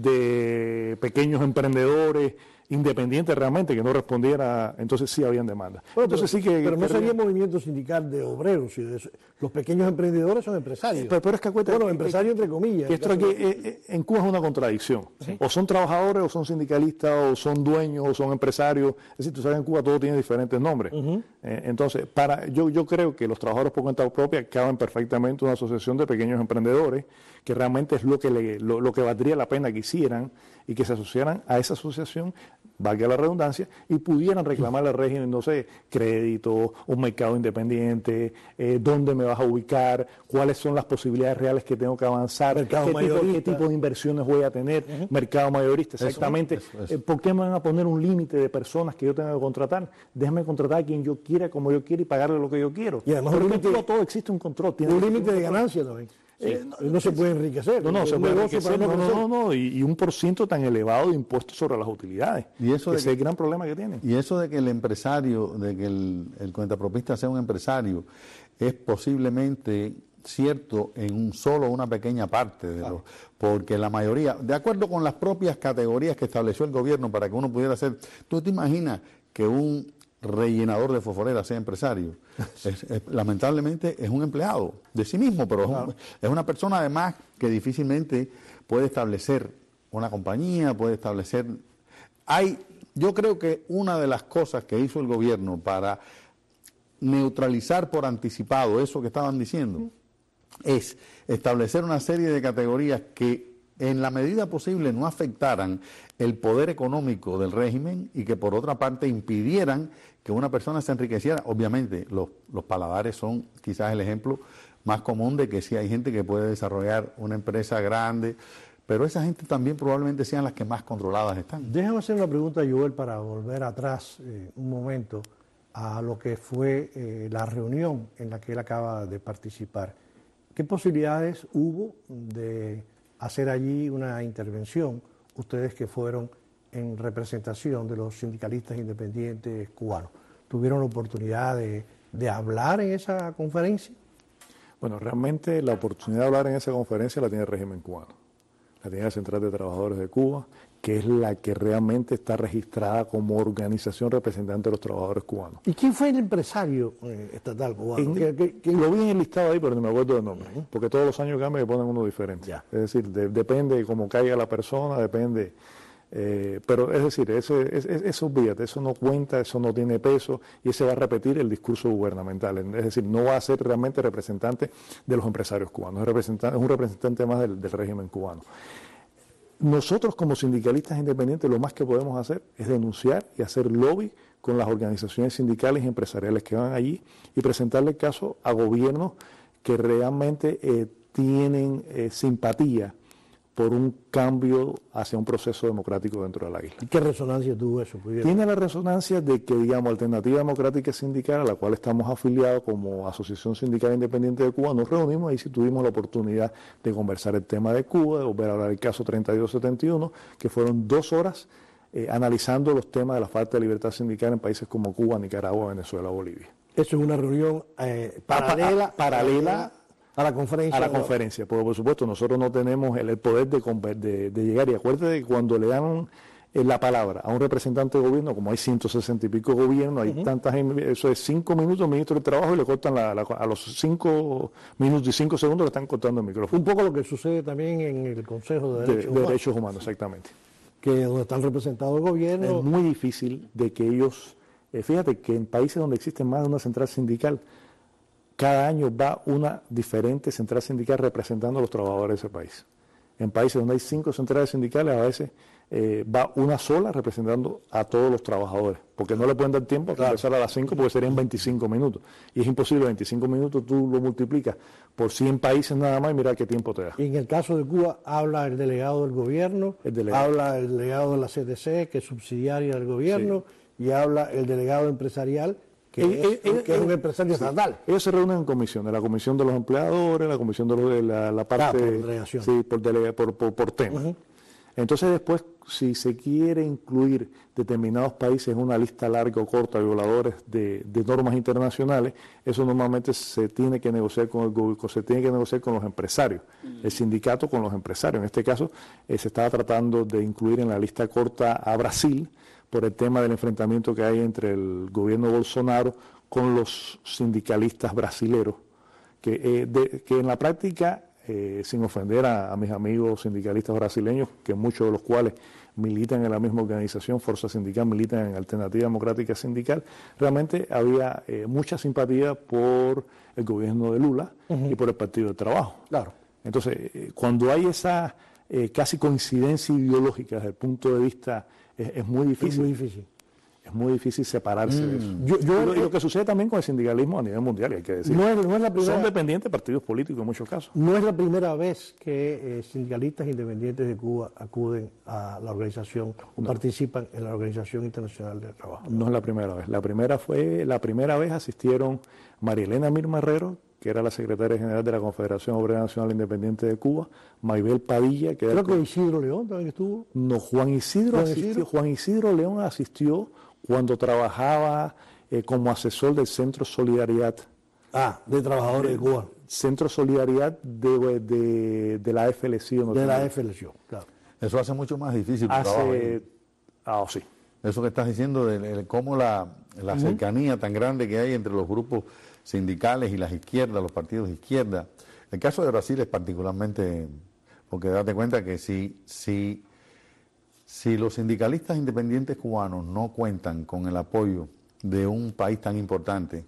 de pequeños emprendedores independientes realmente que no respondiera, entonces sí habían demandas. Bueno, entonces pero, sí que, pero no que sería un movimiento sindical de obreros y de eso. Los pequeños emprendedores son empresarios. Pero, pero es que acuérdate, bueno, empresarios entre comillas. Que esto aquí, eh, en Cuba es una contradicción. ¿Sí? O son trabajadores, o son sindicalistas, o son dueños, o son empresarios. Es decir, tú sabes, en Cuba todo tiene diferentes nombres. Uh-huh. eh, entonces, para yo, yo creo que los trabajadores por cuenta propia caben perfectamente una asociación de pequeños emprendedores, que realmente es lo que, le, lo, lo que valdría la pena que hicieran y que se asociaran a esa asociación, valga la redundancia, y pudieran reclamar al régimen, no sé, crédito, un mercado independiente, eh, dónde me vas a ubicar, cuáles son las posibilidades reales que tengo que avanzar, mercado qué tipo, qué tipo de inversiones voy a tener, uh-huh. mercado mayorista, exactamente. Eso, eso, eso. Eh, ¿Por qué me van a poner un límite de personas que yo tenga que contratar? Déjame contratar a quien yo quiera, como yo quiera, y pagarle lo que yo quiero. Y además, porque límite, todo, todo existe un control. Tiene un límite de ganancia también. Sí. Eh, no, no se puede enriquecer. No, no, se puede enriquecer. No, no, no, no, y, y un por ciento tan elevado de impuestos sobre las utilidades. Y eso ese que, es el gran problema que tienen. Y eso de que el empresario, de que el, el cuentapropista sea un empresario, es posiblemente cierto en un solo una pequeña parte de claro. los, porque la mayoría, de acuerdo con las propias categorías que estableció el gobierno para que uno pudiera hacer, ¿tú te imaginas que un rellenador de fosforera sea empresario? Es, es, lamentablemente es un empleado de sí mismo, pero claro. es, un, es una persona además que difícilmente puede establecer una compañía, puede establecer... Hay, yo creo que una de las cosas que hizo el gobierno para neutralizar por anticipado eso que estaban diciendo uh-huh. es establecer una serie de categorías que en la medida posible no afectaran el poder económico del régimen y que por otra parte impidieran que una persona se enriqueciera. Obviamente los, los paladares son quizás el ejemplo más común de que sí hay gente que puede desarrollar una empresa grande, pero esa gente también probablemente sean las que más controladas están. Déjame hacer una pregunta, Joel, para volver atrás eh, un momento a lo que fue eh, la reunión en la que él acaba de participar. ¿Qué posibilidades hubo de hacer allí una intervención, ustedes que fueron en representación de los sindicalistas independientes cubanos? ¿Tuvieron la oportunidad de, de hablar en esa conferencia? Bueno, realmente la oportunidad de hablar en esa conferencia la tiene el régimen cubano. La tiene la Central de Trabajadores de Cuba, que es la que realmente está registrada como organización representante de los trabajadores cubanos. ¿Y quién fue el empresario eh, estatal cubano? En, ¿Qué, qué, qué? Lo vi en el listado ahí, pero no me acuerdo del nombre, uh-huh. porque todos los años cambia y ponen uno diferente. Ya. Es decir, de, depende de cómo caiga la persona, depende... Eh, pero es decir, eso, es, es, eso olvídate, eso no cuenta, eso no tiene peso y ese va a repetir el discurso gubernamental. Es decir, no va a ser realmente representante de los empresarios cubanos, es, representante, es un representante más del, del régimen cubano. Nosotros como sindicalistas independientes lo más que podemos hacer es denunciar y hacer lobby con las organizaciones sindicales y empresariales que van allí y presentarle el caso a gobiernos que realmente eh, tienen eh, simpatía por un cambio hacia un proceso democrático dentro de la isla. ¿Y qué resonancia tuvo eso? Tiene la resonancia de que, digamos, Alternativa Democrática Sindical, a la cual estamos afiliados como Asociación Sindical Independiente de Cuba, nos reunimos y sí tuvimos la oportunidad de conversar el tema de Cuba, de volver a hablar del caso treinta y dos setenta y uno, que fueron dos horas eh, analizando los temas de la falta de libertad sindical en países como Cuba, Nicaragua, Venezuela, Bolivia. Eso es una reunión eh, paralela, a, a, paralela a la conferencia. A la conferencia, porque por supuesto nosotros no tenemos el, el poder de, de, de llegar, y acuérdate que cuando le dan la palabra a un representante de gobierno, como hay ciento sesenta y pico gobiernos, hay uh-huh. tantas, eso es cinco minutos, ministro del Trabajo, y le cortan la, la, a los cinco minutos y cinco segundos le están cortando el micrófono. Un poco lo que sucede también en el Consejo de Derechos, de, Humanos. de Derechos Humanos, exactamente. Que donde están representados el gobierno. Es muy difícil de que ellos, eh, fíjate que en países donde existe más de una central sindical, cada año va una diferente central sindical representando a los trabajadores de ese país. En países donde hay cinco centrales sindicales, a veces eh, va una sola representando a todos los trabajadores, porque no le pueden dar tiempo a claro. empezar a las cinco, porque serían veinticinco minutos. Y es imposible, veinticinco minutos tú lo multiplicas por cien países nada más y mira qué tiempo te da. Y en el caso de Cuba habla el delegado del gobierno, el delegado. habla el delegado de la C D C, que es subsidiaria del gobierno, sí. y habla el delegado empresarial, que, eh, es, eh, que eh, es un empresario sí. estatal. Ellos se reúnen en comisiones, la comisión de los empleadores, la comisión de, los, de la, la parte... Ah, por delegación. Sí, por, delega, por, por, por tema. Uh-huh. Entonces después, si se quiere incluir determinados países en una lista larga o corta de violadores de, de normas internacionales, eso normalmente se tiene que negociar con el gobierno, se tiene que negociar con los empresarios, uh-huh. el sindicato con los empresarios. En este caso, eh, se estaba tratando de incluir en la lista corta a Brasil, por el tema del enfrentamiento que hay entre el gobierno de Bolsonaro con los sindicalistas brasileros, que, eh, de, que en la práctica, eh, sin ofender a, a mis amigos sindicalistas brasileños, que muchos de los cuales militan en la misma organización, Fuerza Sindical, militan en Alternativa Democrática Sindical, realmente había eh, mucha simpatía por el gobierno de Lula uh-huh. y por el Partido del Trabajo. Claro. Entonces, eh, cuando hay esa eh, casi coincidencia ideológica desde el punto de vista... Es, es muy difícil. Es muy difícil. Es muy difícil separarse mm. de eso. Yo, yo, y, lo, y lo que sucede también con el sindicalismo a nivel mundial, hay que decir. No es, no es la primera, Son dependientes de partidos políticos en muchos casos. No es la primera vez que eh, sindicalistas independientes de Cuba acuden a la organización o no. participan en la Organización Internacional del Trabajo. No es la primera vez. La primera fue, la primera vez asistieron María Elena Mir Marrero, que era la secretaria general de la Confederación Obrera Nacional Independiente de Cuba, Maybel Padilla, que creo era... que Isidro León también estuvo. No, Juan Isidro, Juan asistió, Isidro. Juan Isidro León asistió cuando trabajaba eh, como asesor del Centro Solidaridad. Ah, de Trabajadores de, de Cuba. Centro Solidaridad de, de, de la A F L C. No de la A F L C, claro. Eso hace mucho más difícil tu hace... trabajo ahí. Ah, oh, sí. Eso que estás diciendo, de, de cómo la, la uh-huh. cercanía tan grande que hay entre los grupos sindicales y las izquierdas, los partidos de izquierda. El caso de Brasil es particularmente, porque date cuenta que si, si, si los sindicalistas independientes cubanos no cuentan con el apoyo de un país tan importante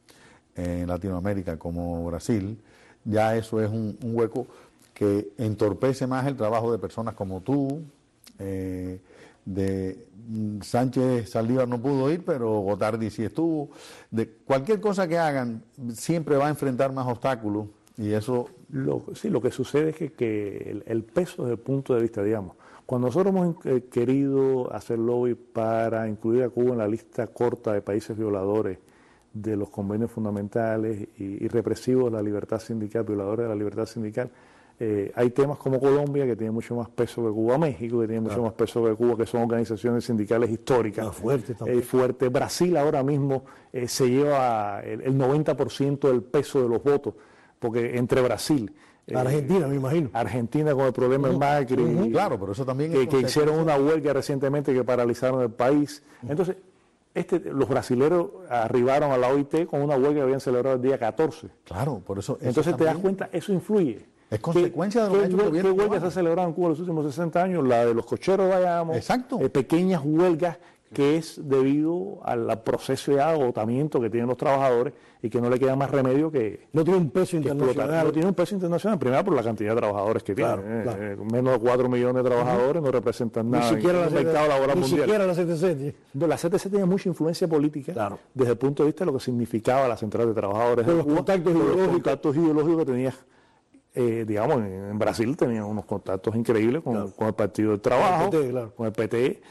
en Latinoamérica como Brasil, ya eso es un, un hueco que entorpece más el trabajo de personas como tú, eh, de Sánchez Saldívar no pudo ir, pero Gotardi sí estuvo. De cualquier cosa que hagan, siempre va a enfrentar más obstáculos y eso... Lo, sí, lo que sucede es que, que el, el peso desde el punto de vista, digamos, cuando nosotros hemos eh, querido hacer lobby para incluir a Cuba en la lista corta de países violadores de los convenios fundamentales y, y represivos de la libertad sindical, violadores de la libertad sindical, Eh, hay temas como Colombia, que tiene mucho más peso que Cuba, México, que tiene mucho claro. más peso que Cuba, que son organizaciones sindicales históricas. Ah, fuerte también. Eh, fuerte. Brasil ahora mismo eh, se lleva el, el noventa por ciento del peso de los votos, porque entre Brasil... Eh, Argentina, me imagino. Argentina con el problema del uh-huh. Macri. Uh-huh. Claro, pero eso también... Que, que hicieron una huelga recientemente que paralizaron el país. Uh-huh. Entonces, este, los brasileros arribaron a la O I T con una huelga que habían celebrado el día catorce. Claro, por eso... eso Entonces también... te das cuenta, eso influye. Es consecuencia de lo que ha hecho el gobierno. ¿Qué huelgas se ha celebrado en Cuba en los últimos sesenta años? La de los cocheros, vayamos. Exacto. Eh, pequeñas huelgas que es debido al proceso de agotamiento que tienen los trabajadores y que no le queda más remedio que... No tiene un peso internacional. No tiene un peso internacional, primero por la cantidad de trabajadores que claro, tienen. Claro. Eh, menos de cuatro millones de trabajadores uh-huh. no representan nada ni siquiera en el mercado laboral ni mundial. Ni siquiera la C T C. La C T C tiene mucha influencia política claro. desde el punto de vista de lo que significaba la central de trabajadores. Con los Cuba, contactos ideológicos. Los contactos ideológicos que tenía... Eh, digamos, en, en Brasil tenían unos contactos increíbles con, claro. con el Partido del Trabajo, con el P T, claro. con el P T,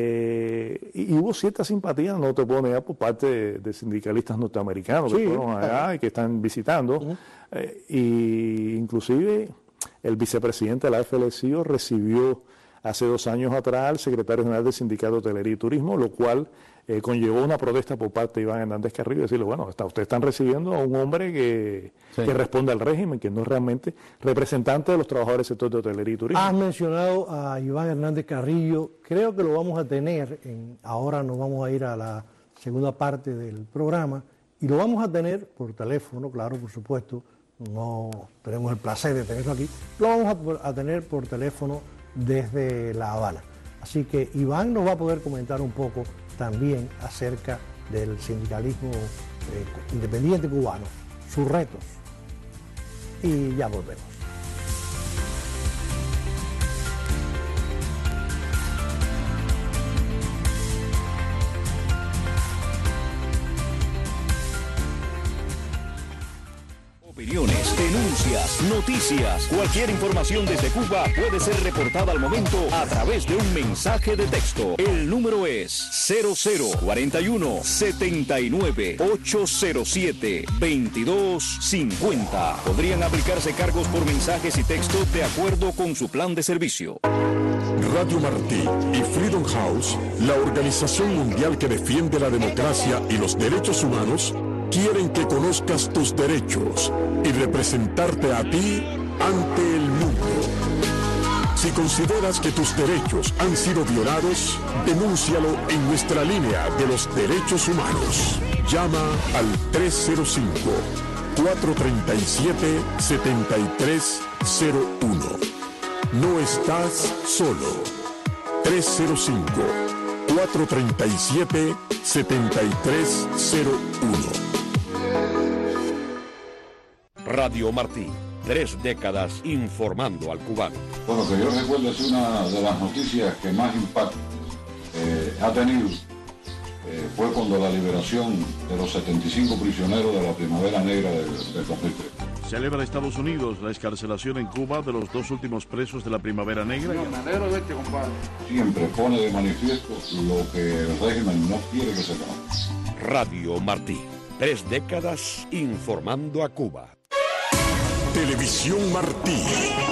eh, y, y hubo cierta simpatía, no te puedo negar, por parte de, de sindicalistas norteamericanos sí, que fueron allá claro. y que están visitando, uh-huh. eh, y inclusive el vicepresidente de la A F L C I O recibió hace dos años atrás al secretario general del Sindicato de Hotelería y Turismo, lo cual eh, conllevó una protesta por parte de Iván Hernández Carrillo, y decirle, bueno, está, ustedes están recibiendo a un hombre que, sí. que responde al régimen, que no es realmente representante de los trabajadores del sector de hotelería y turismo. Has mencionado a Iván Hernández Carrillo, creo que lo vamos a tener, en, ahora nos vamos a ir a la segunda parte del programa, y lo vamos a tener por teléfono, claro, por supuesto, no tenemos el placer de tenerlo aquí, lo vamos a, a tener por teléfono desde La Habana. Así que Iván nos va a poder comentar un poco también acerca del sindicalismo eh, independiente cubano, sus retos. Y ya volvemos. Opiniones, denuncias, noticias, cualquier información desde Cuba puede ser reportada al momento a través de un mensaje de texto. El número es cero cero cuarenta y uno, setenta y nueve, ochocientos siete, veintidós cincuenta. Podrían aplicarse cargos por mensajes y textos de acuerdo con su plan de servicio. Radio Martí y Freedom House, la organización mundial que defiende la democracia y los derechos humanos, quieren que conozcas tus derechos y representarte a ti ante el mundo. Si consideras que tus derechos han sido violados, denúncialo en nuestra línea de los derechos humanos. Llama al tres cero cinco, cuatro tres siete, siete tres cero uno. No estás solo. tres cero cinco, cuatro tres siete, siete tres cero uno. Radio Martí, tres décadas informando al cubano. Bueno, que yo recuerdo es una de las noticias que más impacto eh, ha tenido. Eh, fue cuando la liberación de los setenta y cinco prisioneros de la Primavera Negra del, del dos mil tres. Celebra Estados Unidos la excarcelación en Cuba de los dos últimos presos de la Primavera Negra. No, me alegro de verte, compadre. Siempre pone de manifiesto lo que el régimen no quiere que se haga. Radio Martí, tres décadas informando a Cuba. Televisión Martí,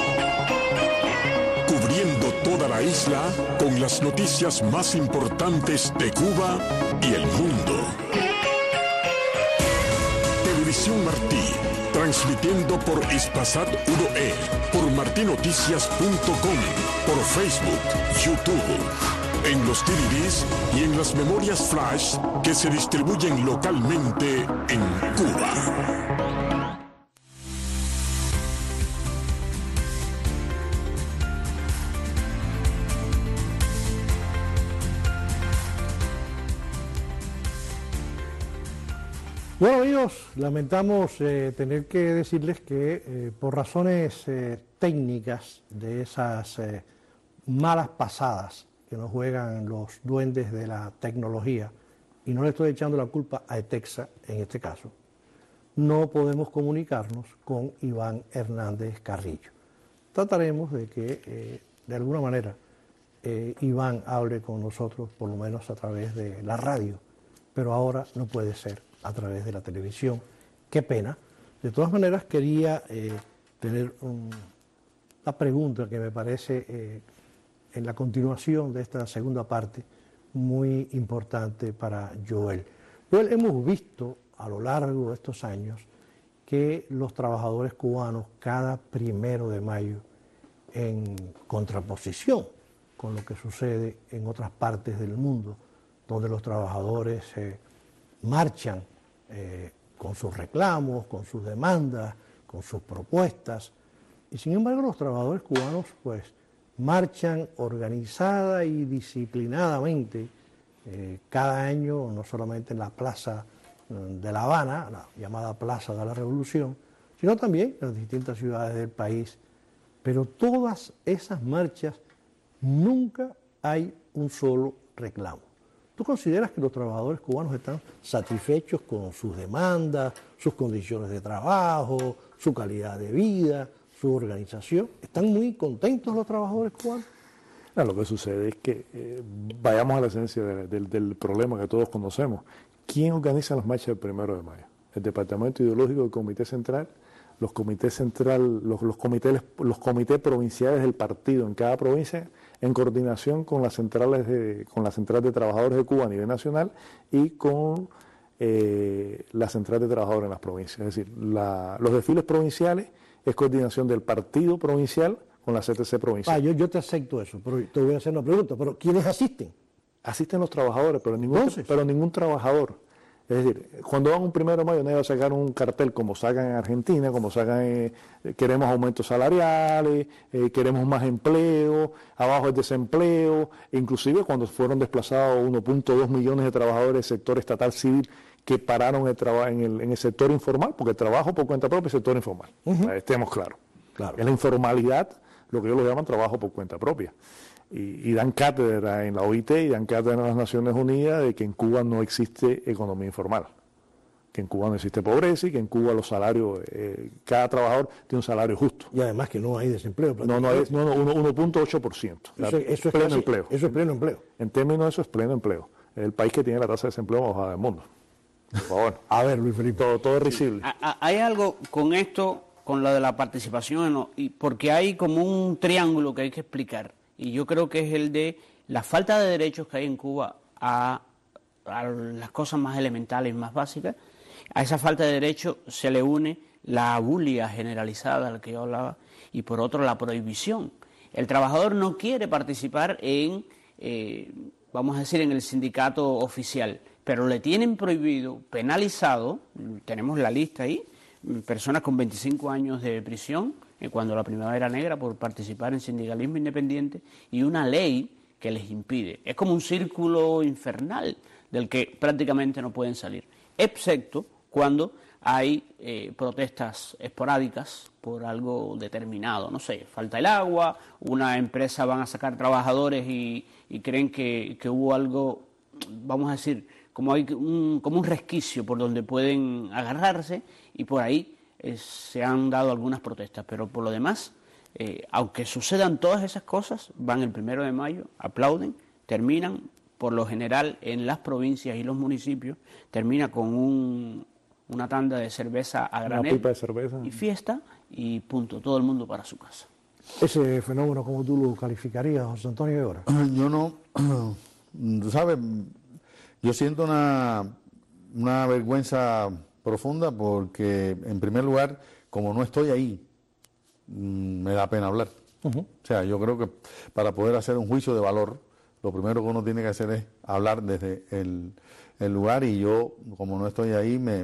cubriendo toda la isla con las noticias más importantes de Cuba y el mundo. Televisión Martí, transmitiendo por Hispasat uno E, por martinoticias punto com, por Facebook, YouTube, en los D V Ds y en las memorias flash que se distribuyen localmente en Cuba. Bueno amigos, lamentamos eh, tener que decirles que eh, por razones eh, técnicas de esas eh, malas pasadas que nos juegan los duendes de la tecnología, y no le estoy echando la culpa a ETEXA en este caso, no podemos comunicarnos con Iván Hernández Carrillo. Trataremos de que eh, de alguna manera eh, Iván hable con nosotros, por lo menos a través de la radio, pero ahora no puede ser a través de la televisión. Qué pena. De todas maneras, quería eh, tener un, una pregunta que me parece, eh, en la continuación de esta segunda parte, muy importante para Joel. Joel, hemos visto a lo largo de estos años que los trabajadores cubanos cada primero de mayo, en contraposición con lo que sucede en otras partes del mundo, donde los trabajadores eh, marchan eh, con sus reclamos, con sus demandas, con sus propuestas, y sin embargo los trabajadores cubanos pues marchan organizada y disciplinadamente eh, cada año, no solamente en la Plaza de La Habana, la llamada Plaza de la Revolución, sino también en las distintas ciudades del país. Pero todas esas marchas nunca hay un solo reclamo. ¿Tú consideras que los trabajadores cubanos están satisfechos con sus demandas, sus condiciones de trabajo, su calidad de vida, su organización? ¿Están muy contentos los trabajadores cubanos? No, lo que sucede es que eh, vayamos a la esencia de, de, del problema que todos conocemos. ¿Quién organiza las marchas del primero de mayo? El Departamento Ideológico del Comité Central los comités central, los, los comités, los comités provinciales del partido en cada provincia, en coordinación con las centrales de, con la central de trabajadores de Cuba a nivel nacional y con eh, la central de trabajadores en las provincias. Es decir, la, los desfiles provinciales es coordinación del partido provincial con la C T C provincial. Ah, yo, yo te acepto eso, pero te voy a hacer una pregunta, pero ¿quiénes asisten? Asisten los trabajadores, pero ningún, pero ningún trabajador. Es decir, cuando van un primero de mayo, nadie va a sacar un cartel como sacan en Argentina, como sacan, eh, queremos aumentos salariales, eh, queremos más empleo, abajo el desempleo, inclusive cuando fueron desplazados uno punto dos millones de trabajadores del sector estatal civil que pararon el en, el, en el sector informal, porque el trabajo por cuenta propia es sector informal, uh-huh. o sea, estemos claros. Claro. Es la informalidad, lo que ellos lo llaman trabajo por cuenta propia. Y, y dan cátedra en la O I T y dan cátedra en las Naciones Unidas de que en Cuba no existe economía informal, que en Cuba no existe pobreza y que en Cuba los salarios, eh, cada trabajador tiene un salario justo. Y además que no hay desempleo. No, no, es, no, no uno punto ocho por ciento. Eso, eso, es pleno casi, empleo. Eso es pleno empleo. En términos de eso es pleno empleo. Es el país que tiene la tasa de desempleo más baja del mundo. Por favor. A ver, Luis Felipe. Todo, todo es risible. Sí. Hay algo con esto, con lo de la participación, y porque hay como un triángulo que hay que explicar. Y yo creo que es el de la falta de derechos que hay en Cuba a, a las cosas más elementales, más básicas. A esa falta de derechos se le une la bulia generalizada a la que yo hablaba y por otro la prohibición. El trabajador no quiere participar en, eh, vamos a decir, en el sindicato oficial, pero le tienen prohibido, penalizado, tenemos la lista ahí, personas con veinticinco años de prisión, cuando la Primavera Negra, por participar en sindicalismo independiente, y una ley que les impide. Es como un círculo infernal del que prácticamente no pueden salir, excepto cuando hay eh, protestas esporádicas por algo determinado, no sé, falta el agua, una empresa van a sacar trabajadores y, y creen que, que hubo algo, vamos a decir, como, hay un, como un resquicio por donde pueden agarrarse y por ahí Eh, se han dado algunas protestas, pero por lo demás, eh, aunque sucedan todas esas cosas, van el primero de mayo, aplauden, terminan, por lo general, en las provincias y los municipios, termina con un, una tanda de cerveza a granel, una pipa de cerveza y fiesta, y punto, todo el mundo para su casa. Ese fenómeno, ¿cómo tú lo calificarías, José Antonio Guevara? Yo no, tú sabes, yo siento una, una vergüenza profunda porque, en primer lugar, como no estoy ahí, me da pena hablar. Uh-huh. O sea, yo creo que para poder hacer un juicio de valor, lo primero que uno tiene que hacer es hablar desde el, el lugar, y yo, como no estoy ahí, me,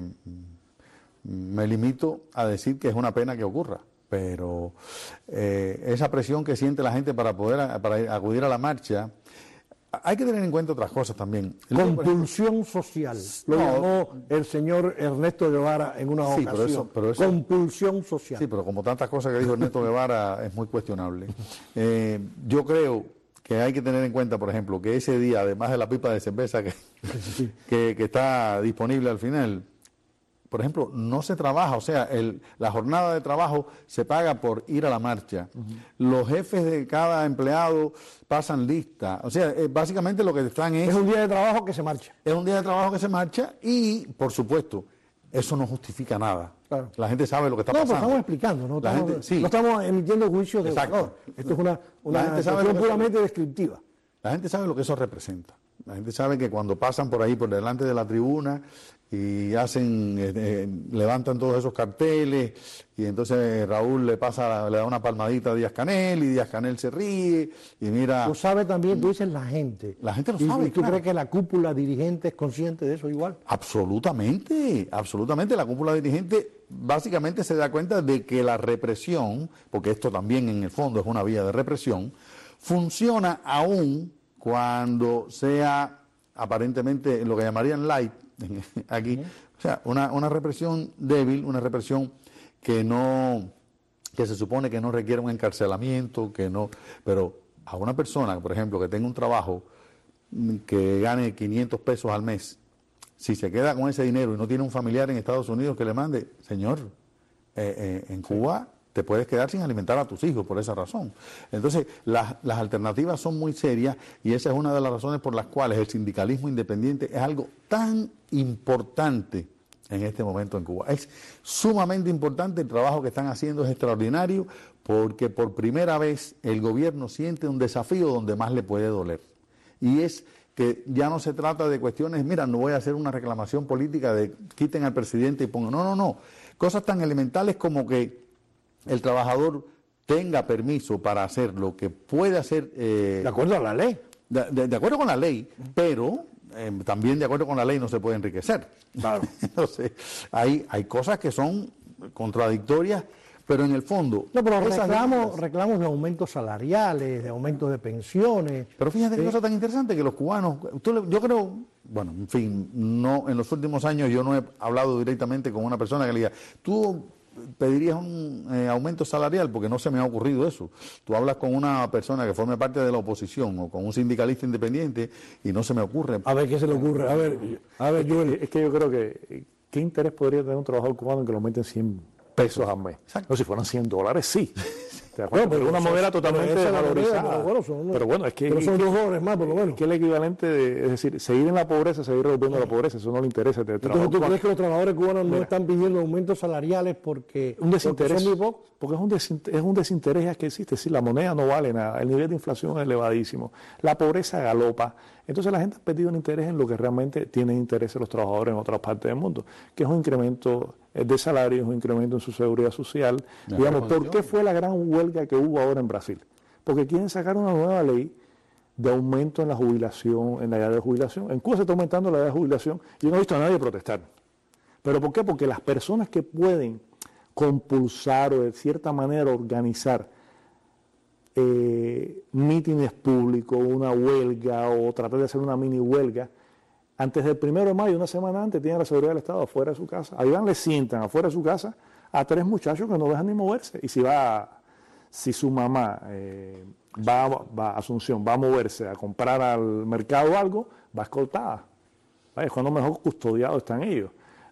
me limito a decir que es una pena que ocurra. Pero eh, esa presión que siente la gente para poder para acudir a la marcha, hay que tener en cuenta otras cosas también. Compulsión social, lo no, llamó el señor Ernesto Guevara en una sí, ocasión. Pero eso, pero eso, Compulsión social. Sí, pero como tantas cosas que dijo Ernesto Guevara es muy cuestionable. Eh, yo creo que hay que tener en cuenta, por ejemplo, que ese día, además de la pipa de cerveza que, sí. que, que está disponible al final, por ejemplo, no se trabaja, o sea, el, la jornada de trabajo se paga por ir a la marcha. Uh-huh. Los jefes de cada empleado pasan lista. O sea, eh, básicamente lo que están es... Es un día de trabajo que se marcha. Es un día de trabajo que se marcha y, por supuesto, eso no justifica nada. Claro. La gente sabe lo que está no, pasando. No, pero estamos explicando, no, la estamos, gente, sí. no estamos emitiendo juicios de valor. Esto es una, una situación puramente descriptiva. La gente sabe lo que eso representa. La gente sabe que cuando pasan por ahí, por delante de la tribuna, y hacen, eh, levantan todos esos carteles, y entonces Raúl le pasa, le da una palmadita a Díaz Canel, y Díaz Canel se ríe, y mira... Lo sabe también, tú dices la gente. La gente lo y, sabe, ¿Y tú claro. crees que la cúpula dirigente es consciente de eso igual? Absolutamente, absolutamente. La cúpula dirigente básicamente se da cuenta de que la represión, porque esto también en el fondo es una vía de represión, funciona aún cuando sea aparentemente lo que llamarían light, aquí, o sea, una, una represión débil, una represión que no, que se supone que no requiere un encarcelamiento, que no, pero a una persona, por ejemplo, que tenga un trabajo que gane quinientos pesos al mes, si se queda con ese dinero y no tiene un familiar en Estados Unidos que le mande, señor, eh, eh, en Cuba te puedes quedar sin alimentar a tus hijos por esa razón. Entonces, las, las alternativas son muy serias y esa es una de las razones por las cuales el sindicalismo independiente es algo tan importante en este momento en Cuba. Es sumamente importante el trabajo que están haciendo, es extraordinario, porque por primera vez el gobierno siente un desafío donde más le puede doler. Y es que ya no se trata de cuestiones, mira, no voy a hacer una reclamación política de quiten al presidente y pongan, no, no, no. Cosas tan elementales como que el trabajador tenga permiso para hacer lo que puede hacer... Eh, de acuerdo a la ley. De, de, de acuerdo con la ley, pero eh, también de acuerdo con la ley no se puede enriquecer. Claro. Entonces, hay, hay cosas que son contradictorias, pero en el fondo... No, pero esas reclamos, reglas- reclamos de aumentos salariales, de aumentos de pensiones. Pero fíjate qué Sí. cosa tan interesante que los cubanos, tú le- yo creo, bueno, en fin, no, en los últimos años yo no he hablado directamente con una persona que le diga, tú pedirías un eh, aumento salarial, porque no se me ha ocurrido eso. Tú hablas con una persona que forme parte de la oposición o con un sindicalista independiente y no se me ocurre. A ver qué se le ocurre. A ver, a ver, Es que- es que yo creo que, ¿qué interés podría tener un trabajador cubano en que lo aumenten cien pesos al mes? No, si fueran cien dólares, sí. ¿Te das cuenta? Bueno, pero Es una eso- moneda pero totalmente esa es la moneda, desvalorizada. pero bueno, son unos- Pero bueno, es que... pero son dos dólares más, por lo menos. Es que el equivalente, de, es decir, seguir en la pobreza, seguir reduciendo la pobreza, eso no le interesa. Del Entonces, trabajo ¿tú cubano. crees que los trabajadores cubanos no Mira. están pidiendo aumentos salariales porque, Un desinterés, porque son muy pocos? porque es un, desinter- es un desinterés que existe, es decir, la moneda no vale nada, el nivel de inflación es elevadísimo, la pobreza galopa, entonces la gente ha perdido un interés en lo que realmente tienen interés los trabajadores en otras partes del mundo, que es un incremento de salarios, un incremento en su seguridad social. Mejor Digamos, ¿por condición. qué fue la gran huelga que hubo ahora en Brasil? Porque quieren sacar una nueva ley de aumento en la jubilación, en la edad de jubilación. En Cuba se está aumentando la edad de jubilación y yo no he visto a nadie protestar. ¿Pero por qué? Porque las personas que pueden compulsar o de cierta manera organizar eh, mítines públicos, una huelga o tratar de hacer una mini huelga, antes del primero de mayo, una semana antes, tienen la seguridad del Estado afuera de su casa. Ahí van, le sientan afuera de su casa a tres muchachos que no dejan ni moverse. Y si va, si su mamá eh, va, va a Asunción, va a moverse a comprar al mercado o algo, va escoltada. Vaya, es cuando mejor custodiados están ellos.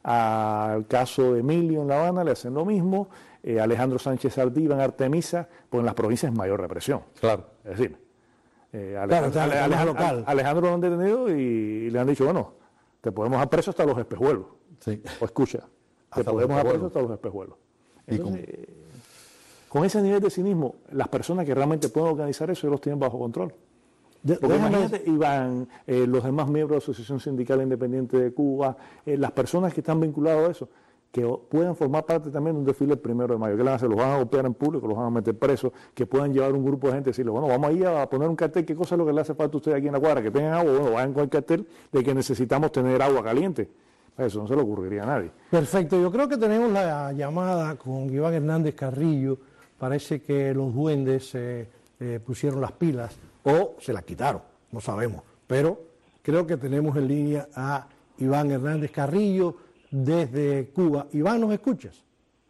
Al caso de Emilio en La Habana le hacen lo mismo, eh, Alejandro Sánchez Saldívar en Artemisa, pues en las provincias es mayor represión. Claro. Es decir, eh, Claro, Alejandro, está- está Ale- más Alejandro- local. Alejandro lo han detenido y le han dicho, bueno, te podemos dar preso hasta los espejuelos. Sí. O escucha, te Hasta los podemos dar preso espejuelos. hasta los espejuelos. Y Entonces, eh, con ese nivel de cinismo, las personas que realmente pueden organizar eso, ellos los tienen bajo control. De- Porque déjame- imagínate, Iván, eh, los demás miembros de la Asociación Sindical Independiente de Cuba, eh, las personas que están vinculadas a eso, que o- puedan formar parte también de un desfile el primero de mayo. ¿Qué le van a hacer? Los van a golpear en público, los van a meter presos, que puedan llevar un grupo de gente y decirle, bueno, vamos ahí a poner un cartel, ¿qué cosa es lo que le hace falta a usted aquí en la cuadra? Que tengan agua, bueno, vayan con el cartel de que necesitamos tener agua caliente. Eso no se le ocurriría a nadie. Perfecto, yo creo que tenemos la llamada con Iván Hernández Carrillo. Parece que los duendes eh, eh, pusieron las pilas o se las quitaron, no sabemos. Pero creo que tenemos en línea a Iván Hernández Carrillo desde Cuba. Iván, ¿nos escuchas?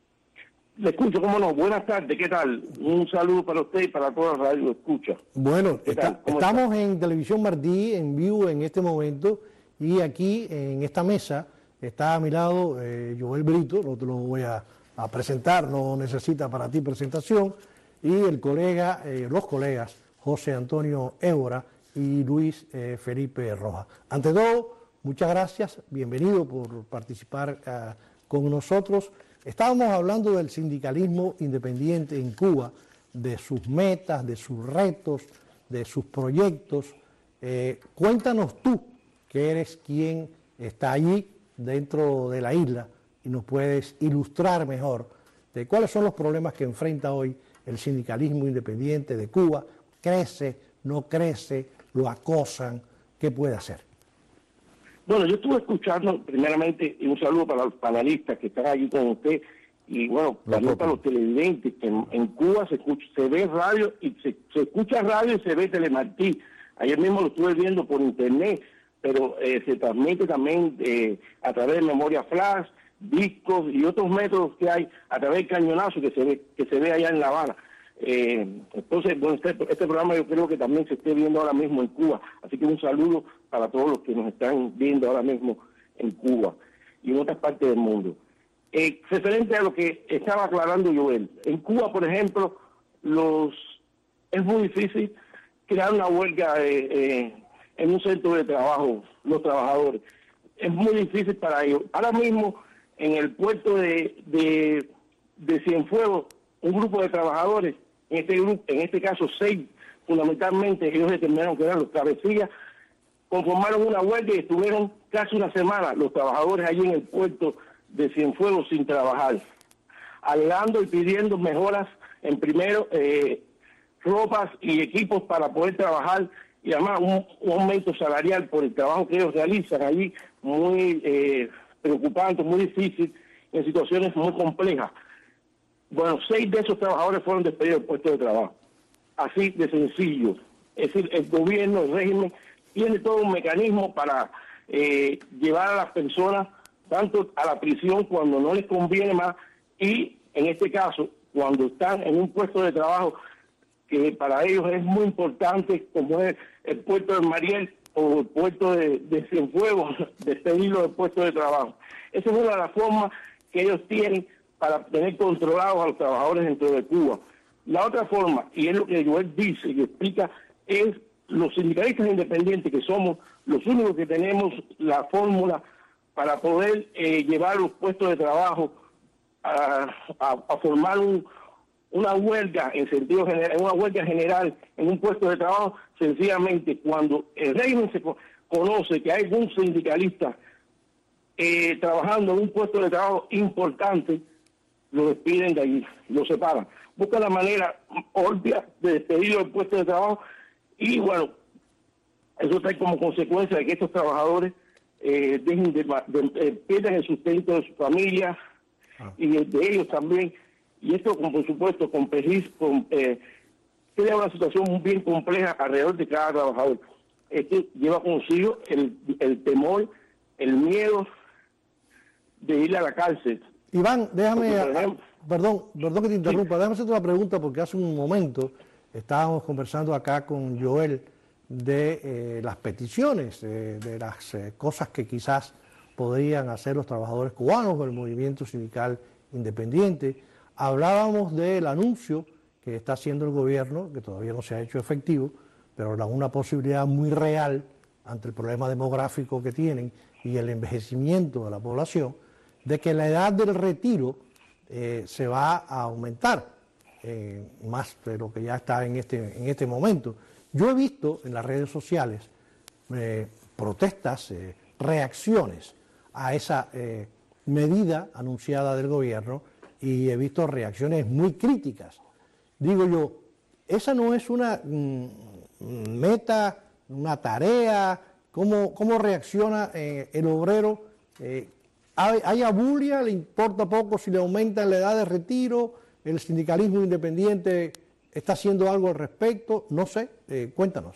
Le escucho, cómo no. Buenas tardes, ¿qué tal? Un saludo para usted y para toda la radio escucha. Bueno, ¿Qué está- tal? ¿Cómo estamos en Televisión Martí, en vivo en este momento, y aquí en esta mesa está a mi lado eh, Joel Brito, no te lo voy a, a presentar, no necesita para ti presentación, y el colega, eh, los colegas José Antonio Évora y Luis eh, Felipe Rojas. Ante todo, muchas gracias, bienvenido por participar eh, con nosotros. Estábamos hablando del sindicalismo independiente en Cuba, de sus metas, de sus retos, de sus proyectos. Eh, cuéntanos tú, que eres quien está allí dentro de la isla y nos puedes ilustrar mejor de cuáles son los problemas que enfrenta hoy el sindicalismo independiente de Cuba. ¿Crece, no crece, lo acosan? ¿Qué puede hacer? Bueno, yo estuve escuchando, primeramente, y un saludo para los panelistas que están allí con usted, y bueno, también para los televidentes, que en, en Cuba se escucha, se ve radio, y se, se escucha radio y se ve Telemartí. Ayer mismo lo estuve viendo por internet, pero eh, se transmite también eh, a través de memoria flash, discos y otros métodos que hay a través del cañonazo que se ve, que se ve allá en La Habana. Eh, entonces, bueno, este, este programa yo creo que también se esté viendo ahora mismo en Cuba, así que un saludo para todos los que nos están viendo ahora mismo en Cuba y en otras partes del mundo. Eh, referente a lo que estaba aclarando Joel, en Cuba, por ejemplo, los es muy difícil crear una huelga eh, eh, en un centro de trabajo, los trabajadores. Es muy difícil para ellos. Ahora mismo en el puerto de, de, de Cienfuegos, un grupo de trabajadores, en este grupo, en este caso seis, fundamentalmente ellos determinaron que eran los cabecillas, conformaron una huelga y estuvieron casi una semana los trabajadores allí en el puerto de Cienfuegos sin trabajar, alegando y pidiendo mejoras en primero eh, ropas y equipos para poder trabajar y además un, un aumento salarial por el trabajo que ellos realizan allí, muy eh, preocupante, muy difícil, en situaciones muy complejas. Bueno, seis de esos trabajadores fueron despedidos del puesto de trabajo. Así de sencillo. Es decir, el gobierno, el régimen, tiene todo un mecanismo para eh, llevar a las personas tanto a la prisión cuando no les conviene más y, en este caso, cuando están en un puesto de trabajo que para ellos es muy importante, como es el puerto de Mariel o el puerto de, de Cienfuegos, despedirlo del puesto de trabajo. Esa es una de las formas que ellos tienen para tener controlados a los trabajadores dentro de Cuba. La otra forma, y es lo que Joel dice y explica, es los sindicalistas independientes, que somos los únicos que tenemos la fórmula para poder eh, llevar los puestos de trabajo a, a, a formar un, una huelga en sentido general, una huelga general en un puesto de trabajo, sencillamente cuando el régimen se conoce que hay un sindicalista eh, trabajando en un puesto de trabajo importante, lo despiden de allí, lo separan. Buscan la manera obvia de despedirlo del puesto de trabajo y bueno, eso trae como consecuencia de que estos trabajadores eh, dejen de, de, de, pierdan el sustento de su familia ah. y de, de ellos también. Y esto, con, por supuesto, con, con, eh, crea una situación bien compleja alrededor de cada trabajador. Esto lleva consigo el, el temor, el miedo de ir a la cárcel. Iván, déjame, porque, ejemplo, perdón, perdón que te interrumpa, sí. déjame hacerte una pregunta porque hace un momento estábamos conversando acá con Joel de eh, las peticiones, eh, de las eh, cosas que quizás podrían hacer los trabajadores cubanos o el movimiento sindical independiente. Hablábamos del anuncio que está haciendo el gobierno, que todavía no se ha hecho efectivo, pero la, una posibilidad muy real ante el problema demográfico que tienen y el envejecimiento de la población, de que la edad del retiro eh, se va a aumentar eh, más de lo que ya está en este, en este momento. Yo he visto en las redes sociales eh, protestas, eh, reacciones a esa eh, medida anunciada del gobierno y he visto reacciones muy críticas. Digo yo, esa no es una mm, meta, una tarea, ¿cómo, cómo reacciona eh, el obrero? Eh, ¿Hay, hay abulia? ¿Le importa poco si le aumentan la edad de retiro? ¿El sindicalismo independiente está haciendo algo al respecto? No sé, eh, cuéntanos.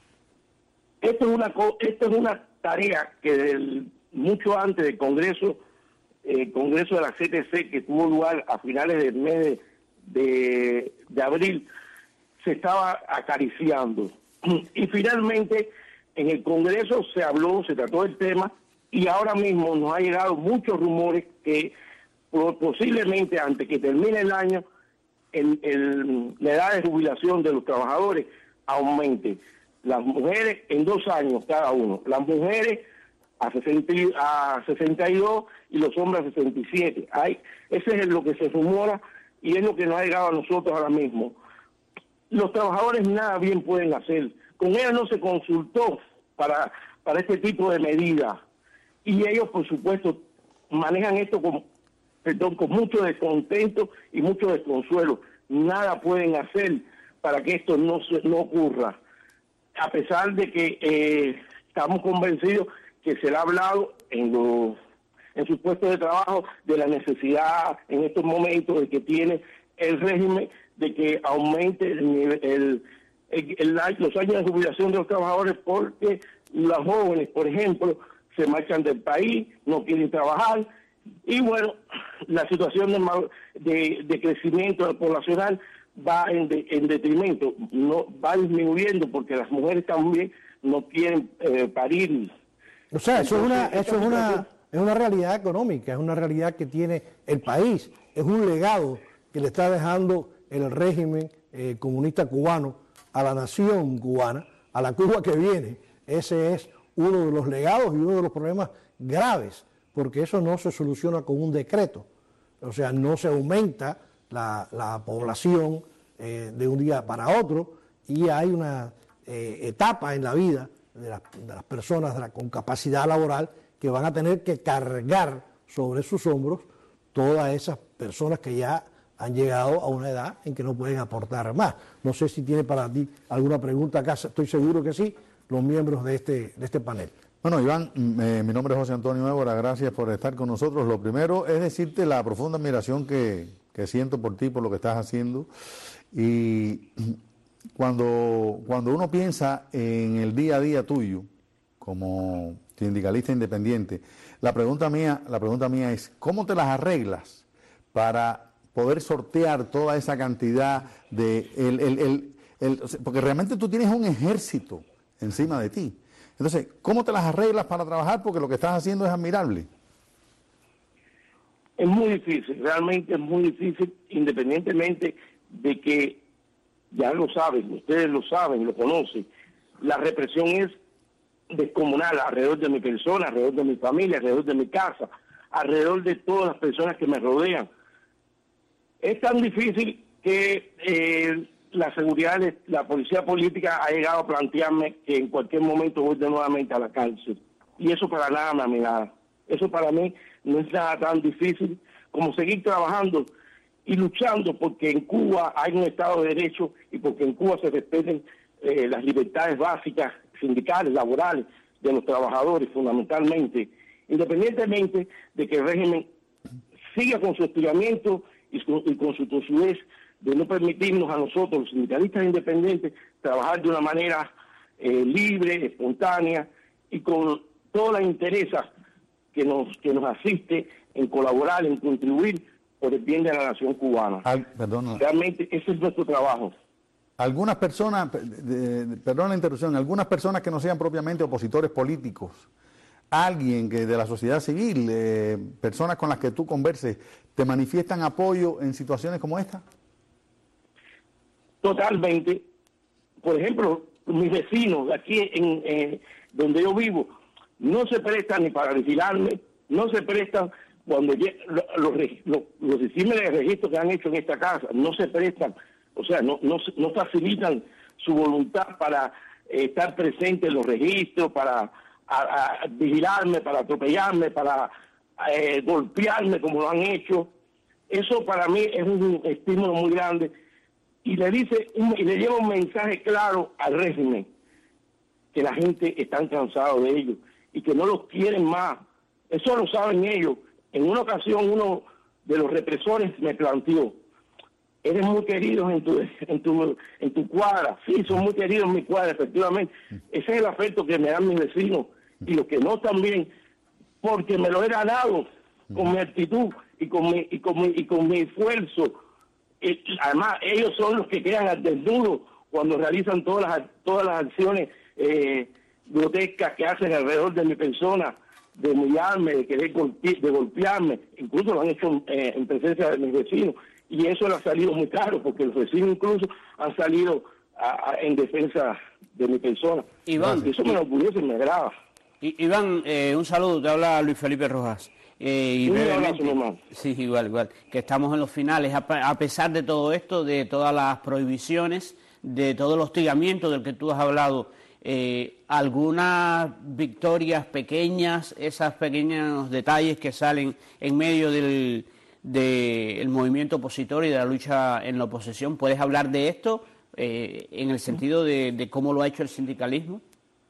Esto es una esto es una tarea que del, mucho antes del Congreso, el eh, Congreso de la C T C, que tuvo lugar a finales del mes de, de, de abril, se estaba acariciando. Y finalmente en el Congreso se habló, se trató el tema, y ahora mismo nos ha llegado muchos rumores que posiblemente antes que termine el año el, el, la edad de jubilación de los trabajadores aumente. Las mujeres en dos años cada uno, las mujeres a, sesenta, a sesenta y dos y los hombres a sesenta y siete. Hay, ese es lo que se rumora y es lo que nos ha llegado a nosotros ahora mismo. Los trabajadores nada bien pueden hacer. Con ellos no se consultó para, para este tipo de medidas. Y ellos, por supuesto, manejan esto con, perdón, con mucho descontento y mucho desconsuelo. Nada pueden hacer para que esto no, se, no ocurra. A pesar de que eh, estamos convencidos que se le ha hablado en, los, en sus puestos de trabajo de la necesidad en estos momentos de que tiene el régimen de que aumente el, nivel, el, el, el, los años de jubilación de los trabajadores porque los jóvenes, por ejemplo, se marchan del país, no quieren trabajar y bueno, la situación de, de, de crecimiento poblacional va en, de, en detrimento, no va disminuyendo porque las mujeres también no quieren eh, parir. O sea, eso es una, eso es una, es una realidad económica, es una realidad que tiene el país, es un legado que le está dejando el régimen eh, comunista cubano a la nación cubana, a la Cuba que viene. Ese es uno de los legados y uno de los problemas graves porque eso no se soluciona con un decreto. O sea, no se aumenta la, la población eh, de un día para otro, y hay una eh, etapa en la vida de, la, de las personas de la, con capacidad laboral que van a tener que cargar sobre sus hombros todas esas personas que ya han llegado a una edad en que no pueden aportar más. No sé si tiene para ti alguna pregunta acá, estoy seguro que sí, los miembros de este, de este panel. Bueno, Iván, eh, mi nombre es José Antonio Évora, gracias por estar con nosotros. Lo primero es decirte la profunda admiración que, que siento por ti, por lo que estás haciendo. Y cuando, cuando uno piensa en el día a día tuyo, como sindicalista independiente, la pregunta mía, la pregunta mía es, ¿cómo te las arreglas para poder sortear toda esa cantidad de... El, el, el, el, porque realmente tú tienes un ejército encima de ti. Entonces, ¿cómo te las arreglas para trabajar? Porque lo que estás haciendo es admirable. Es muy difícil, realmente es muy difícil, independientemente de que, ya lo saben, ustedes lo saben, lo conocen, la represión es descomunal alrededor de mi persona, alrededor de mi familia, alrededor de mi casa, alrededor de todas las personas que me rodean. Es tan difícil que eh, la seguridad, la policía política ha llegado a plantearme que en cualquier momento voy de nuevamente a la cárcel. Y eso para nada me amenaza. Eso para mí no es nada tan difícil como seguir trabajando y luchando porque en Cuba hay un Estado de Derecho y porque en Cuba se respeten eh, las libertades básicas, sindicales, laborales de los trabajadores fundamentalmente, independientemente de que el régimen siga con su hostigamiento y, su, y con su tosudez de no permitirnos a nosotros, los sindicalistas independientes, trabajar de una manera eh, libre, espontánea y con toda la interés que nos, que nos asiste en colaborar, en contribuir por el bien de la nación cubana. Al, perdón, Realmente ese es nuestro trabajo. Algunas personas, perdón la interrupción, algunas personas que no sean propiamente opositores políticos, alguien que de la sociedad civil, eh, personas con las que tú converses, ¿te manifiestan apoyo en situaciones como esta? Totalmente. Por ejemplo, mis vecinos aquí en eh, donde yo vivo no se prestan ni para vigilarme, no se prestan cuando los, los, los, los exámenes de registro que han hecho en esta casa, no se prestan, o sea, no, no, no facilitan su voluntad para eh, estar presente en los registros, para a, a vigilarme, para atropellarme, para eh, golpearme como lo han hecho. Eso para mí es un estímulo muy grande y le dice un, y le lleva un mensaje claro al régimen que la gente está cansada de ellos y que no los quieren más. Eso lo saben ellos. En una ocasión uno de los represores me planteó: eres muy querido en tu, en tu, en tu cuadra. Sí, son muy queridos en mi cuadra, efectivamente. Ese es el afecto que me dan mis vecinos y los que no también, porque me lo he ganado con mi actitud y con mi, y con mi, y con mi esfuerzo. Y además, ellos son los que quedan al desnudo cuando realizan todas las, todas las acciones eh, grotescas que hacen alrededor de mi persona, de humillarme, de querer golpe, de golpearme. Incluso lo han hecho eh, en presencia de mis vecinos. Y eso le ha salido muy caro, porque los vecinos incluso han salido a, a, en defensa de mi persona. Iván, y eso me orgullece y me agrada. Iván, eh, un saludo, te habla Luis Felipe Rojas. Eh, y un brevemente, abrazo, mamá. Sí, igual, igual, que estamos en los finales, a, a pesar de todo esto, de todas las prohibiciones, de todo el hostigamiento del que tú has hablado, eh, algunas victorias pequeñas, esos pequeños detalles que salen en medio del del movimiento opositor y de la lucha en la oposición. ¿Puedes hablar de esto eh, en el sentido de, de cómo lo ha hecho el sindicalismo?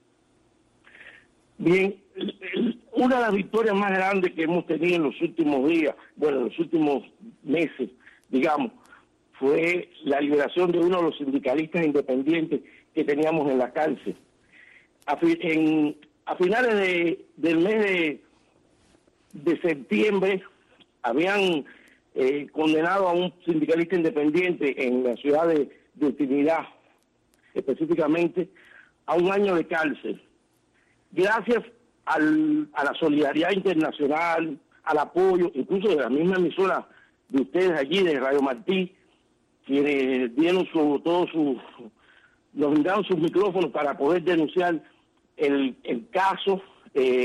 Bien, una de las victorias más grandes que hemos tenido en los últimos días, bueno, en los últimos meses, digamos, fue la liberación de uno de los sindicalistas independientes que teníamos en la cárcel. A, fi, en, a finales de, del mes de, de septiembre, habían eh, condenado a un sindicalista independiente en la ciudad de, de Trinidad, específicamente, a un año de cárcel. Gracias al, a la solidaridad internacional, al apoyo, incluso de la misma emisora de ustedes allí, de Radio Martí, quienes dieron su, todo su, nos brindaron sus micrófonos para poder denunciar el, el caso, eh,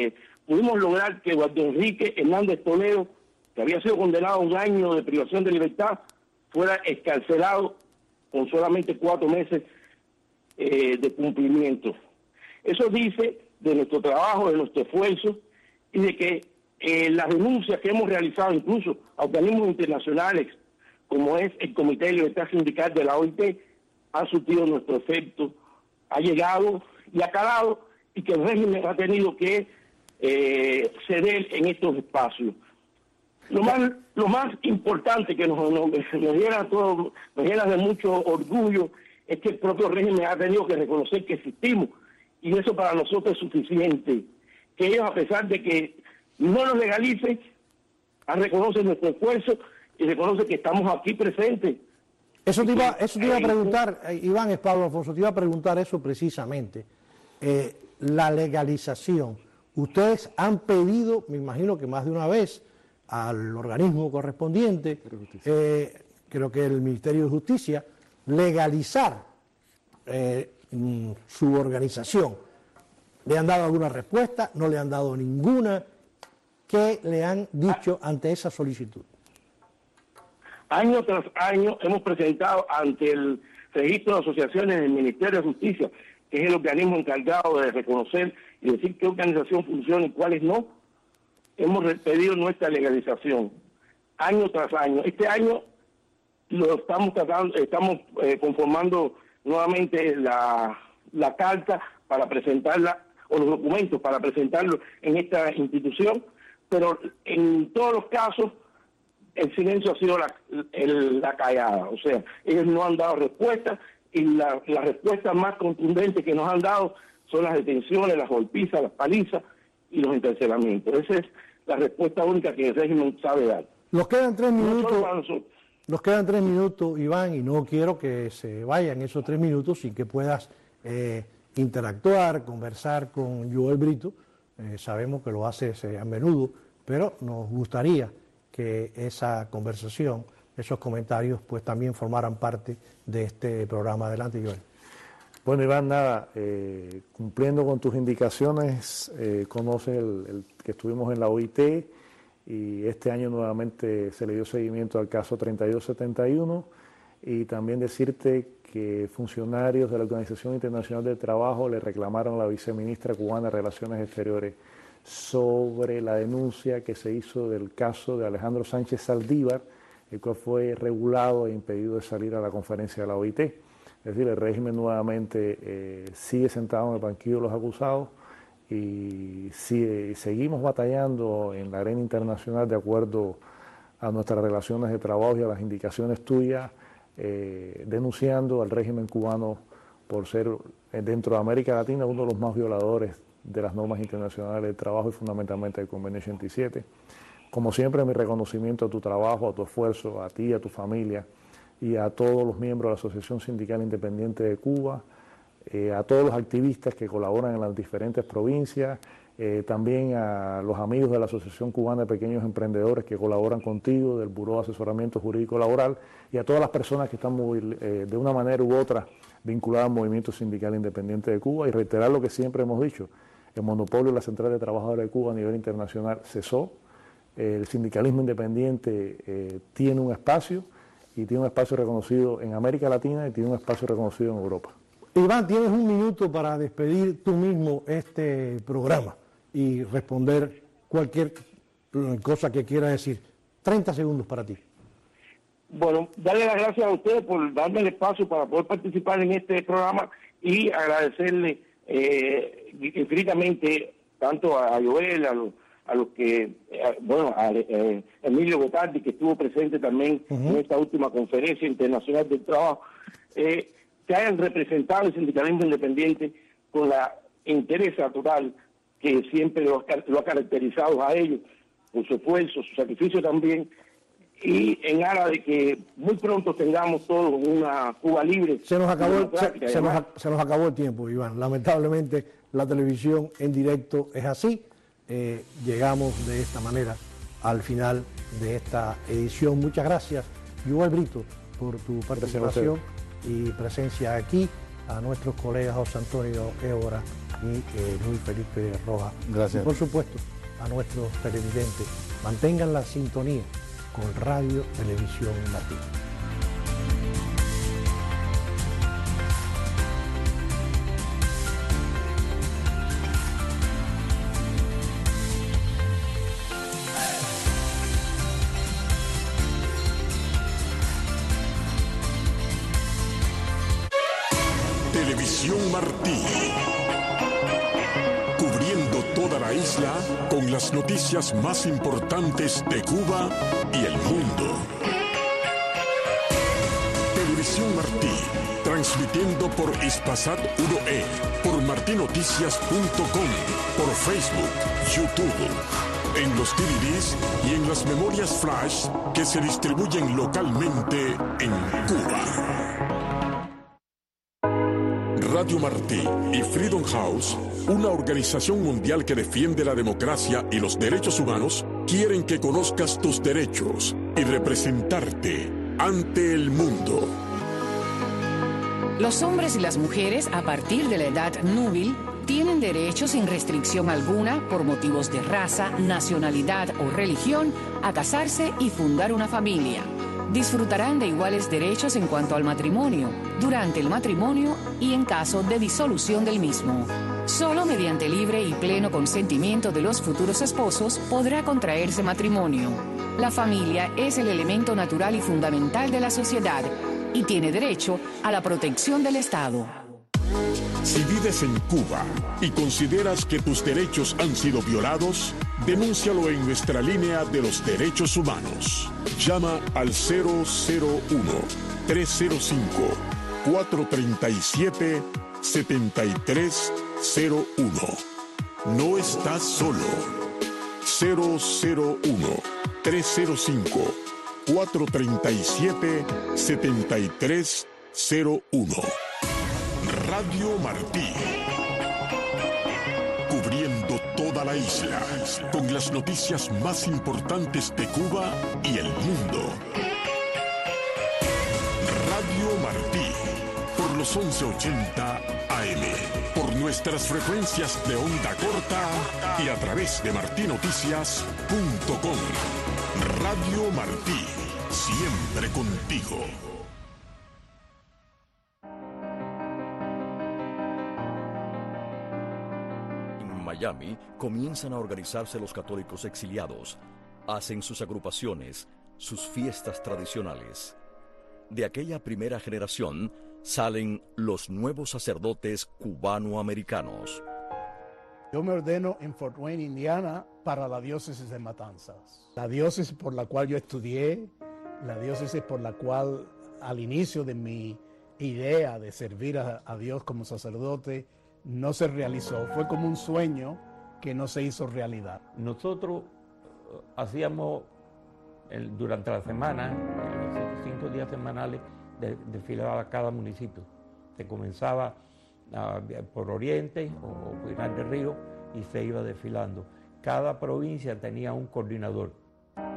pudimos lograr que Eduardo Enrique Hernández Toledo, que había sido condenado a un año de privación de libertad, fuera excarcelado con solamente cuatro meses eh, de cumplimiento. Eso dice de nuestro trabajo, de nuestro esfuerzo y de que eh, las denuncias que hemos realizado incluso a organismos internacionales, como es el Comité de Libertad Sindical de la O I T, han surtido nuestro efecto, ha llegado y ha calado, y que el régimen ha tenido que eh, ceder en estos espacios. Lo más, lo más importante que nos, nos, nos, llena todo, nos llena de mucho orgullo es que el propio régimen ha tenido que reconocer que existimos, y eso para nosotros es suficiente. Que ellos, a pesar de que no nos legalicen, reconocen nuestro esfuerzo y reconocen que estamos aquí presentes. Eso te iba, eso te iba a preguntar, Iván, es Pablo Alfonso, te iba a preguntar eso precisamente. Eh, la legalización. Ustedes han pedido, me imagino que más de una vez, al organismo correspondiente, eh, creo que el Ministerio de Justicia, legalizar eh, su organización. ¿Le han dado alguna respuesta? ¿No le han dado ninguna? ¿Qué le han dicho ante esa solicitud? Año tras año hemos presentado ante el registro de asociaciones del Ministerio de Justicia, que es el organismo encargado de reconocer y decir qué organización funciona y cuáles no, hemos pedido nuestra legalización, año tras año. Este año lo estamos tratando, estamos eh, conformando nuevamente la, la carta para presentarla, o los documentos para presentarlo en esta institución, pero en todos los casos el silencio ha sido la, el, la callada, o sea, ellos no han dado respuesta, y la, la respuesta más contundente que nos han dado son las detenciones, las golpizas, las palizas y los encarcelamientos. Esa es la respuesta única que el régimen sabe dar. Nos quedan tres minutos, nos quedan tres minutos, Iván, y no quiero que se vayan esos tres minutos sin que puedas eh, interactuar, conversar con Joel Brito. Eh, sabemos que lo haces eh, a menudo, pero nos gustaría que esa conversación, esos comentarios, pues también formaran parte de este programa. Adelante, Joel. Bueno, Iván, nada, eh, cumpliendo con tus indicaciones, eh, conoces el, el que estuvimos en la O I T, y este año nuevamente se le dio seguimiento al caso treinta y dos setenta y uno, y también decirte que funcionarios de la Organización Internacional del Trabajo le reclamaron a la viceministra cubana de Relaciones Exteriores sobre la denuncia que se hizo del caso de Alejandro Sánchez Saldívar, el cual fue regulado e impedido de salir a la conferencia de la O I T. Es decir, el régimen nuevamente eh, sigue sentado en el banquillo de los acusados, y sigue, seguimos batallando en la arena internacional de acuerdo a nuestras relaciones de trabajo y a las indicaciones tuyas, eh, denunciando al régimen cubano por ser, eh, dentro de América Latina, uno de los más violadores de las normas internacionales de trabajo y fundamentalmente del Convenio ochenta y siete. Como siempre, mi reconocimiento a tu trabajo, a tu esfuerzo, a ti, a tu familia y a todos los miembros de la Asociación Sindical Independiente de Cuba, eh, a todos los activistas que colaboran en las diferentes provincias, eh, también a los amigos de la Asociación Cubana de Pequeños Emprendedores que colaboran contigo, del Buró de Asesoramiento Jurídico Laboral, y a todas las personas que están eh, de una manera u otra vinculadas al Movimiento Sindical Independiente de Cuba, y reiterar lo que siempre hemos dicho: el monopolio de la Central de Trabajadores de Cuba a nivel internacional cesó, el sindicalismo independiente eh, tiene un espacio, y tiene un espacio reconocido en América Latina y tiene un espacio reconocido en Europa. Iván, tienes un minuto para despedir tú mismo este programa y responder cualquier cosa que quieras decir. treinta segundos para ti. Bueno, darle las gracias a ustedes por darme el espacio para poder participar en este programa, y agradecerle eh, infinitamente tanto a Joel, a los, a los que, eh, bueno, a eh, Emilio Gotardi, que estuvo presente también uh-huh. en esta última conferencia internacional del trabajo, eh, que hayan representado el sindicalismo independiente con la entereza total que siempre lo, lo ha caracterizado a ellos, por su esfuerzo, su sacrificio también, y en aras de que muy pronto tengamos todos una Cuba libre. Se nos acabó, el, se, se, nos, se nos acabó el tiempo, Iván. Lamentablemente la televisión en directo es así. Eh, llegamos de esta manera al final de esta edición. Muchas gracias, Joel Brito, por tu participación y presencia aquí, a nuestros colegas José Antonio Évora y eh, Luis Felipe Rojas. Gracias. Y por supuesto, a nuestros televidentes. Mantengan la sintonía con Radio Televisión Martí. Televisión Martí, cubriendo toda la isla con las noticias más importantes de Cuba y el mundo. Televisión Martí, transmitiendo por Hispasat uno E, por martinoticias punto com, por Facebook, YouTube, en los D V Ds y en las memorias flash que se distribuyen localmente en Cuba. Radio Martí y Freedom House, una organización mundial que defiende la democracia y los derechos humanos, quieren que conozcas tus derechos y representarte ante el mundo. Los hombres y las mujeres a partir de la edad núbil tienen derecho sin restricción alguna por motivos de raza, nacionalidad o religión a casarse y fundar una familia. Disfrutarán de iguales derechos en cuanto al matrimonio, durante el matrimonio y en caso de disolución del mismo. Solo mediante libre y pleno consentimiento de los futuros esposos podrá contraerse matrimonio. La familia es el elemento natural y fundamental de la sociedad y tiene derecho a la protección del Estado. Si vives en Cuba y consideras que tus derechos han sido violados, denúncialo en nuestra línea de los derechos humanos. Llama al cero cero uno, tres cero cinco, cuatro tres siete, siete tres cero uno. No estás solo. cero cero uno, tres cero cinco, cuatro tres siete, siete tres cero uno. Radio Martí, cubriendo toda la isla con las noticias más importantes de Cuba y el mundo. Radio Martí, por los once ochenta A M, por nuestras frecuencias de onda corta y a través de martinoticias punto com. Radio Martí, siempre contigo. Miami, comienzan a organizarse los católicos exiliados. Hacen sus agrupaciones, sus fiestas tradicionales. De aquella primera generación salen los nuevos sacerdotes cubano-americanos. Yo me ordeno en Fort Wayne, Indiana, para la diócesis de Matanzas. La diócesis por la cual yo estudié, la diócesis por la cual al inicio de mi idea de servir a, a Dios como sacerdote, no se realizó, fue como un sueño que no se hizo realidad. Nosotros uh, hacíamos el, durante la semana, los cinco días semanales, de, desfilaba a cada municipio. Se comenzaba uh, por Oriente o Pinar del Río y se iba desfilando. Cada provincia tenía un coordinador.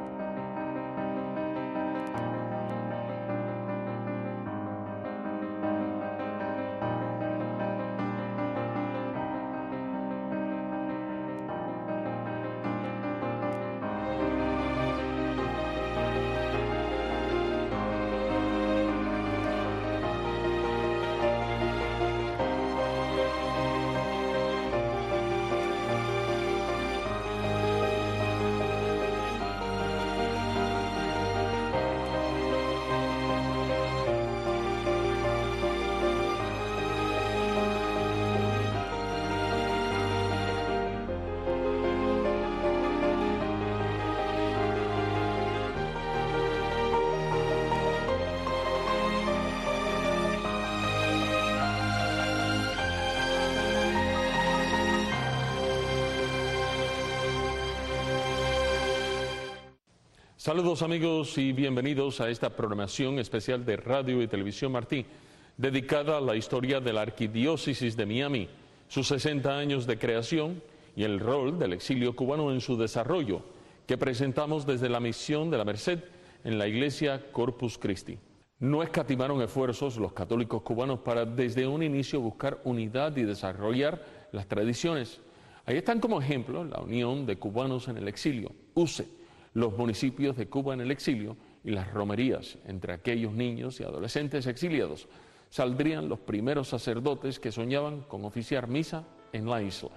Saludos amigos y bienvenidos a esta programación especial de Radio y Televisión Martí, dedicada a la historia de la Arquidiócesis de Miami, sus sesenta años de creación y el rol del exilio cubano en su desarrollo, que presentamos desde la misión de la Merced en la Iglesia Corpus Christi. No escatimaron esfuerzos los católicos cubanos para desde un inicio buscar unidad y desarrollar las tradiciones. Ahí están como ejemplo la Unión de Cubanos en el Exilio, U C E, los municipios de Cuba en el exilio y las romerías entre aquellos niños y adolescentes exiliados. Saldrían los primeros sacerdotes que soñaban con oficiar misa en la isla.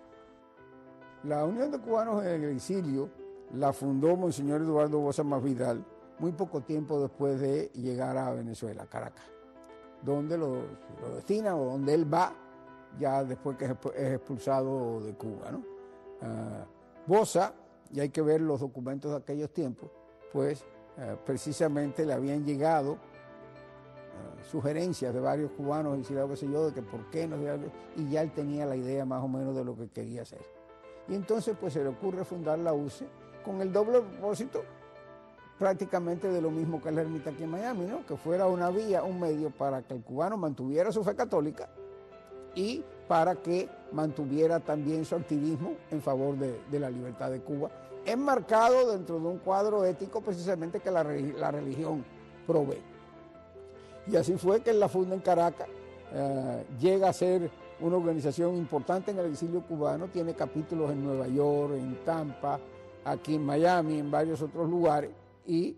La Unión de Cubanos en el Exilio la fundó Monseñor Eduardo Bosa Masvidal muy poco tiempo después de llegar a Venezuela, Caracas, donde lo, lo destina o donde él va ya después que es expulsado de Cuba, ¿no? Uh, Bosa, y hay que ver los documentos de aquellos tiempos, pues uh, precisamente le habían llegado uh, sugerencias de varios cubanos exiliados, qué sé yo, de que por qué no, y ya él tenía la idea más o menos de lo que quería hacer. Y entonces pues se le ocurre fundar la U C E con el doble propósito prácticamente de lo mismo que la ermita aquí en Miami, ¿no? Que fuera una vía, un medio para que el cubano mantuviera su fe católica y para que mantuviera también su activismo en favor de, de la libertad de Cuba, enmarcado dentro de un cuadro ético precisamente que la, la religión provee. Y así fue que él la funda en Caracas, eh, llega a ser una organización importante en el exilio cubano, tiene capítulos en Nueva York, en Tampa, aquí en Miami, en varios otros lugares, y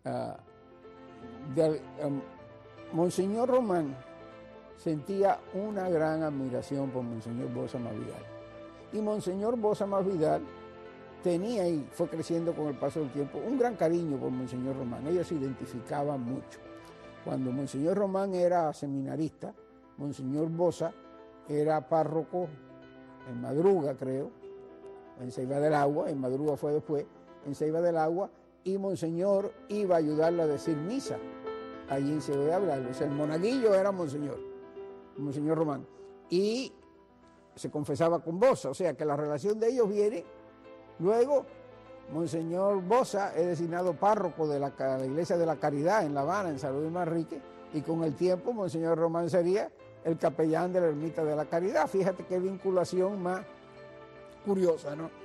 uh, de, um, Monseñor Román sentía una gran admiración por Monseñor Bosa Masvidal. Y Monseñor Bosa Masvidal tenía, y fue creciendo con el paso del tiempo, un gran cariño por Monseñor Román. Ellos se identificaban mucho. Cuando Monseñor Román era seminarista, Monseñor Bosa era párroco en Madruga, creo, en Ceiba del Agua, en Madruga fue después, en Ceiba del Agua, y Monseñor iba a ayudarle a decir misa allí en Ceiba del Agua. O sea, el monaguillo era Monseñor, Monseñor Román, y se confesaba con Bosa, o sea que la relación de ellos viene. Luego, Monseñor Bosa es designado párroco de la, la Iglesia de la Caridad en La Habana, en San Luis Manrique, y con el tiempo Monseñor Román sería el capellán de la Ermita de la Caridad. Fíjate qué vinculación más curiosa, ¿no?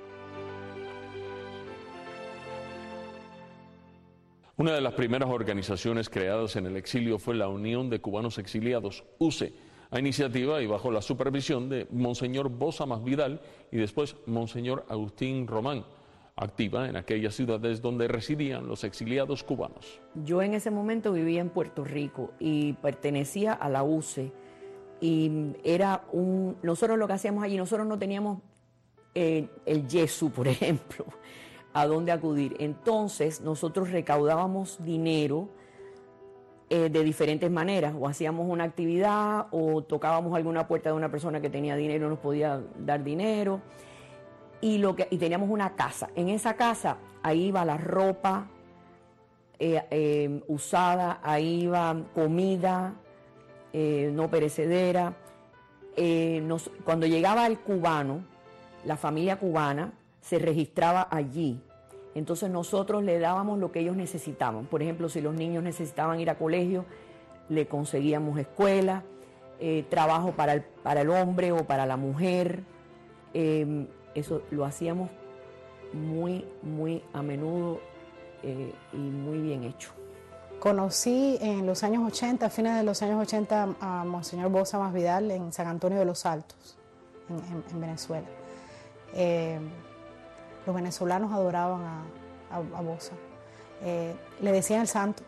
Una de las primeras organizaciones creadas en el exilio fue la Unión de Cubanos Exiliados, U C E, a iniciativa y bajo la supervisión de Monseñor Bosa Masvidal y después Monseñor Agustín Román, activa en aquellas ciudades donde residían los exiliados cubanos. Yo en ese momento vivía en Puerto Rico y pertenecía a la U C E, y era un, nosotros lo que hacíamos allí, nosotros no teníamos eh, el yesu, por ejemplo, a dónde acudir. Entonces nosotros recaudábamos dinero eh, de diferentes maneras, o hacíamos una actividad o tocábamos alguna puerta de una persona que tenía dinero y nos podía dar dinero, y, lo que, y teníamos una casa. En esa casa ahí iba la ropa eh, eh, usada, ahí iba comida eh, no perecedera. Eh, nos, cuando llegaba el cubano, la familia cubana se registraba allí. Entonces nosotros le dábamos lo que ellos necesitaban. Por ejemplo, si los niños necesitaban ir a colegio, le conseguíamos escuela, eh, trabajo para el, para el hombre o para la mujer. Eh, eso lo hacíamos muy, muy a menudo eh, y muy bien hecho. Conocí en los años ochenta, a fines de los años ochenta, a Monseñor Bosa Masvidal en San Antonio de los Altos, en, en, en Venezuela. Eh, los venezolanos adoraban a, a, a Bosa, eh, le decían el santo,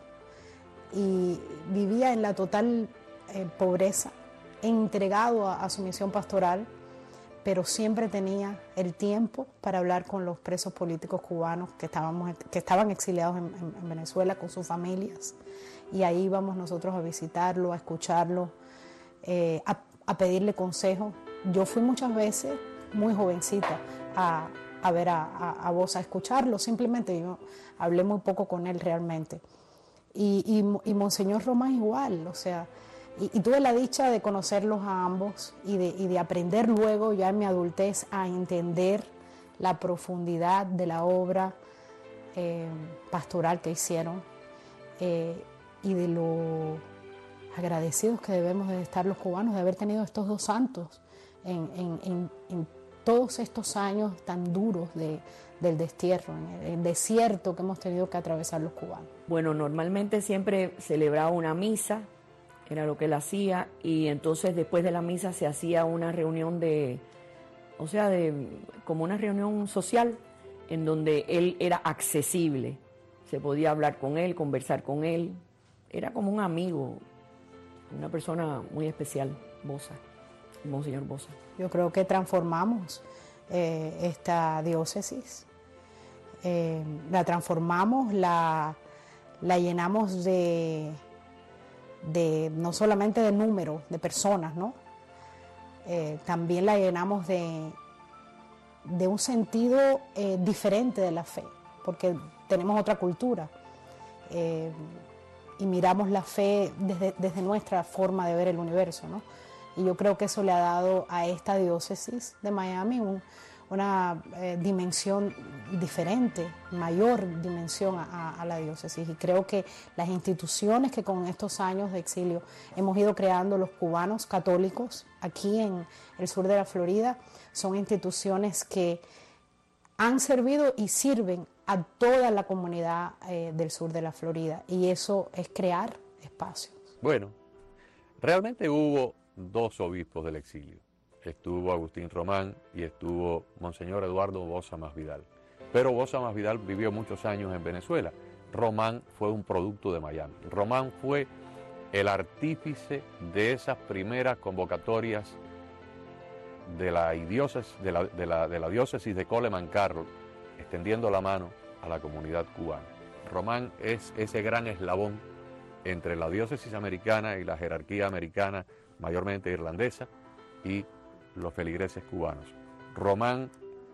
y vivía en la total eh, pobreza, entregado a, a su misión pastoral, pero siempre tenía el tiempo para hablar con los presos políticos cubanos que, estábamos, que estaban exiliados en, en, en Venezuela con sus familias, y ahí íbamos nosotros a visitarlo, a escucharlo, eh, a, a pedirle consejo. Yo fui muchas veces, muy jovencita, a, a ver a, a, a Bosa, a escucharlo, simplemente yo hablé muy poco con él realmente. Y, y, y Monseñor Román igual, o sea, y, y tuve la dicha de conocerlos a ambos y de, y de aprender luego ya en mi adultez a entender la profundidad de la obra eh, pastoral que hicieron eh, y de lo agradecidos que debemos de estar los cubanos de haber tenido estos dos santos en, en, en, en todos estos años tan duros de, del destierro, en el desierto que hemos tenido que atravesar los cubanos. Bueno, normalmente siempre celebraba una misa, era lo que él hacía, y entonces después de la misa se hacía una reunión de, o sea, de, como una reunión social en donde él era accesible, se podía hablar con él, conversar con él, era como un amigo, una persona muy especial, Bosa, Monseñor Bosa. Yo creo que transformamos eh, esta diócesis, eh, la transformamos, la, la llenamos de, de, no solamente de números, de personas, ¿no? Eh, también la llenamos de, de un sentido eh, diferente de la fe, porque tenemos otra cultura eh, y miramos la fe desde, desde nuestra forma de ver el universo, ¿no? Y yo creo que eso le ha dado a esta diócesis de Miami un, una eh, dimensión diferente, mayor dimensión a, a la diócesis. Y creo que las instituciones que con estos años de exilio hemos ido creando los cubanos católicos aquí en el sur de la Florida son instituciones que han servido y sirven a toda la comunidad eh, del sur de la Florida. Y eso es crear espacios. Bueno, realmente hubo dos obispos del exilio. Estuvo Agustín Román y estuvo Monseñor Eduardo Bosa Masvidal. Pero Bosa Masvidal vivió muchos años en Venezuela. Román fue un producto de Miami. Román fue el artífice de esas primeras convocatorias de la diócesis de la, de la, de la diócesis de Coleman Carroll, extendiendo la mano a la comunidad cubana. Román es ese gran eslabón entre la diócesis americana y la jerarquía americana, mayormente irlandesa, y los feligreses cubanos. Román,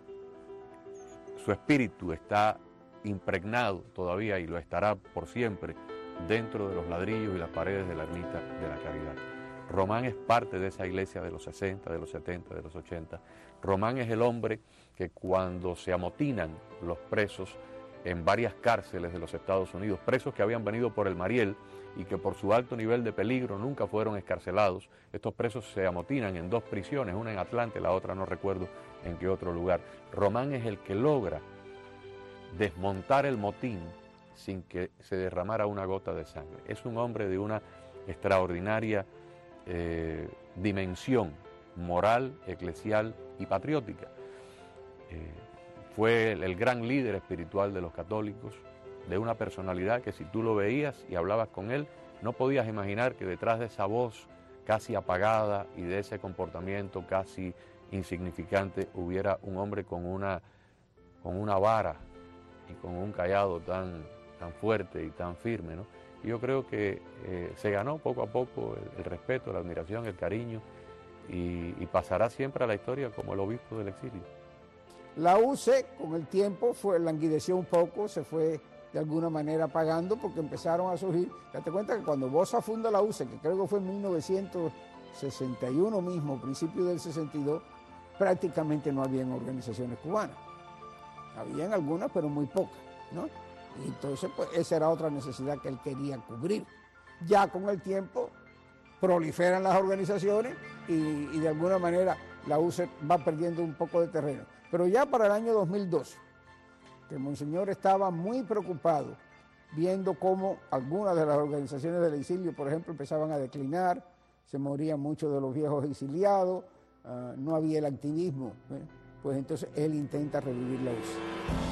su espíritu está impregnado todavía y lo estará por siempre dentro de los ladrillos y las paredes de la ermita de la Caridad. Román es parte de esa iglesia de los sesenta, de los setenta, de los ochenta. Román es el hombre que cuando se amotinan los presos en varias cárceles de los Estados Unidos, presos que habían venido por el Mariel y que por su alto nivel de peligro nunca fueron excarcelados, estos presos se amotinan en dos prisiones, una en Atlanta y la otra no recuerdo en qué otro lugar. Román es el que logra desmontar el motín sin que se derramara una gota de sangre. Es un hombre de una extraordinaria eh, dimensión moral, eclesial y patriótica. Eh, fue el, el gran líder espiritual de los católicos, de una personalidad que si tú lo veías y hablabas con él, no podías imaginar que detrás de esa voz casi apagada y de ese comportamiento casi insignificante hubiera un hombre con una, con una vara y con un cayado tan, tan fuerte y tan firme, ¿no? Y yo creo que eh, se ganó poco a poco el, el respeto, la admiración, el cariño y, y pasará siempre a la historia como el obispo del exilio. La U C E con el tiempo fue, languideció un poco, se fue de alguna manera apagando porque empezaron a surgir. Date cuenta que cuando Bosa funda la U C E, que creo que fue en mil novecientos sesenta y uno mismo, principio del sesenta y dos, prácticamente no habían organizaciones cubanas. Habían algunas, pero muy pocas, ¿no? Y entonces, pues, esa era otra necesidad que él quería cubrir. Ya con el tiempo proliferan las organizaciones y, y de alguna manera la U C E va perdiendo un poco de terreno. Pero ya para el año dos mil dos, que Monseñor estaba muy preocupado viendo cómo algunas de las organizaciones del exilio, por ejemplo, empezaban a declinar, se morían muchos de los viejos exiliados, uh, no había el activismo, ¿eh? Pues entonces él intenta revivir la U C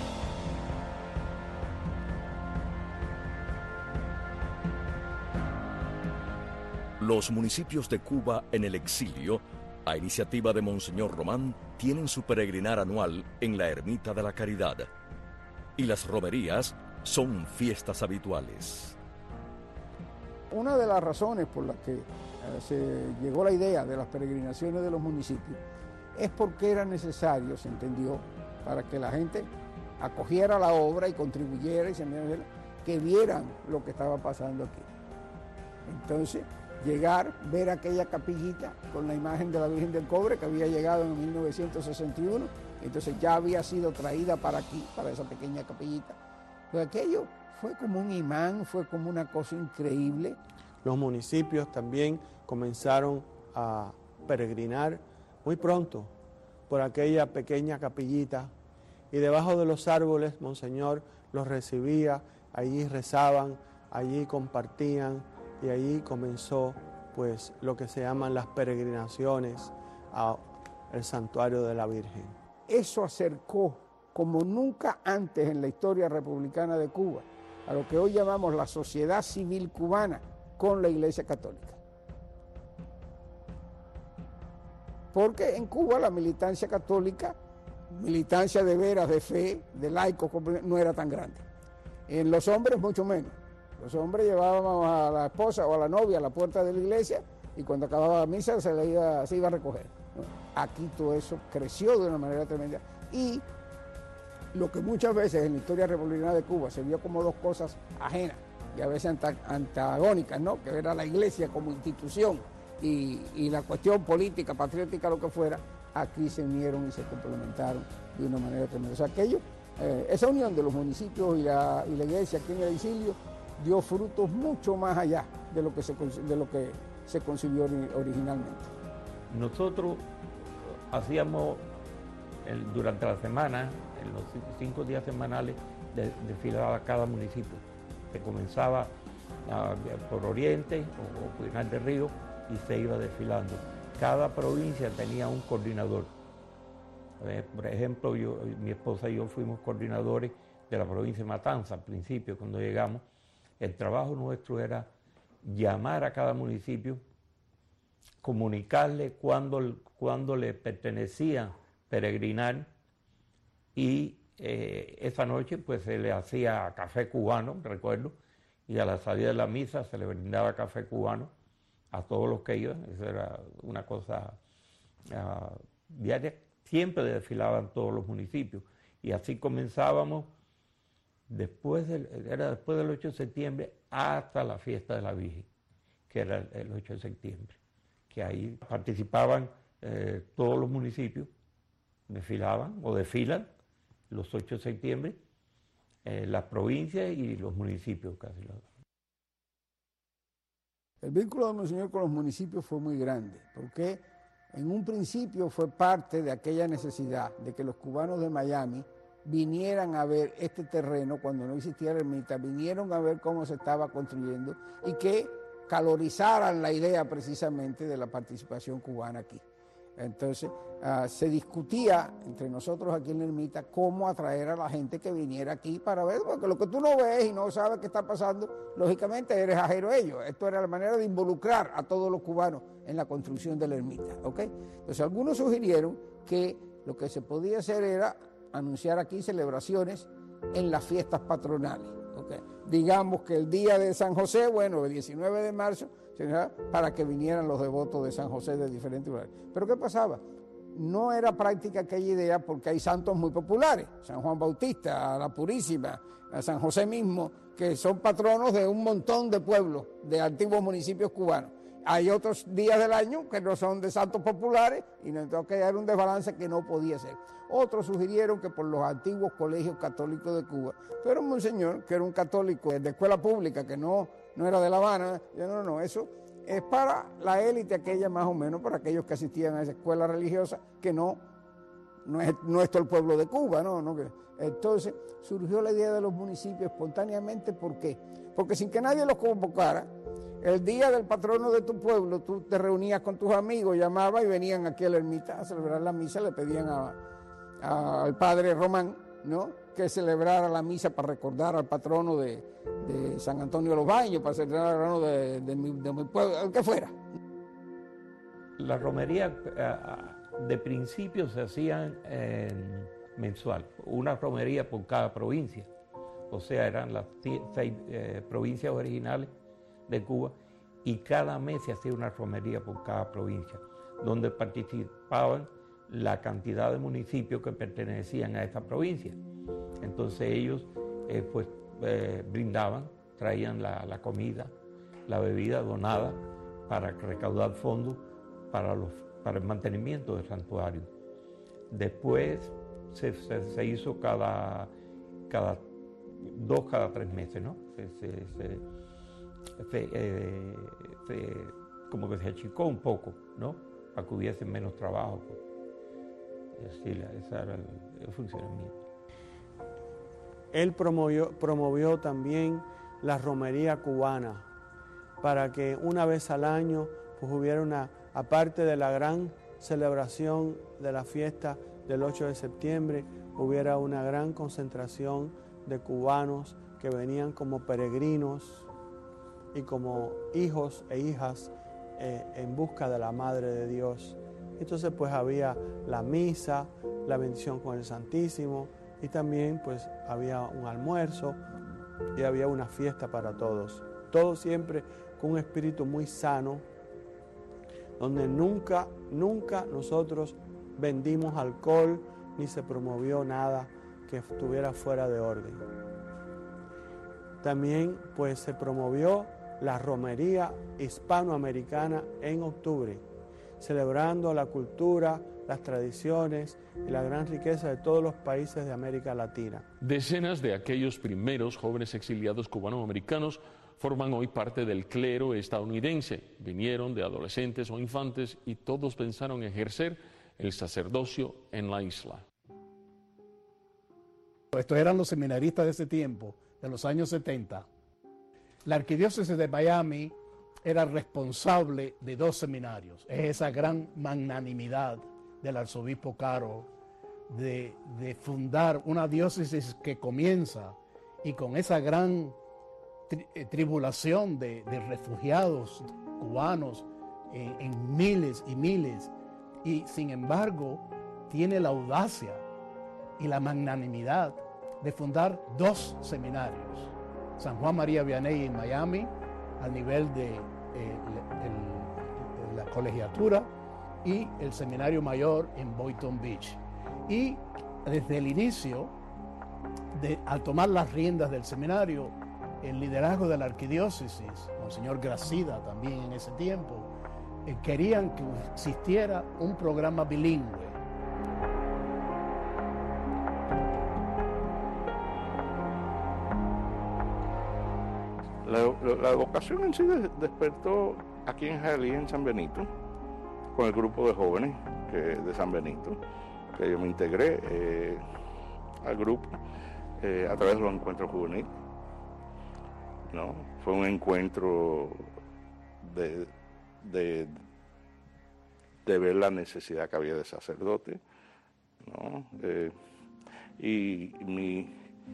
E. Los municipios de Cuba en el exilio, a iniciativa de Monseñor Román, tienen su peregrinar anual en la Ermita de la Caridad. Y las romerías son fiestas habituales. Una de las razones por las que eh, se llegó la idea de las peregrinaciones de los municipios es porque era necesario, se entendió, para que la gente acogiera la obra y contribuyera y se que vieran lo que estaba pasando aquí. Entonces, llegar, ver aquella capillita con la imagen de la Virgen del Cobre que había llegado en mil novecientos sesenta y uno, entonces ya había sido traída para aquí, para esa pequeña capillita. Pues aquello fue como un imán, fue como una cosa increíble. Los municipios también comenzaron a peregrinar muy pronto por aquella pequeña capillita y debajo de los árboles Monseñor los recibía, allí rezaban, allí compartían y allí comenzó pues lo que se llaman las peregrinaciones a el santuario de la Virgen. Eso acercó como nunca antes en la historia republicana de Cuba a lo que hoy llamamos la sociedad civil cubana con la Iglesia Católica. Porque en Cuba la militancia católica, militancia de veras, de fe, de laicos, no era tan grande. En los hombres mucho menos. Los hombres llevábamos a la esposa o a la novia a la puerta de la iglesia y cuando acababa la misa se, le iba, se iba a recoger. Aquí todo eso creció de una manera tremenda y lo que muchas veces en la historia republicana de Cuba se vio como dos cosas ajenas y a veces antagónicas, ¿no? Que era la iglesia como institución y, y la cuestión política, patriótica, lo que fuera, aquí se unieron y se complementaron de una manera tremenda. O sea, aquello, eh, esa unión de los municipios y la, y la iglesia aquí en el exilio dio frutos mucho más allá de lo que se, de lo que se concibió originalmente. Nosotros hacíamos el, durante la semana, en los cinco días semanales, de, desfilaba cada municipio. Se comenzaba uh, por Oriente o, o Pinar del Río y se iba desfilando. Cada provincia tenía un coordinador. Eh, por ejemplo, yo, mi esposa y yo fuimos coordinadores de la provincia de Matanza al principio, cuando llegamos. El trabajo nuestro era llamar a cada municipio, comunicarle cuándo, cuándo le pertenecía peregrinar y eh, esa noche pues se le hacía café cubano, recuerdo, y a la salida de la misa se le brindaba café cubano a todos los que iban. Eso era una cosa uh, diaria. Siempre desfilaban todos los municipios y así comenzábamos. Después del, era después del ocho de septiembre hasta la fiesta de la Virgen, que era el, el ocho de septiembre, que ahí participaban eh, todos los municipios, desfilaban o desfilan los ocho de septiembre, eh, las provincias y los municipios casi. El vínculo de Monseñor con los municipios fue muy grande, porque en un principio fue parte de aquella necesidad de que los cubanos de Miami vinieran a ver este terreno cuando no existía la ermita, vinieron a ver cómo se estaba construyendo y que calorizaran la idea precisamente de la participación cubana aquí. Entonces uh, se discutía entre nosotros aquí en la ermita cómo atraer a la gente que viniera aquí para ver, porque lo que tú no ves y no sabes qué está pasando, lógicamente eres ajeno a ello. Esto era la manera de involucrar a todos los cubanos en la construcción de la ermita, ¿ok? Entonces algunos sugirieron que lo que se podía hacer era anunciar aquí celebraciones en las fiestas patronales. ¿Okay? Digamos que el día de San José, bueno, el diecinueve de marzo, para que vinieran los devotos de San José de diferentes lugares. Pero ¿qué pasaba? No era práctica aquella idea porque hay santos muy populares, San Juan Bautista, la Purísima, a San José mismo, que son patronos de un montón de pueblos, de antiguos municipios cubanos. Hay otros días del año que no son de santos populares y entonces era un desbalance que no podía ser. Otros sugirieron que por los antiguos colegios católicos de Cuba, pero un monseñor que era un católico de escuela pública, que no, no era de La Habana, yo no, no, eso es para la élite aquella más o menos, para aquellos que asistían a esa escuela religiosa, que no, no es, no es todo el pueblo de Cuba, ¿no? ¿no? Entonces surgió la idea de los municipios espontáneamente, ¿por qué? Porque sin que nadie los convocara, el día del patrono de tu pueblo, tú te reunías con tus amigos, llamabas y venían aquí a la ermita a celebrar la misa, le pedían a, a, al padre Román, ¿no?, que celebrara la misa para recordar al patrono de, de San Antonio de los Baños, para celebrar al patrono de, de, mi, de mi pueblo, el que fuera. La romería de principio se hacían eh, mensual, una romería por cada provincia, o sea, eran las seis eh, provincias originales de Cuba y cada mes se hacía una romería por cada provincia, donde participaban la cantidad de municipios que pertenecían a esta provincia. Entonces ellos eh, pues eh, brindaban, traían la, la comida, la bebida donada para recaudar fondos para, los, para el mantenimiento del santuario. Después se, se, se hizo cada, cada dos, cada tres meses, ¿no? Se, se, se, Se, eh, se, como que se achicó un poco, ¿no?, para que hubiese menos trabajo. Así, ese era el, el funcionamiento. Él promovió, promovió también la romería cubana, para que una vez al año pues hubiera una, aparte de la gran celebración de la fiesta del ocho de septiembre hubiera una gran concentración de cubanos que venían como peregrinos y como hijos e hijas eh, en busca de la Madre de Dios. Entonces pues había la misa, la bendición con el Santísimo y también pues había un almuerzo y había una fiesta para todos. Todo siempre con un espíritu muy sano, donde nunca, nunca nosotros vendimos alcohol ni se promovió nada que estuviera fuera de orden. También pues se promovió la romería hispanoamericana en octubre, celebrando la cultura, las tradiciones y la gran riqueza de todos los países de América Latina. Decenas de aquellos primeros jóvenes exiliados cubanoamericanos forman hoy parte del clero estadounidense. Vinieron de adolescentes o infantes y todos pensaron ejercer el sacerdocio en la isla. Estos eran los seminaristas de ese tiempo, de los años setenta. La arquidiócesis de Miami era responsable de dos seminarios. Es esa gran magnanimidad del arzobispo Caro de, de fundar una diócesis que comienza y con esa gran tri tribulación de, de refugiados cubanos en, en miles y miles, y sin embargo tiene la audacia y la magnanimidad de fundar dos seminarios, San Juan María Vianney en Miami, al nivel de eh, el, el, la colegiatura, y el seminario mayor en Boynton Beach. Y desde el inicio, de, al tomar las riendas del seminario, el liderazgo de la arquidiócesis, Monseñor Gracida también en ese tiempo, eh, querían que existiera un programa bilingüe. La, la, la vocación en sí despertó aquí en Jalí, en San Benito, con el grupo de jóvenes que, de San Benito, que yo me integré eh, al grupo eh, a través de los encuentros juveniles. ¿No? Fue un encuentro de, de, de ver la necesidad que había de sacerdote, ¿no? Eh, y mi,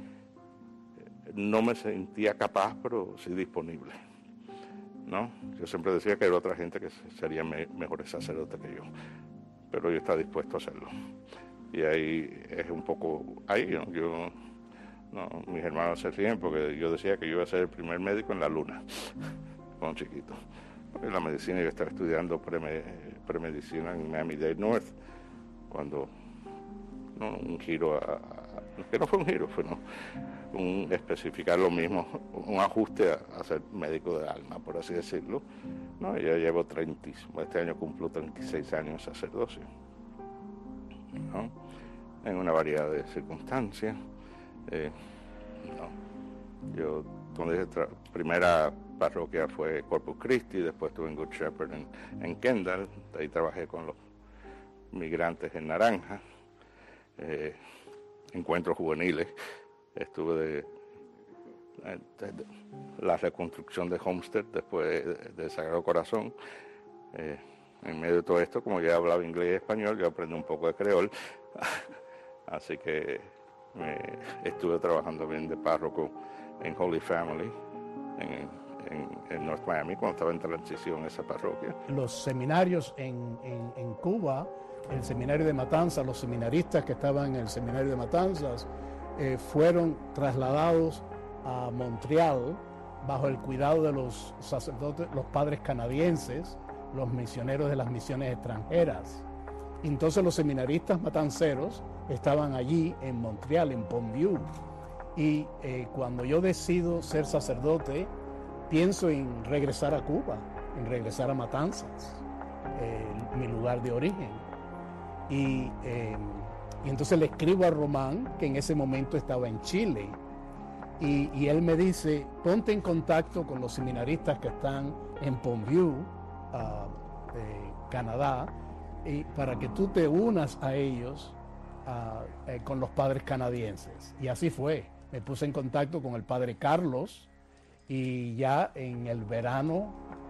no me sentía capaz, pero sí disponible, ¿no? Yo siempre decía que había otra gente que sería me, mejores sacerdotes que yo, pero yo estaba dispuesto a hacerlo. Y ahí es un poco, ahí ¿no? yo... No, mis hermanos se ríen porque yo decía que yo iba a ser el primer médico en la luna, cuando chiquito. En la medicina yo estaba estudiando premedicina en Miami-Dade North, cuando no, un giro, a, a, que no fue un giro, fue no, un especificar lo mismo, un ajuste a, a ser médico de alma, por así decirlo. No, yo llevo treinta, este año cumplo treinta y seis años de sacerdocio, ¿no? En una variedad de circunstancias. Eh, no. Yo, donde primera parroquia fue Corpus Christi, después estuve en Good Shepherd en, en Kendall, ahí trabajé con los migrantes en Naranja, eh, encuentros juveniles, estuve de, de, de la reconstrucción de Homestead después de, de Sagrado Corazón. Eh, en medio de todo esto, como ya hablaba inglés y español, yo aprendí un poco de creol, así que Me, estuve trabajando bien de párroco en Holy Family, en, en, en North Miami, cuando estaba en transición esa parroquia. Los seminarios en, en, en Cuba, el seminario de Matanzas, los seminaristas que estaban en el seminario de Matanzas, eh, fueron trasladados a Montreal bajo el cuidado de los sacerdotes, los padres canadienses, los misioneros de las misiones extranjeras. Entonces los seminaristas matanceros estaban allí en Montreal, en Pontview. Y eh, cuando yo decido ser sacerdote, pienso en regresar a Cuba, en regresar a Matanzas, eh, mi lugar de origen. Y, eh, y entonces le escribo a Román, que en ese momento estaba en Chile, y, y él me dice, ponte en contacto con los seminaristas que están en Pontview, uh, eh, Canadá, y para que tú te unas a ellos uh, eh, con los padres canadienses. Y así fue. Me puse en contacto con el padre Carlos y ya en el verano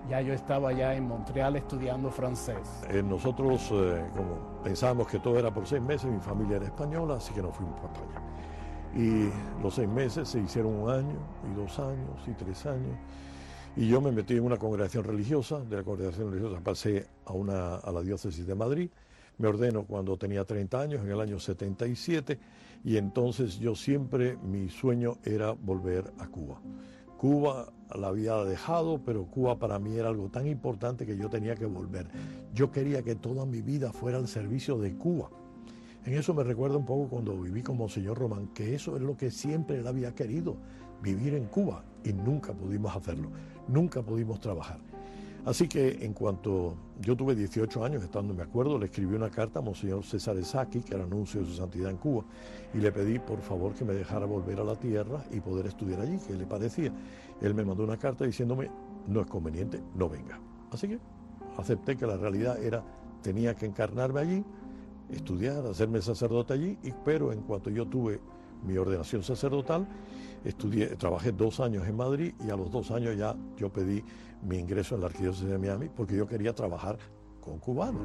ya yo estaba ya en Montreal estudiando francés. Eh, nosotros, eh, como pensábamos que todo era por seis meses, mi familia era española, así que nos fuimos para España. Y los seis meses se hicieron un año, y dos años, y tres años. Y yo me metí en una congregación religiosa, de la congregación religiosa pasé a, una, a la diócesis de Madrid, me ordeno cuando tenía treinta años, en el año setenta y siete, y entonces yo siempre, mi sueño era volver a Cuba. Cuba la había dejado, pero Cuba para mí era algo tan importante que yo tenía que volver. Yo quería que toda mi vida fuera al servicio de Cuba. En eso me recuerda un poco cuando viví con Monseñor Román, que eso es lo que siempre él había querido, vivir en Cuba, y nunca pudimos hacerlo, nunca pudimos trabajar. Así que en cuanto yo tuve dieciocho años, estando, me acuerdo, le escribí una carta a Monseñor César Esaki, que era nuncio de su santidad en Cuba, y le pedí por favor que me dejara volver a la tierra y poder estudiar allí, que le parecía. Él me mandó una carta diciéndome, no es conveniente, no venga. Así que acepté que la realidad era, tenía que encarnarme allí, estudiar, hacerme sacerdote allí, y, pero en cuanto yo tuve mi ordenación sacerdotal, estudié, trabajé dos años en Madrid, y a los dos años ya yo pedí mi ingreso en la Arquidiócesis de Miami porque yo quería trabajar con cubanos.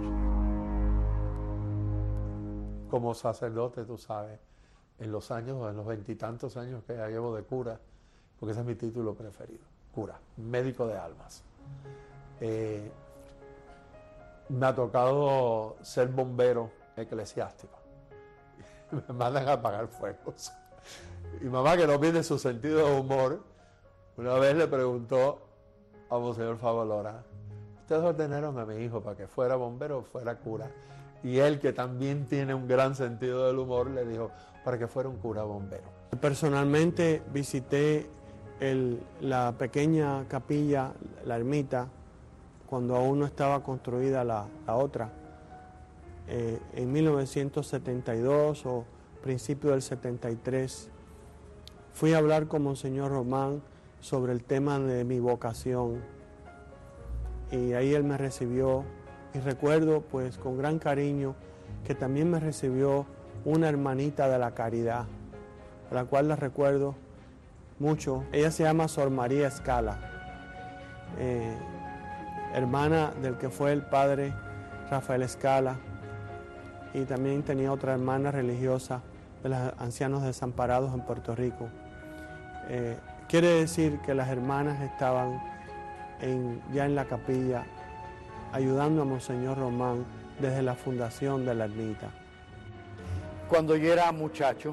Como sacerdote, tú sabes, en los años, en los veintitantos años que ya llevo de cura, porque ese es mi título preferido, cura, médico de almas. Eh, me ha tocado ser bombero eclesiástico. Me mandan a apagar fuegos. Y mamá, que no pierde su sentido de humor, una vez le preguntó a Monseñor Favalora, ustedes ordenaron a mi hijo para que fuera bombero o fuera cura. Y él, que también tiene un gran sentido del humor, le dijo, para que fuera un cura bombero. Personalmente visité el, la pequeña capilla, la ermita, cuando aún no estaba construida la, la otra, eh, en mil novecientos setenta y dos o principio del setenta y tres. Fui a hablar con Monseñor Román sobre el tema de mi vocación, y ahí él me recibió, y recuerdo pues con gran cariño que también me recibió una hermanita de la caridad, a la cual la recuerdo mucho. Ella se llama Sor María Escala, eh, hermana del que fue el padre Rafael Escala, y también tenía otra hermana religiosa de los ancianos desamparados en Puerto Rico. Eh, quiere decir que las hermanas estaban en, ya en la capilla ayudando a Monseñor Román desde la fundación de la ermita. Cuando yo era muchacho,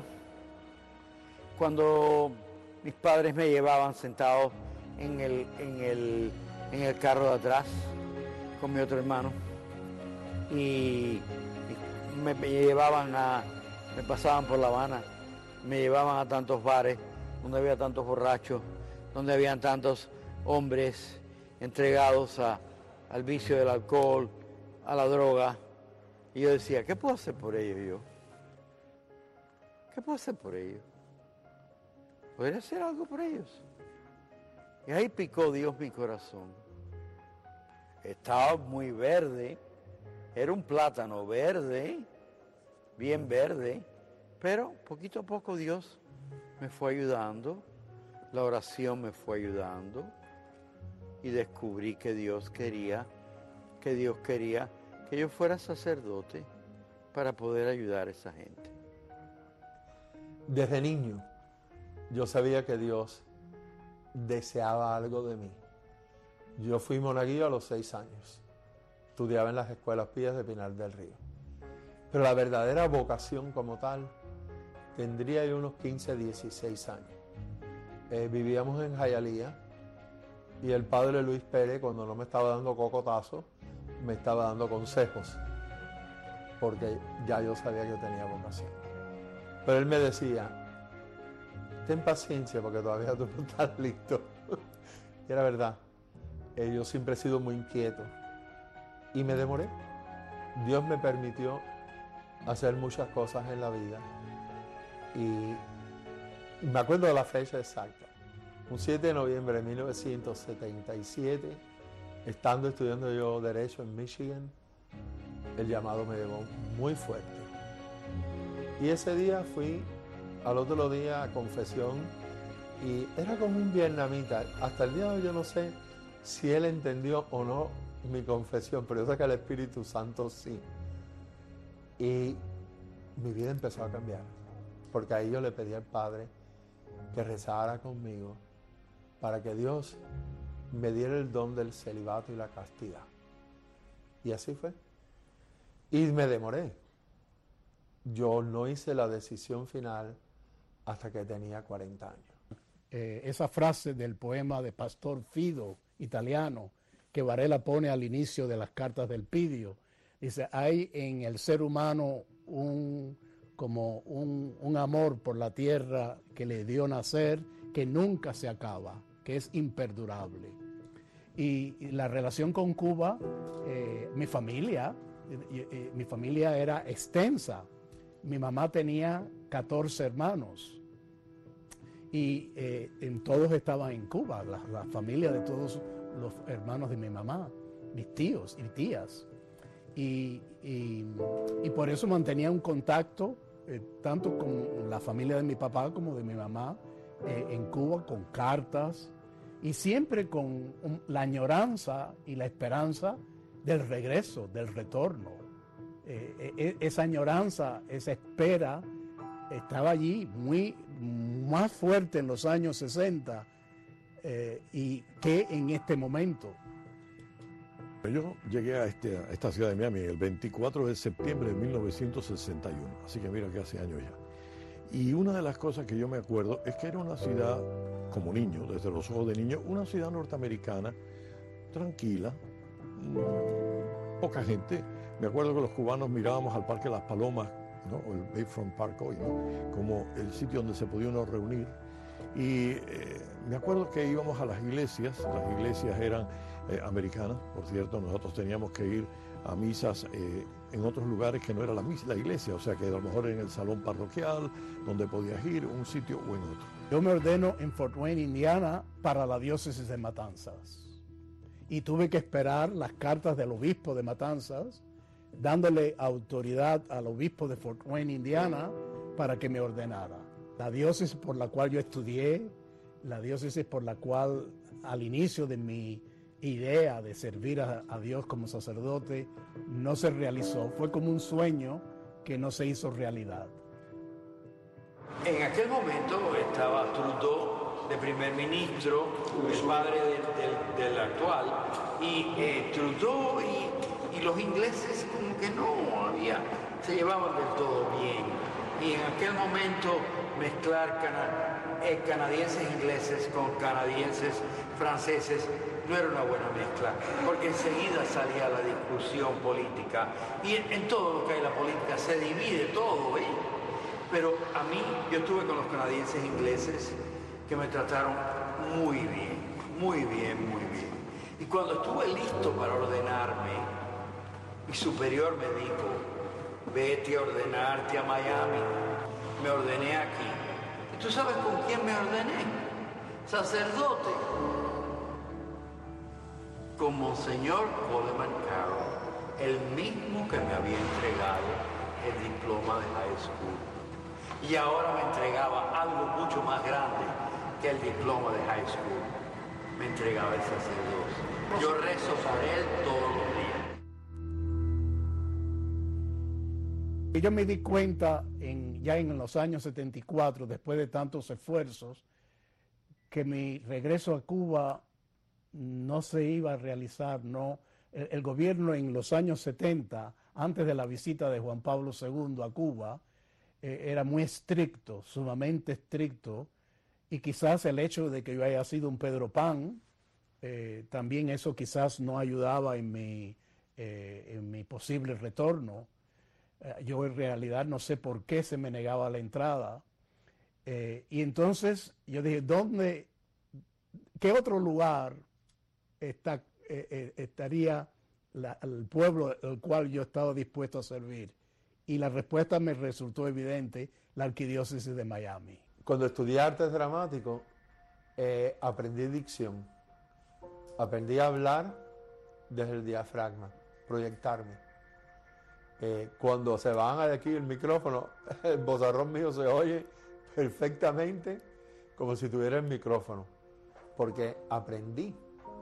cuando mis padres me llevaban sentado en el, en el, en el carro de atrás con mi otro hermano, y me, me llevaban a, me pasaban por La Habana, me llevaban a tantos bares donde había tantos borrachos, donde habían tantos hombres entregados a, al vicio del alcohol, a la droga. Y yo decía, ¿qué puedo hacer por ellos yo? ¿Qué puedo hacer por ellos? ¿Podría hacer algo por ellos? Y ahí picó Dios mi corazón. Estaba muy verde, era un plátano verde, bien verde, pero poquito a poco Dios me fue ayudando, la oración me fue ayudando, y descubrí que Dios quería, que Dios quería que yo fuera sacerdote para poder ayudar a esa gente. Desde niño yo sabía que Dios deseaba algo de mí. Yo fui monaguillo a los seis años. Estudiaba en las escuelas pías de Pinar del Río. Pero la verdadera vocación como tal tendría yo unos quince, dieciséis años. Eh, vivíamos en Hialeah, y el padre Luis Pérez, cuando no me estaba dando cocotazo, me estaba dando consejos, porque ya yo sabía que yo tenía vocación. Pero él me decía, ten paciencia porque todavía tú no estás listo. Y era verdad, eh, yo siempre he sido muy inquieto y me demoré. Dios me permitió hacer muchas cosas en la vida, y me acuerdo de la fecha exacta. Un siete de noviembre de mil novecientos setenta y siete, estando estudiando yo Derecho en Michigan, el llamado me llegó muy fuerte. Y ese día fui al otro día a confesión, y era como un vietnamita. Hasta el día de hoy yo no sé si él entendió o no mi confesión, pero yo sé que el Espíritu Santo sí. Y mi vida empezó a cambiar, porque ahí yo le pedí al Padre que rezara conmigo para que Dios me diera el don del celibato y la castidad. Y así fue. Y me demoré. Yo no hice la decisión final hasta que tenía cuarenta años. Eh, esa frase del poema de Pastor Fido, italiano, que Varela pone al inicio de las cartas del Pidio, dice, hay en el ser humano un, como un, un amor por la tierra que le dio nacer, que nunca se acaba, que es imperdurable. Y, y la relación con Cuba, eh, mi familia, eh, eh, mi familia era extensa. Mi mamá tenía catorce hermanos y eh, en todos estaban en Cuba, la, la familia de todos los hermanos de mi mamá, mis tíos y tías. Y, y, y por eso mantenía un contacto eh, tanto con la familia de mi papá como de mi mamá eh, en Cuba, con cartas y siempre con un, la añoranza y la esperanza del regreso, del retorno. Eh, eh, esa añoranza, esa espera estaba allí muy más fuerte en los años sesenta eh, y que en este momento. Yo llegué a, este, a esta ciudad de Miami el veinticuatro de septiembre de mil novecientos sesenta y uno, así que mira que hace años ya. Y una de las cosas que yo me acuerdo es que era una ciudad, como niño, desde los ojos de niño, una ciudad norteamericana, tranquila, poca gente. Me acuerdo que los cubanos mirábamos al Parque Las Palomas, ¿no? O el Bayfront Park hoy, ¿no? Como el sitio donde se podía uno reunir. Y eh, me acuerdo que íbamos a las iglesias, las iglesias eran eh, americanas, por cierto, nosotros teníamos que ir a misas eh, en otros lugares que no era la, misa, la iglesia, o sea que a lo mejor en el salón parroquial, donde podías ir, un sitio o en otro. Yo me ordeno en Fort Wayne, Indiana, para la diócesis de Matanzas. Y tuve que esperar las cartas del obispo de Matanzas, dándole autoridad al obispo de Fort Wayne, Indiana, para que me ordenara. La diócesis por la cual yo estudié, la diócesis por la cual al inicio de mi idea de servir a, a Dios como sacerdote no se realizó. Fue como un sueño que no se hizo realidad. En aquel momento estaba Trudeau de primer ministro, el padre del, del, del actual, y eh, Trudeau y, y los ingleses como que no había, se llevaban del todo bien. Y en aquel momento mezclar cana, eh, canadienses ingleses con canadienses franceses no era una buena mezcla, porque enseguida salía la discusión política. Y en, en todo lo que hay la política se divide todo, ¿eh? Pero a mí, yo estuve con los canadienses ingleses que me trataron muy bien, muy bien, muy bien. Y cuando estuve listo para ordenarme, mi superior me dijo, vete a ordenarte a Miami. Me ordené aquí. ¿Y tú sabes con quién me ordené? Sacerdote. Con Monseñor Coleman Carroll, el mismo que me había entregado el diploma de high school. Y ahora me entregaba algo mucho más grande que el diploma de high school. Me entregaba el sacerdocio. Yo rezo por él todos los días. Y yo me di cuenta en, ya en los años setenta y cuatro, después de tantos esfuerzos, que mi regreso a Cuba no se iba a realizar. No, el, el gobierno en los años setenta, antes de la visita de Juan Pablo segundo a Cuba, eh, era muy estricto, sumamente estricto, y quizás el hecho de que yo haya sido un Pedro Pan, eh, también eso quizás no ayudaba en mi, eh, en mi posible retorno. Yo en realidad no sé por qué se me negaba la entrada. Eh, y entonces yo dije, ¿dónde, qué otro lugar está, eh, eh, estaría la, el pueblo al cual yo estaba dispuesto a servir? Y la respuesta me resultó evidente, la Arquidiócesis de Miami. Cuando estudié artes dramáticos, eh, aprendí dicción. Aprendí a hablar desde el diafragma, proyectarme. Eh, cuando se van de aquí el micrófono, el vozarrón mío se oye perfectamente como si tuviera el micrófono, porque aprendí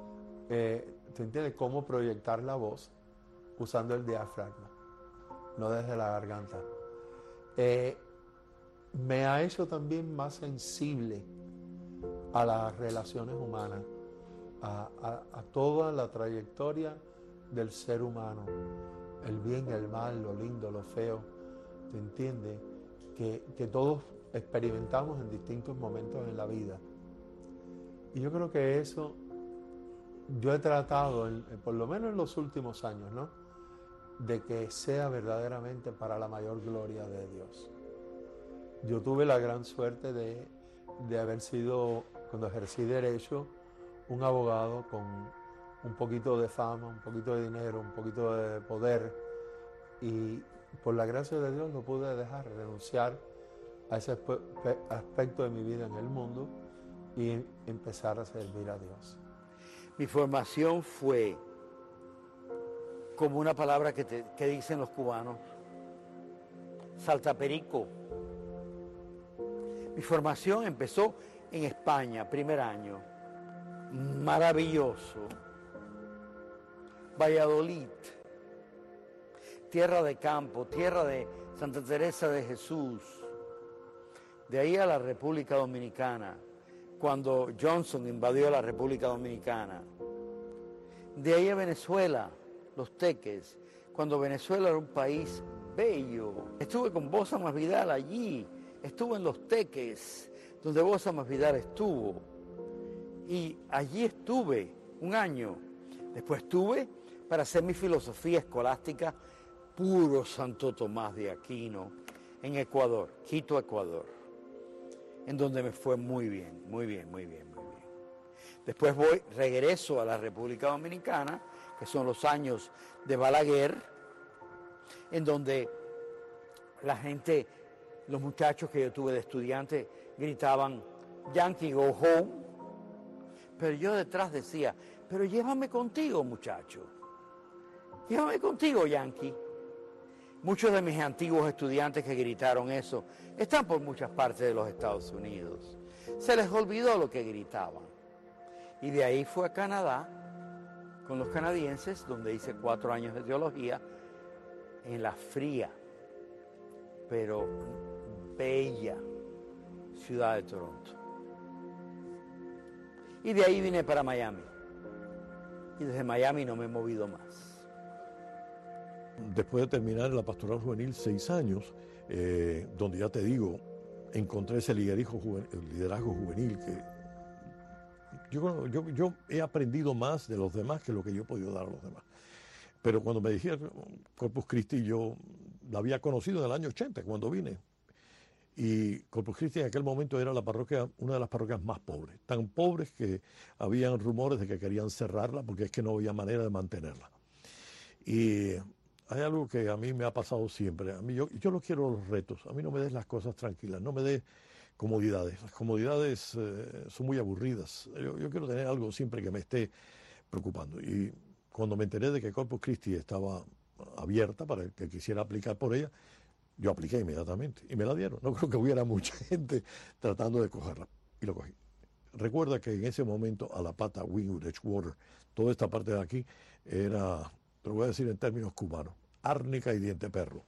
eh, ¿tú entiendes? Cómo proyectar la voz usando el diafragma, no desde la garganta. Eh, me ha hecho también más sensible a las relaciones humanas, a, a, a toda la trayectoria del ser humano, el bien, el mal, lo lindo, lo feo, ¿te entiendes? Que, que todos experimentamos en distintos momentos en la vida. Y yo creo que eso, yo he tratado, en, por lo menos en los últimos años, ¿no?, de que sea verdaderamente para la mayor gloria de Dios. Yo tuve la gran suerte de, de haber sido, cuando ejercí derecho, un abogado con un poquito de fama, un poquito de dinero, un poquito de poder, y por la gracia de Dios no pude dejar, renunciar a ese aspecto de mi vida en el mundo y empezar a servir a Dios. Mi formación fue como una palabra que, te, que dicen los cubanos, saltaperico. Mi formación empezó en España, primer año, maravilloso. Valladolid, tierra de campo, tierra de Santa Teresa de Jesús. De ahí a la República Dominicana, cuando Johnson invadió la República Dominicana. De ahí a Venezuela, los Teques, cuando Venezuela era un país bello. Estuve con Bosa Masvidal allí, estuve en los Teques, donde Bosa Masvidal estuvo. Y allí estuve un año. Después estuve para hacer mi filosofía escolástica, puro Santo Tomás de Aquino, en Ecuador, Quito, Ecuador, en donde me fue muy bien, muy bien, muy bien, muy bien. Después voy, regreso a la República Dominicana, que son los años de Balaguer, en donde la gente, los muchachos que yo tuve de estudiante, gritaban, Yankee, go home. Pero yo detrás decía, pero llévame contigo, muchacho. Llévame contigo, Yankee. Muchos de mis antiguos estudiantes que gritaron eso están por muchas partes de los Estados Unidos. Se les olvidó lo que gritaban. Y de ahí fue a Canadá, con los canadienses, donde hice cuatro años de teología, en la fría, pero bella ciudad de Toronto. Y de ahí vine para Miami. Y desde Miami no me he movido más. Después de terminar la pastoral juvenil, seis años, eh, donde ya te digo, encontré ese liderazgo juvenil, liderazgo juvenil que yo, yo, yo he aprendido más de los demás que lo que yo he podido dar a los demás. Pero cuando me dijeron Corpus Christi, yo la había conocido en el año ochenta, cuando vine. Y Corpus Christi en aquel momento era la parroquia, una de las parroquias más pobres. Tan pobres que habían rumores de que querían cerrarla porque es que no había manera de mantenerla. Y hay algo que a mí me ha pasado siempre. A mí yo, yo no quiero los retos. A mí no me des las cosas tranquilas, no me des comodidades. Las comodidades eh, son muy aburridas. Yo, yo quiero tener algo siempre que me esté preocupando. Y cuando me enteré de que Corpus Christi estaba abierta para el que quisiera aplicar por ella, yo apliqué inmediatamente y me la dieron. No creo que hubiera mucha gente tratando de cogerla. Y lo cogí. Recuerda que en ese momento a la pata, Wingwood, Edgewater, toda esta parte de aquí era, te lo voy a decir en términos cubanos, árnica y diente perro.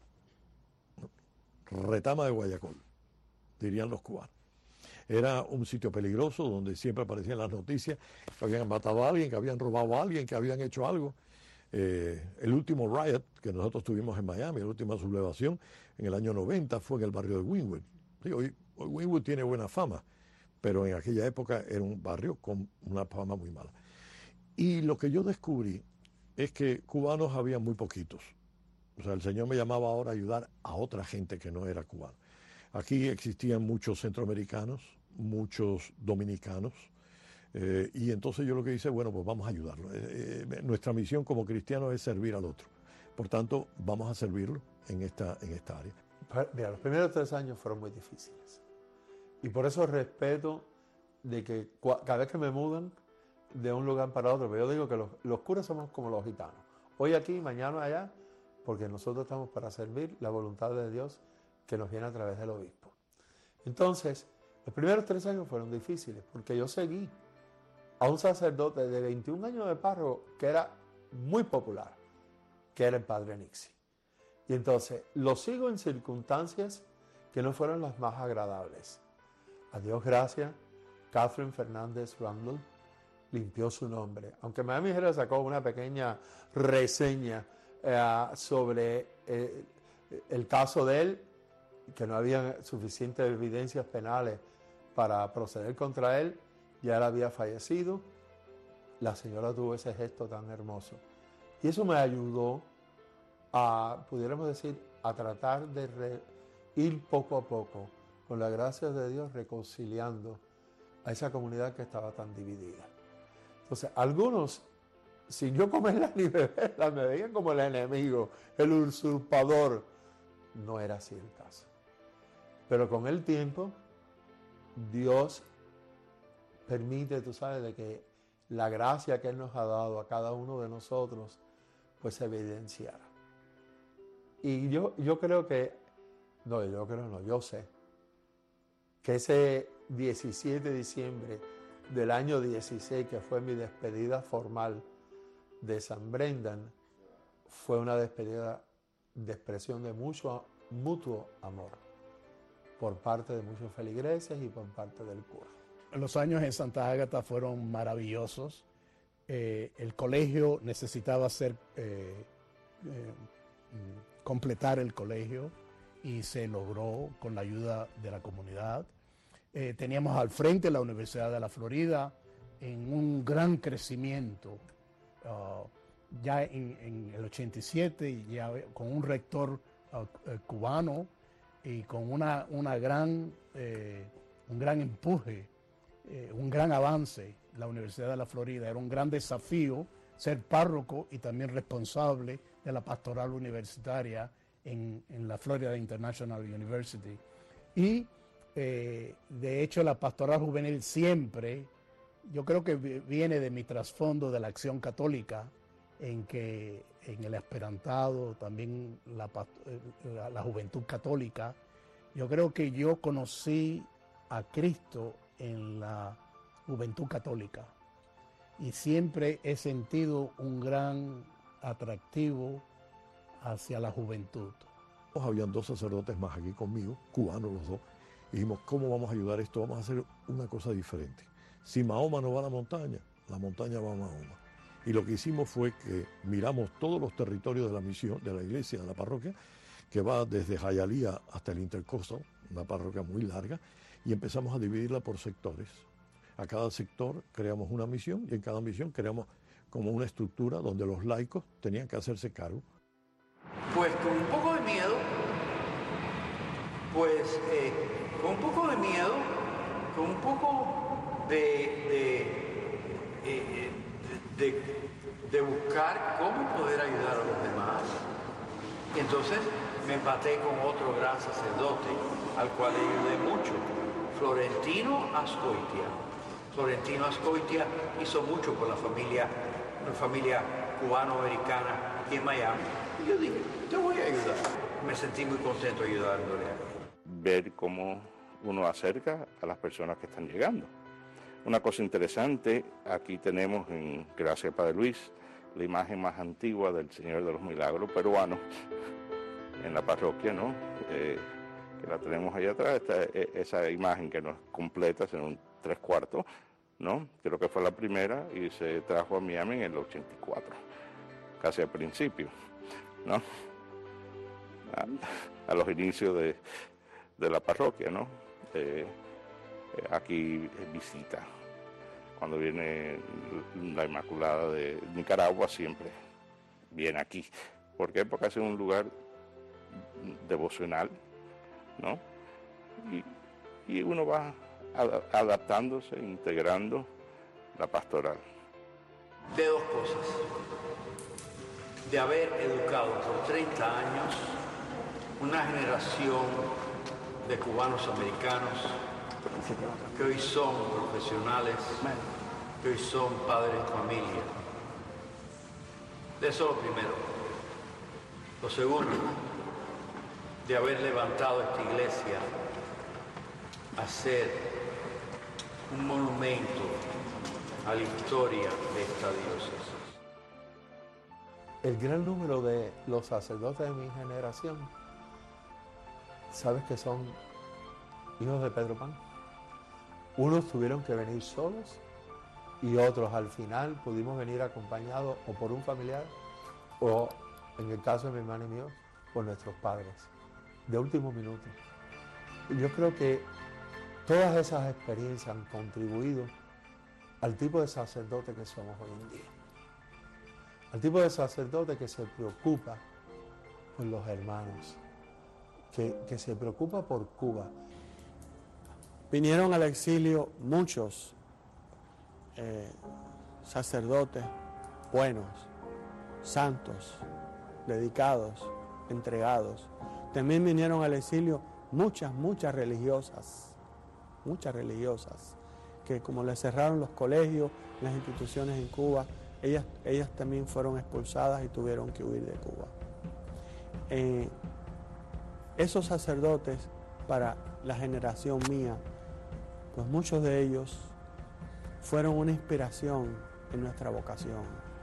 Retama de Guayacol, dirían los cubanos. Era un sitio peligroso donde siempre aparecían las noticias que habían matado a alguien, que habían robado a alguien, que habían hecho algo. Eh, el último riot que nosotros tuvimos en Miami, la última sublevación en el año noventa, fue en el barrio de Wynwood. Sí, hoy, hoy Wynwood tiene buena fama, pero en aquella época era un barrio con una fama muy mala. Y lo que yo descubrí es que cubanos había muy poquitos. O sea, el Señor me llamaba ahora a ayudar a otra gente que no era cubana. Aquí existían muchos centroamericanos, muchos dominicanos, eh, y entonces yo lo que hice, bueno, pues vamos a ayudarlo. Eh, eh, nuestra misión como cristianos es servir al otro. Por tanto, vamos a servirlo en esta, en esta área. Mira, los primeros tres años fueron muy difíciles. Y por eso respeto de que cada vez que me mudan de un lugar para otro, pero yo digo que los, los curas somos como los gitanos. Hoy aquí, mañana allá, porque nosotros estamos para servir la voluntad de Dios que nos viene a través del obispo. Entonces, los primeros tres años fueron difíciles porque yo seguí a un sacerdote de veintiún años de párroco que era muy popular, que era el padre Nixie. Y entonces lo sigo en circunstancias que no fueron las más agradables. A Dios gracias, Catherine Fernández Randall limpió su nombre. Aunque Miami Herald sacó una pequeña reseña eh, sobre eh, el caso de él, que no había suficientes evidencias penales para proceder contra él, ya él había fallecido, la señora tuvo ese gesto tan hermoso. Y eso me ayudó a, pudiéramos decir, a tratar de re, ir poco a poco, con la gracia de Dios, reconciliando a esa comunidad que estaba tan dividida. Entonces, algunos, sin yo comerla ni beberla, me veían como el enemigo, el usurpador. No era así el caso. Pero con el tiempo, Dios permite, tú sabes, de que la gracia que Él nos ha dado a cada uno de nosotros, pues se evidenciara. Y yo, yo creo que, no, yo creo no, yo sé, que ese diecisiete de diciembre del año dieciséis, que fue mi despedida formal de San Brendan, fue una despedida de expresión de mucho, mutuo amor por parte de muchos feligreses y por parte del cura. Los años en Santa Ágata fueron maravillosos. Eh, el colegio necesitaba hacer, eh, eh, completar el colegio y se logró con la ayuda de la comunidad. Eh, teníamos al frente la Universidad de la Florida en un gran crecimiento. Uh, ya en, en el ochenta y siete, ya con un rector uh, uh, cubano y con una, una gran, eh, un gran empuje, eh, un gran avance. La Universidad de la Florida era un gran desafío ser párroco y también responsable de la pastoral universitaria en, en la Florida International University. Y eh, de hecho la pastoral juvenil siempre, yo creo que viene de mi trasfondo de la acción católica, en que en el esperantado, también la, la, la juventud católica. Yo creo que yo conocí a Cristo en la juventud católica y siempre he sentido un gran atractivo hacia la juventud. Habían dos sacerdotes más aquí conmigo, cubanos los dos, y dijimos, ¿cómo vamos a ayudar esto? Vamos a hacer una cosa diferente. Si Mahoma no va a la montaña, la montaña va a Mahoma. Y lo que hicimos fue que miramos todos los territorios de la misión, de la iglesia, de la parroquia, que va desde Hialeah hasta el Intercoastal, una parroquia muy larga, y empezamos a dividirla por sectores. A cada sector creamos una misión y en cada misión creamos como una estructura donde los laicos tenían que hacerse cargo. Pues con un poco de miedo, pues eh, con un poco de miedo, con un poco de, de, eh, de, de, de buscar cómo poder ayudar a los demás. Y entonces me empaté con otro gran sacerdote, al cual ayudé mucho, Florentino Ascoitia. Florentino Ascoitia hizo mucho por la familia, la familia cubano-americana aquí en Miami. Y yo dije, te voy a ayudar. Me sentí muy contento ayudándole a él. Ver cómo uno acerca a las personas que están llegando. Una cosa interesante, aquí tenemos, en gracias a Padre Luis, la imagen más antigua del Señor de los Milagros peruano en la parroquia, ¿no? Eh, que la tenemos allá atrás, esta, esa imagen que nos completa en un tres cuartos, ¿no? Creo que fue la primera y se trajo a Miami en el ochenta y cuatro, casi al principio, ¿no? A, a los inicios de, de la parroquia, ¿no? Eh, aquí visita. Cuando viene la Inmaculada de Nicaragua siempre viene aquí. ¿Por qué? Porque es un lugar devocional, ¿no? Y, y uno va adaptándose, integrando la pastoral. De dos cosas. De haber educado por treinta años una generación de cubanos americanos que hoy son profesionales, que hoy son padres de familia. De eso lo primero. Lo segundo, de haber levantado esta iglesia a ser un monumento a la historia de esta diócesis. El gran número de los sacerdotes de mi generación, sabes que son hijos de Pedro Pan. Unos tuvieron que venir solos y otros al final pudimos venir acompañados o por un familiar o, en el caso de mi hermano y mío, por nuestros padres, de último minuto. Y yo creo que todas esas experiencias han contribuido al tipo de sacerdote que somos hoy en día. Al tipo de sacerdote que se preocupa por los hermanos, que, que se preocupa por Cuba. Vinieron al exilio muchos eh, sacerdotes buenos, santos, dedicados, entregados. También vinieron al exilio muchas, muchas religiosas, muchas religiosas, que como les cerraron los colegios, las instituciones en Cuba, ellas, ellas también fueron expulsadas y tuvieron que huir de Cuba. Eh, esos sacerdotes, para la generación mía, pues muchos de ellos fueron una inspiración en nuestra vocación.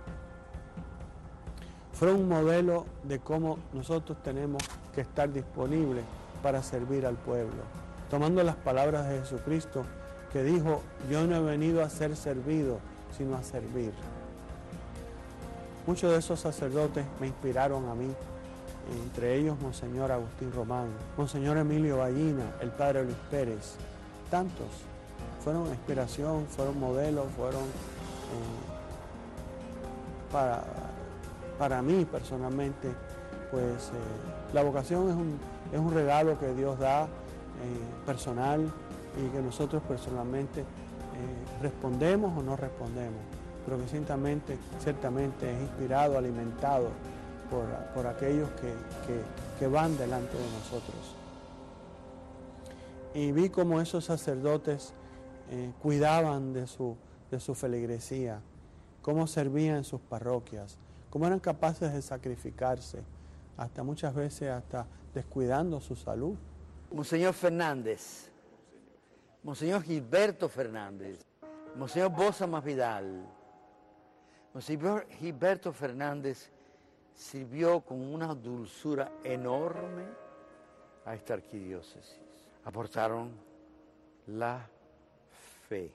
Fueron un modelo de cómo nosotros tenemos que estar disponibles para servir al pueblo, tomando las palabras de Jesucristo, que dijo: yo no he venido a ser servido, sino a servir. Muchos de esos sacerdotes me inspiraron a mí, entre ellos Monseñor Agustín Román, Monseñor Emilio Ballina, el Padre Luis Pérez, tantos. Fueron inspiración, fueron modelos, fueron eh, para, para mí personalmente, pues eh, la vocación es un, es un regalo que Dios da, eh, personal, y que nosotros personalmente eh, respondemos o no respondemos, pero que ciertamente, ciertamente es inspirado, alimentado por, por aquellos que, que, que van delante de nosotros. Y vi cómo esos sacerdotes eh, cuidaban de su, de su feligresía, cómo servían en sus parroquias, cómo eran capaces de sacrificarse, hasta muchas veces hasta descuidando su salud. Monseñor Fernández, Monseñor Gilberto Fernández, Monseñor Bosa Masvidal. Monseñor Gilberto Fernández sirvió con una dulzura enorme a esta arquidiócesis. Aportaron la fe,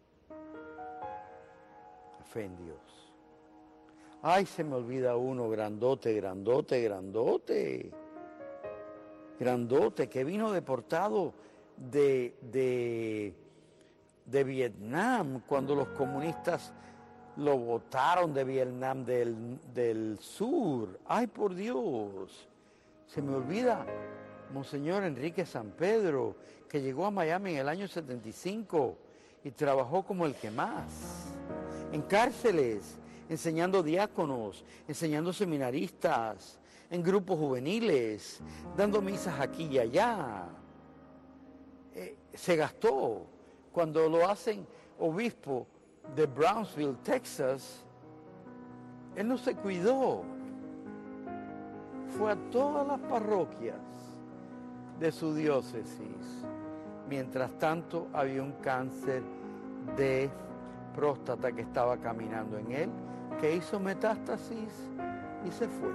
la fe en Dios. Ay, se me olvida uno, grandote, grandote, grandote, grandote, que vino deportado de, de, de Vietnam, cuando los comunistas lo botaron de Vietnam del, del sur. Ay, por Dios, se me olvida Monseñor Enrique San Pedro, que llegó a Miami en el año setenta y cinco y trabajó como el que más, en cárceles, enseñando diáconos, enseñando seminaristas, en grupos juveniles, dando misas aquí y allá. Eh, se gastó. Cuando lo hacen obispo de Brownsville, Texas, él no se cuidó. Fue a todas las parroquias de su diócesis. Mientras tanto, había un cáncer de próstata que estaba caminando en él, que hizo metástasis y se fue.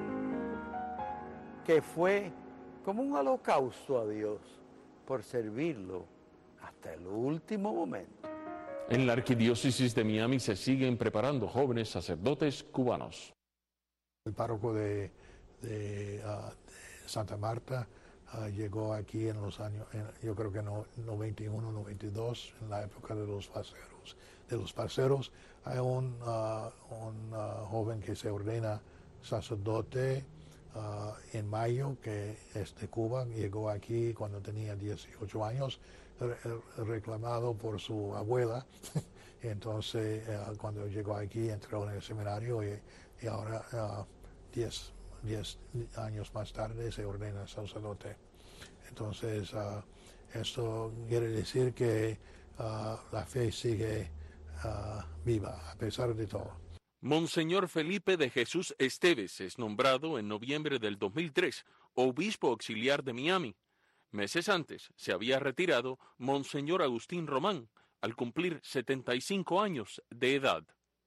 Que fue como un holocausto a Dios por servirlo hasta el último momento. En la arquidiócesis de Miami se siguen preparando jóvenes sacerdotes cubanos. El párroco de, de, uh, de Santa Marta uh, llegó aquí en los años, en, yo creo que en no, noventa y uno, noventa y dos, en la época de los parceros. De los parceros hay un, uh, un uh, joven que se ordena sacerdote uh, en mayo, que es de Cuba, llegó aquí cuando tenía dieciocho años, reclamado por su abuela. Entonces, uh, cuando llegó aquí, entró en el seminario y, y ahora, uh, diez, diez años más tarde, se ordena sacerdote. Entonces, uh, esto quiere decir que uh, la fe sigue uh, viva, a pesar de todo. Monseñor Felipe de Jesús Esteves es nombrado en noviembre del dos mil tres obispo auxiliar de Miami. Meses antes se había retirado Monseñor Agustín Román, al cumplir setenta y cinco años de edad.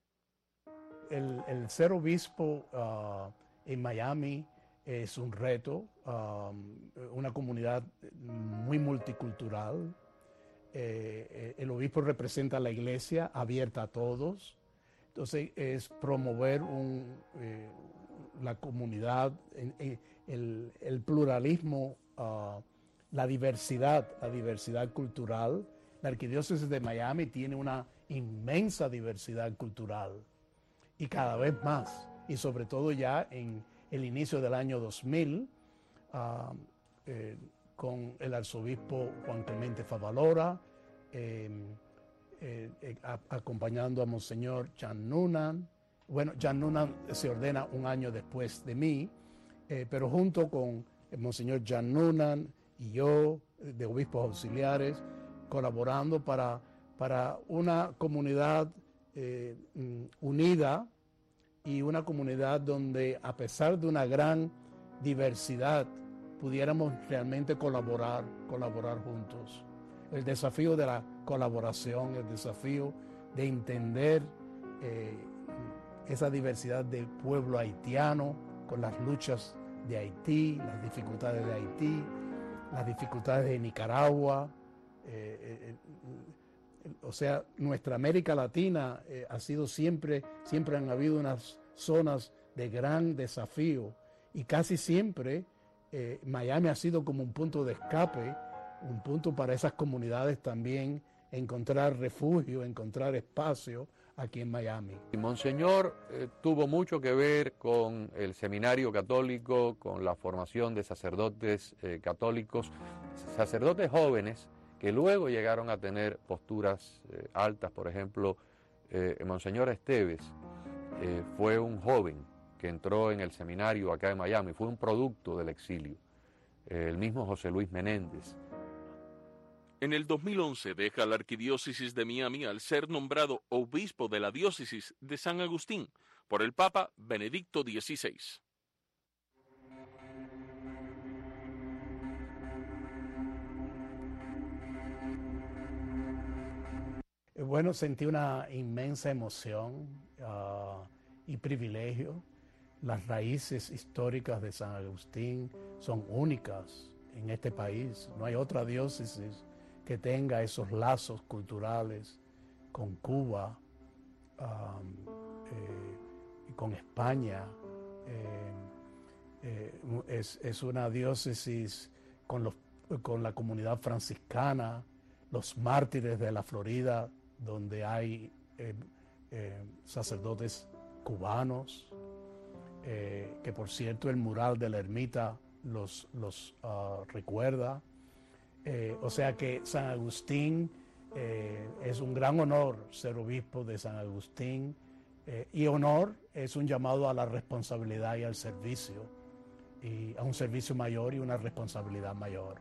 El, el ser obispo uh, en Miami es un reto, um, una comunidad muy multicultural. Eh, el obispo representa a la iglesia abierta a todos. Entonces es promover un, eh, la comunidad, el, el, el pluralismo, uh, la diversidad, la diversidad cultural. La Arquidiócesis de Miami tiene una inmensa diversidad cultural y cada vez más, y sobre todo ya en el inicio del año dos mil, uh, eh, con el arzobispo Juan Clemente Favalora, eh, eh, eh, a, acompañando a Monseñor Jan Noonan. Bueno, Jan Noonan se ordena un año después de mí, eh, pero junto con el Monseñor Jan Noonan y yo, de obispos auxiliares, colaborando para, para una comunidad eh, unida y una comunidad donde, a pesar de una gran diversidad, pudiéramos realmente colaborar, colaborar juntos. El desafío de la colaboración, el desafío de entender eh, esa diversidad del pueblo haitiano con las luchas de Haití, las dificultades de Haití, las dificultades de Nicaragua. Eh, eh, eh, o sea, nuestra América Latina eh, ha sido siempre, siempre han habido unas zonas de gran desafío y casi siempre eh, Miami ha sido como un punto de escape, un punto para esas comunidades también encontrar refugio, encontrar espacio aquí en Miami. Monseñor eh, tuvo mucho que ver con el seminario católico, con la formación de sacerdotes eh, católicos, sacerdotes jóvenes que luego llegaron a tener posturas eh, altas. Por ejemplo, eh, Monseñor Esteves eh, fue un joven que entró en el seminario acá en Miami, fue un producto del exilio. Eh, el mismo José Luis Menéndez. En el dos mil once deja la Arquidiócesis de Miami al ser nombrado obispo de la diócesis de San Agustín por el Papa Benedicto dieciséis. Bueno, sentí una inmensa emoción uh, y privilegio. Las raíces históricas de San Agustín son únicas en este país. No hay otra diócesis que tenga esos lazos culturales con Cuba, um, eh, con España. Eh, eh, es, es una diócesis con, los, con la comunidad franciscana, los mártires de la Florida, donde hay eh, eh, sacerdotes cubanos, eh, que por cierto el mural de la ermita los, los uh, recuerda. Eh, o sea que San Agustín, eh, es un gran honor ser obispo de San Agustín, eh, y honor es un llamado a la responsabilidad y al servicio, y a un servicio mayor y una responsabilidad mayor.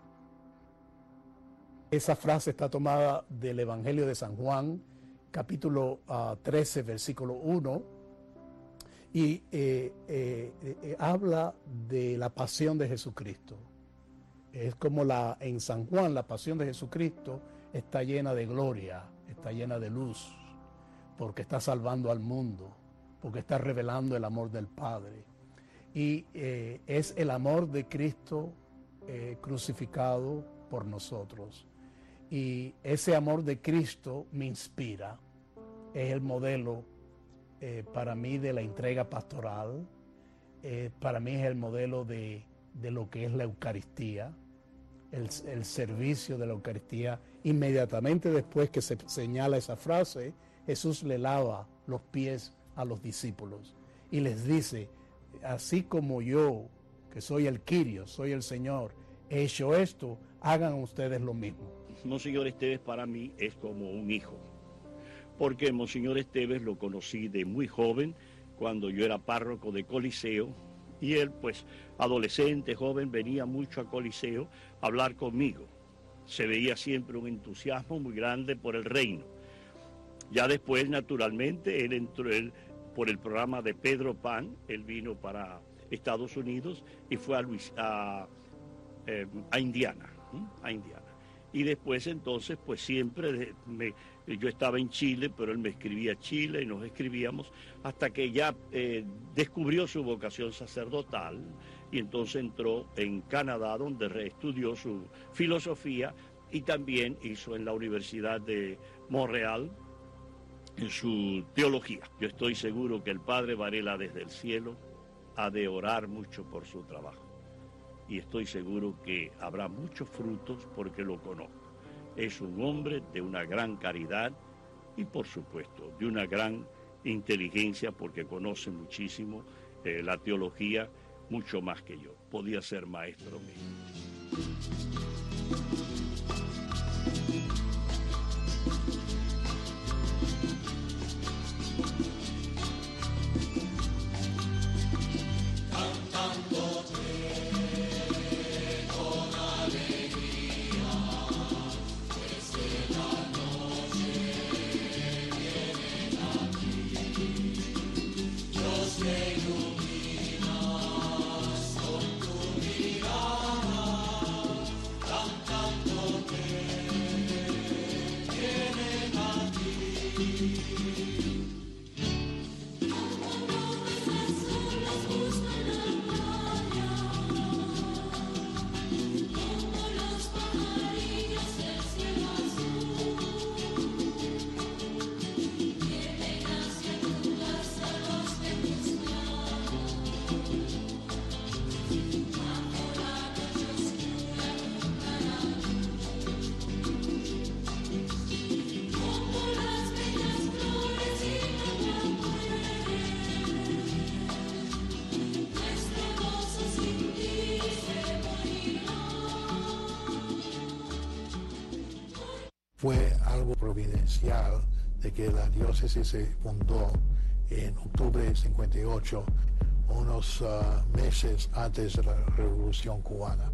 Esa frase está tomada del Evangelio de San Juan, capítulo uh, trece, versículo uno, y eh, eh, eh, habla de la pasión de Jesucristo. Es como la, en San Juan, la pasión de Jesucristo está llena de gloria, está llena de luz, porque está salvando al mundo, porque está revelando el amor del Padre. Y eh, es el amor de Cristo eh, crucificado por nosotros. Y ese amor de Cristo me inspira, es el modelo eh, para mí de la entrega pastoral, eh, para mí es el modelo de, de lo que es la Eucaristía, el, el servicio de la Eucaristía. Inmediatamente después que se señala esa frase, Jesús le lava los pies a los discípulos y les dice, así como yo, que soy el Kyrios, soy el Señor, he hecho esto, hagan ustedes lo mismo. Monseñor Esteves para mí es como un hijo, porque Monseñor Esteves lo conocí de muy joven, cuando yo era párroco de Coliseo, y él pues adolescente, joven, venía mucho a Coliseo a hablar conmigo. Se veía siempre un entusiasmo muy grande por el reino. Ya después, naturalmente, él entró él, por el programa de Pedro Pan, él vino para Estados Unidos y fue a, Luis, a, eh, a Indiana, ¿eh? a Indiana. Y después entonces, pues siempre me, yo estaba en Chile, pero él me escribía a Chile y nos escribíamos hasta que ya eh, descubrió su vocación sacerdotal y entonces entró en Canadá, donde reestudió su filosofía y también hizo en la Universidad de Montreal en su teología. Yo estoy seguro que el Padre Varela desde el cielo ha de orar mucho por su trabajo. Y estoy seguro que habrá muchos frutos porque lo conozco. Es un hombre de una gran caridad y, por supuesto, de una gran inteligencia porque conoce muchísimo eh, la teología, mucho más que yo. Podía ser maestro mío. Fue algo providencial de que la diócesis se fundó en octubre de cincuenta y ocho, unos uh, meses antes de la Revolución Cubana.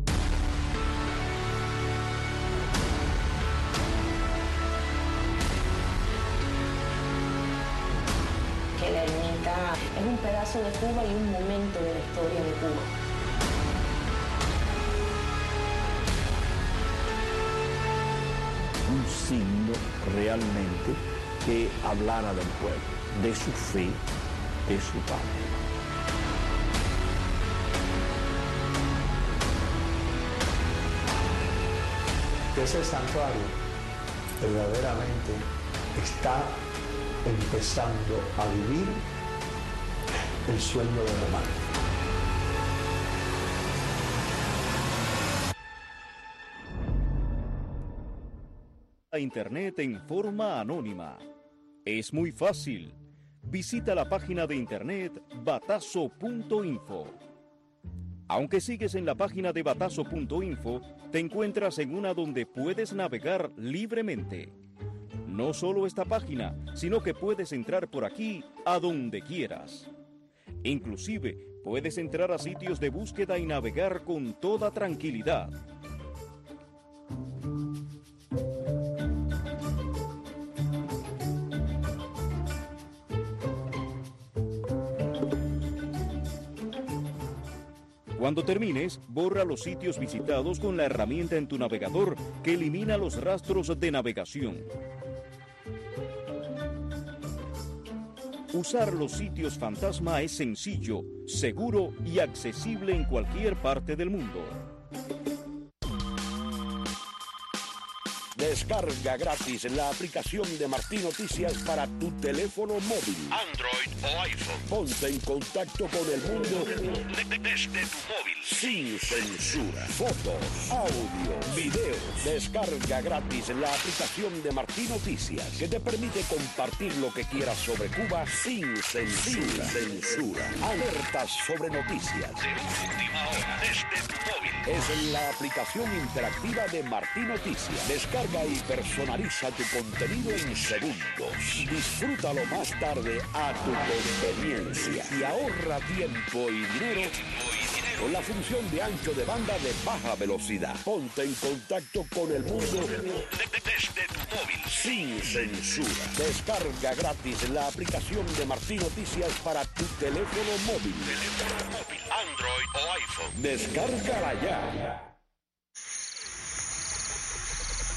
Que la ermita es un pedazo de Cuba y un momento de la historia de Cuba. Un signo realmente que hablara del pueblo, de su fe, de su patria. Ese santuario verdaderamente está empezando a vivir el sueño de Román. A Internet en forma anónima. Es muy fácil. Visita la página de Internet batazo punto info. Aunque sigues en la página de batazo punto info, te encuentras en una donde puedes navegar libremente. No solo esta página, sino que puedes entrar por aquí a donde quieras. Inclusive, puedes entrar a sitios de búsqueda y navegar con toda tranquilidad. Cuando termines, borra los sitios visitados con la herramienta en tu navegador que elimina los rastros de navegación. Usar los sitios fantasma es sencillo, seguro y accesible en cualquier parte del mundo. Descarga gratis la aplicación de Martín Noticias para tu teléfono móvil, Android o iPhone. Ponte en contacto con el mundo de- de- desde tu móvil, sin censura. Fotos, audio, videos. Descarga gratis la aplicación de Martín Noticias, que te permite compartir lo que quieras sobre Cuba sin censura. Sin censura. Alertas sobre noticias de última hora desde tu móvil. Es en la aplicación interactiva de Martín Noticias. Descarga y personaliza tu contenido en segundos. Disfrútalo más tarde a tu conveniencia y ahorra tiempo y dinero con la función de ancho de banda de baja velocidad. Ponte en contacto con el mundo de- de- desde tu móvil sin censura. Descarga gratis la aplicación de Martín Noticias para tu teléfono móvil, teléfono móvil, Android o iPhone. Descárgala ya.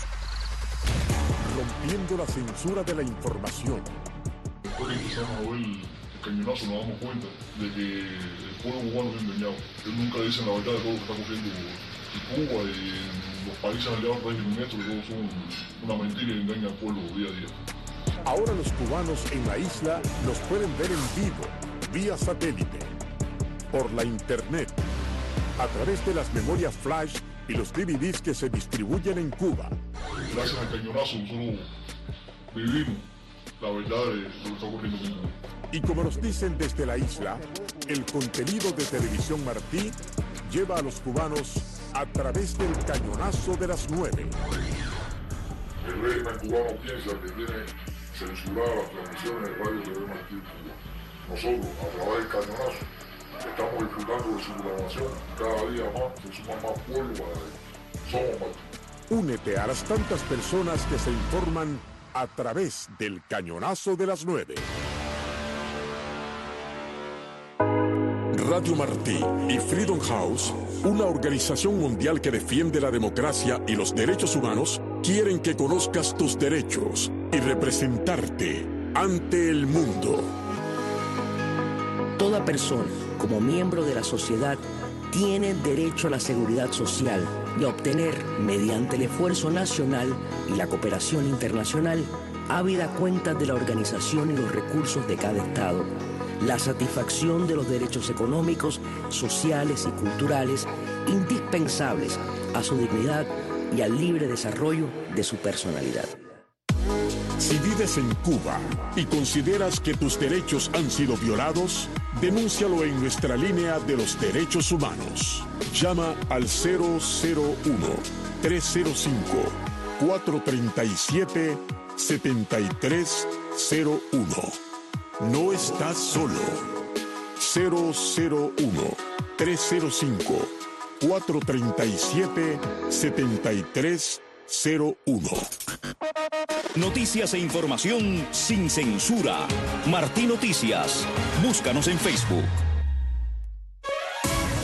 rompiendo la censura de la información. Después que empezamos a ver el cañonazo nos damos cuenta de que el pueblo cubano es engañado. Ellos nunca dicen la verdad de todo lo que está ocurriendo en Cuba y en los países aliados del régimen nuestro, que todos son una mentira y engañan al pueblo día a día. Ahora los cubanos en la isla nos pueden ver en vivo, vía satélite, por la internet, a través de las memorias flash y los D V Ds que se distribuyen en Cuba. Gracias al cañonazo nosotros vivimos la verdad de lo que está ocurriendo en Cuba. Y como nos dicen desde la isla, el contenido de Televisión Martí lleva a los cubanos a través del cañonazo de las nueve. El régimen cubano piensa que tiene censuradas las transmisiones de radio T V Martí en Cuba. Nosotros, a través del cañonazo, estamos disfrutando de su programación. Cada día más se suma más pueblo para ellos. Somos Martí. Únete a las tantas personas que se informan a través del cañonazo de las nueve. Radio Martí y Freedom House, una organización mundial que defiende la democracia y los derechos humanos, quieren que conozcas tus derechos y representarte ante el mundo. Toda persona, como miembro de la sociedad, tiene derecho a la seguridad social y a obtener, mediante el esfuerzo nacional y la cooperación internacional, habida cuenta de la organización y los recursos de cada Estado, la satisfacción de los derechos económicos, sociales y culturales indispensables a su dignidad y al libre desarrollo de su personalidad. Si vives en Cuba y consideras que tus derechos han sido violados, denúncialo en nuestra línea de los derechos humanos. Llama al cero cero uno, tres cero cinco, cuatro tres siete, siete tres cero uno. No estás solo. cero cero uno, tres cero cinco, cuatro tres siete, siete tres cero uno. Noticias e información sin censura. Martí Noticias. Búscanos en Facebook.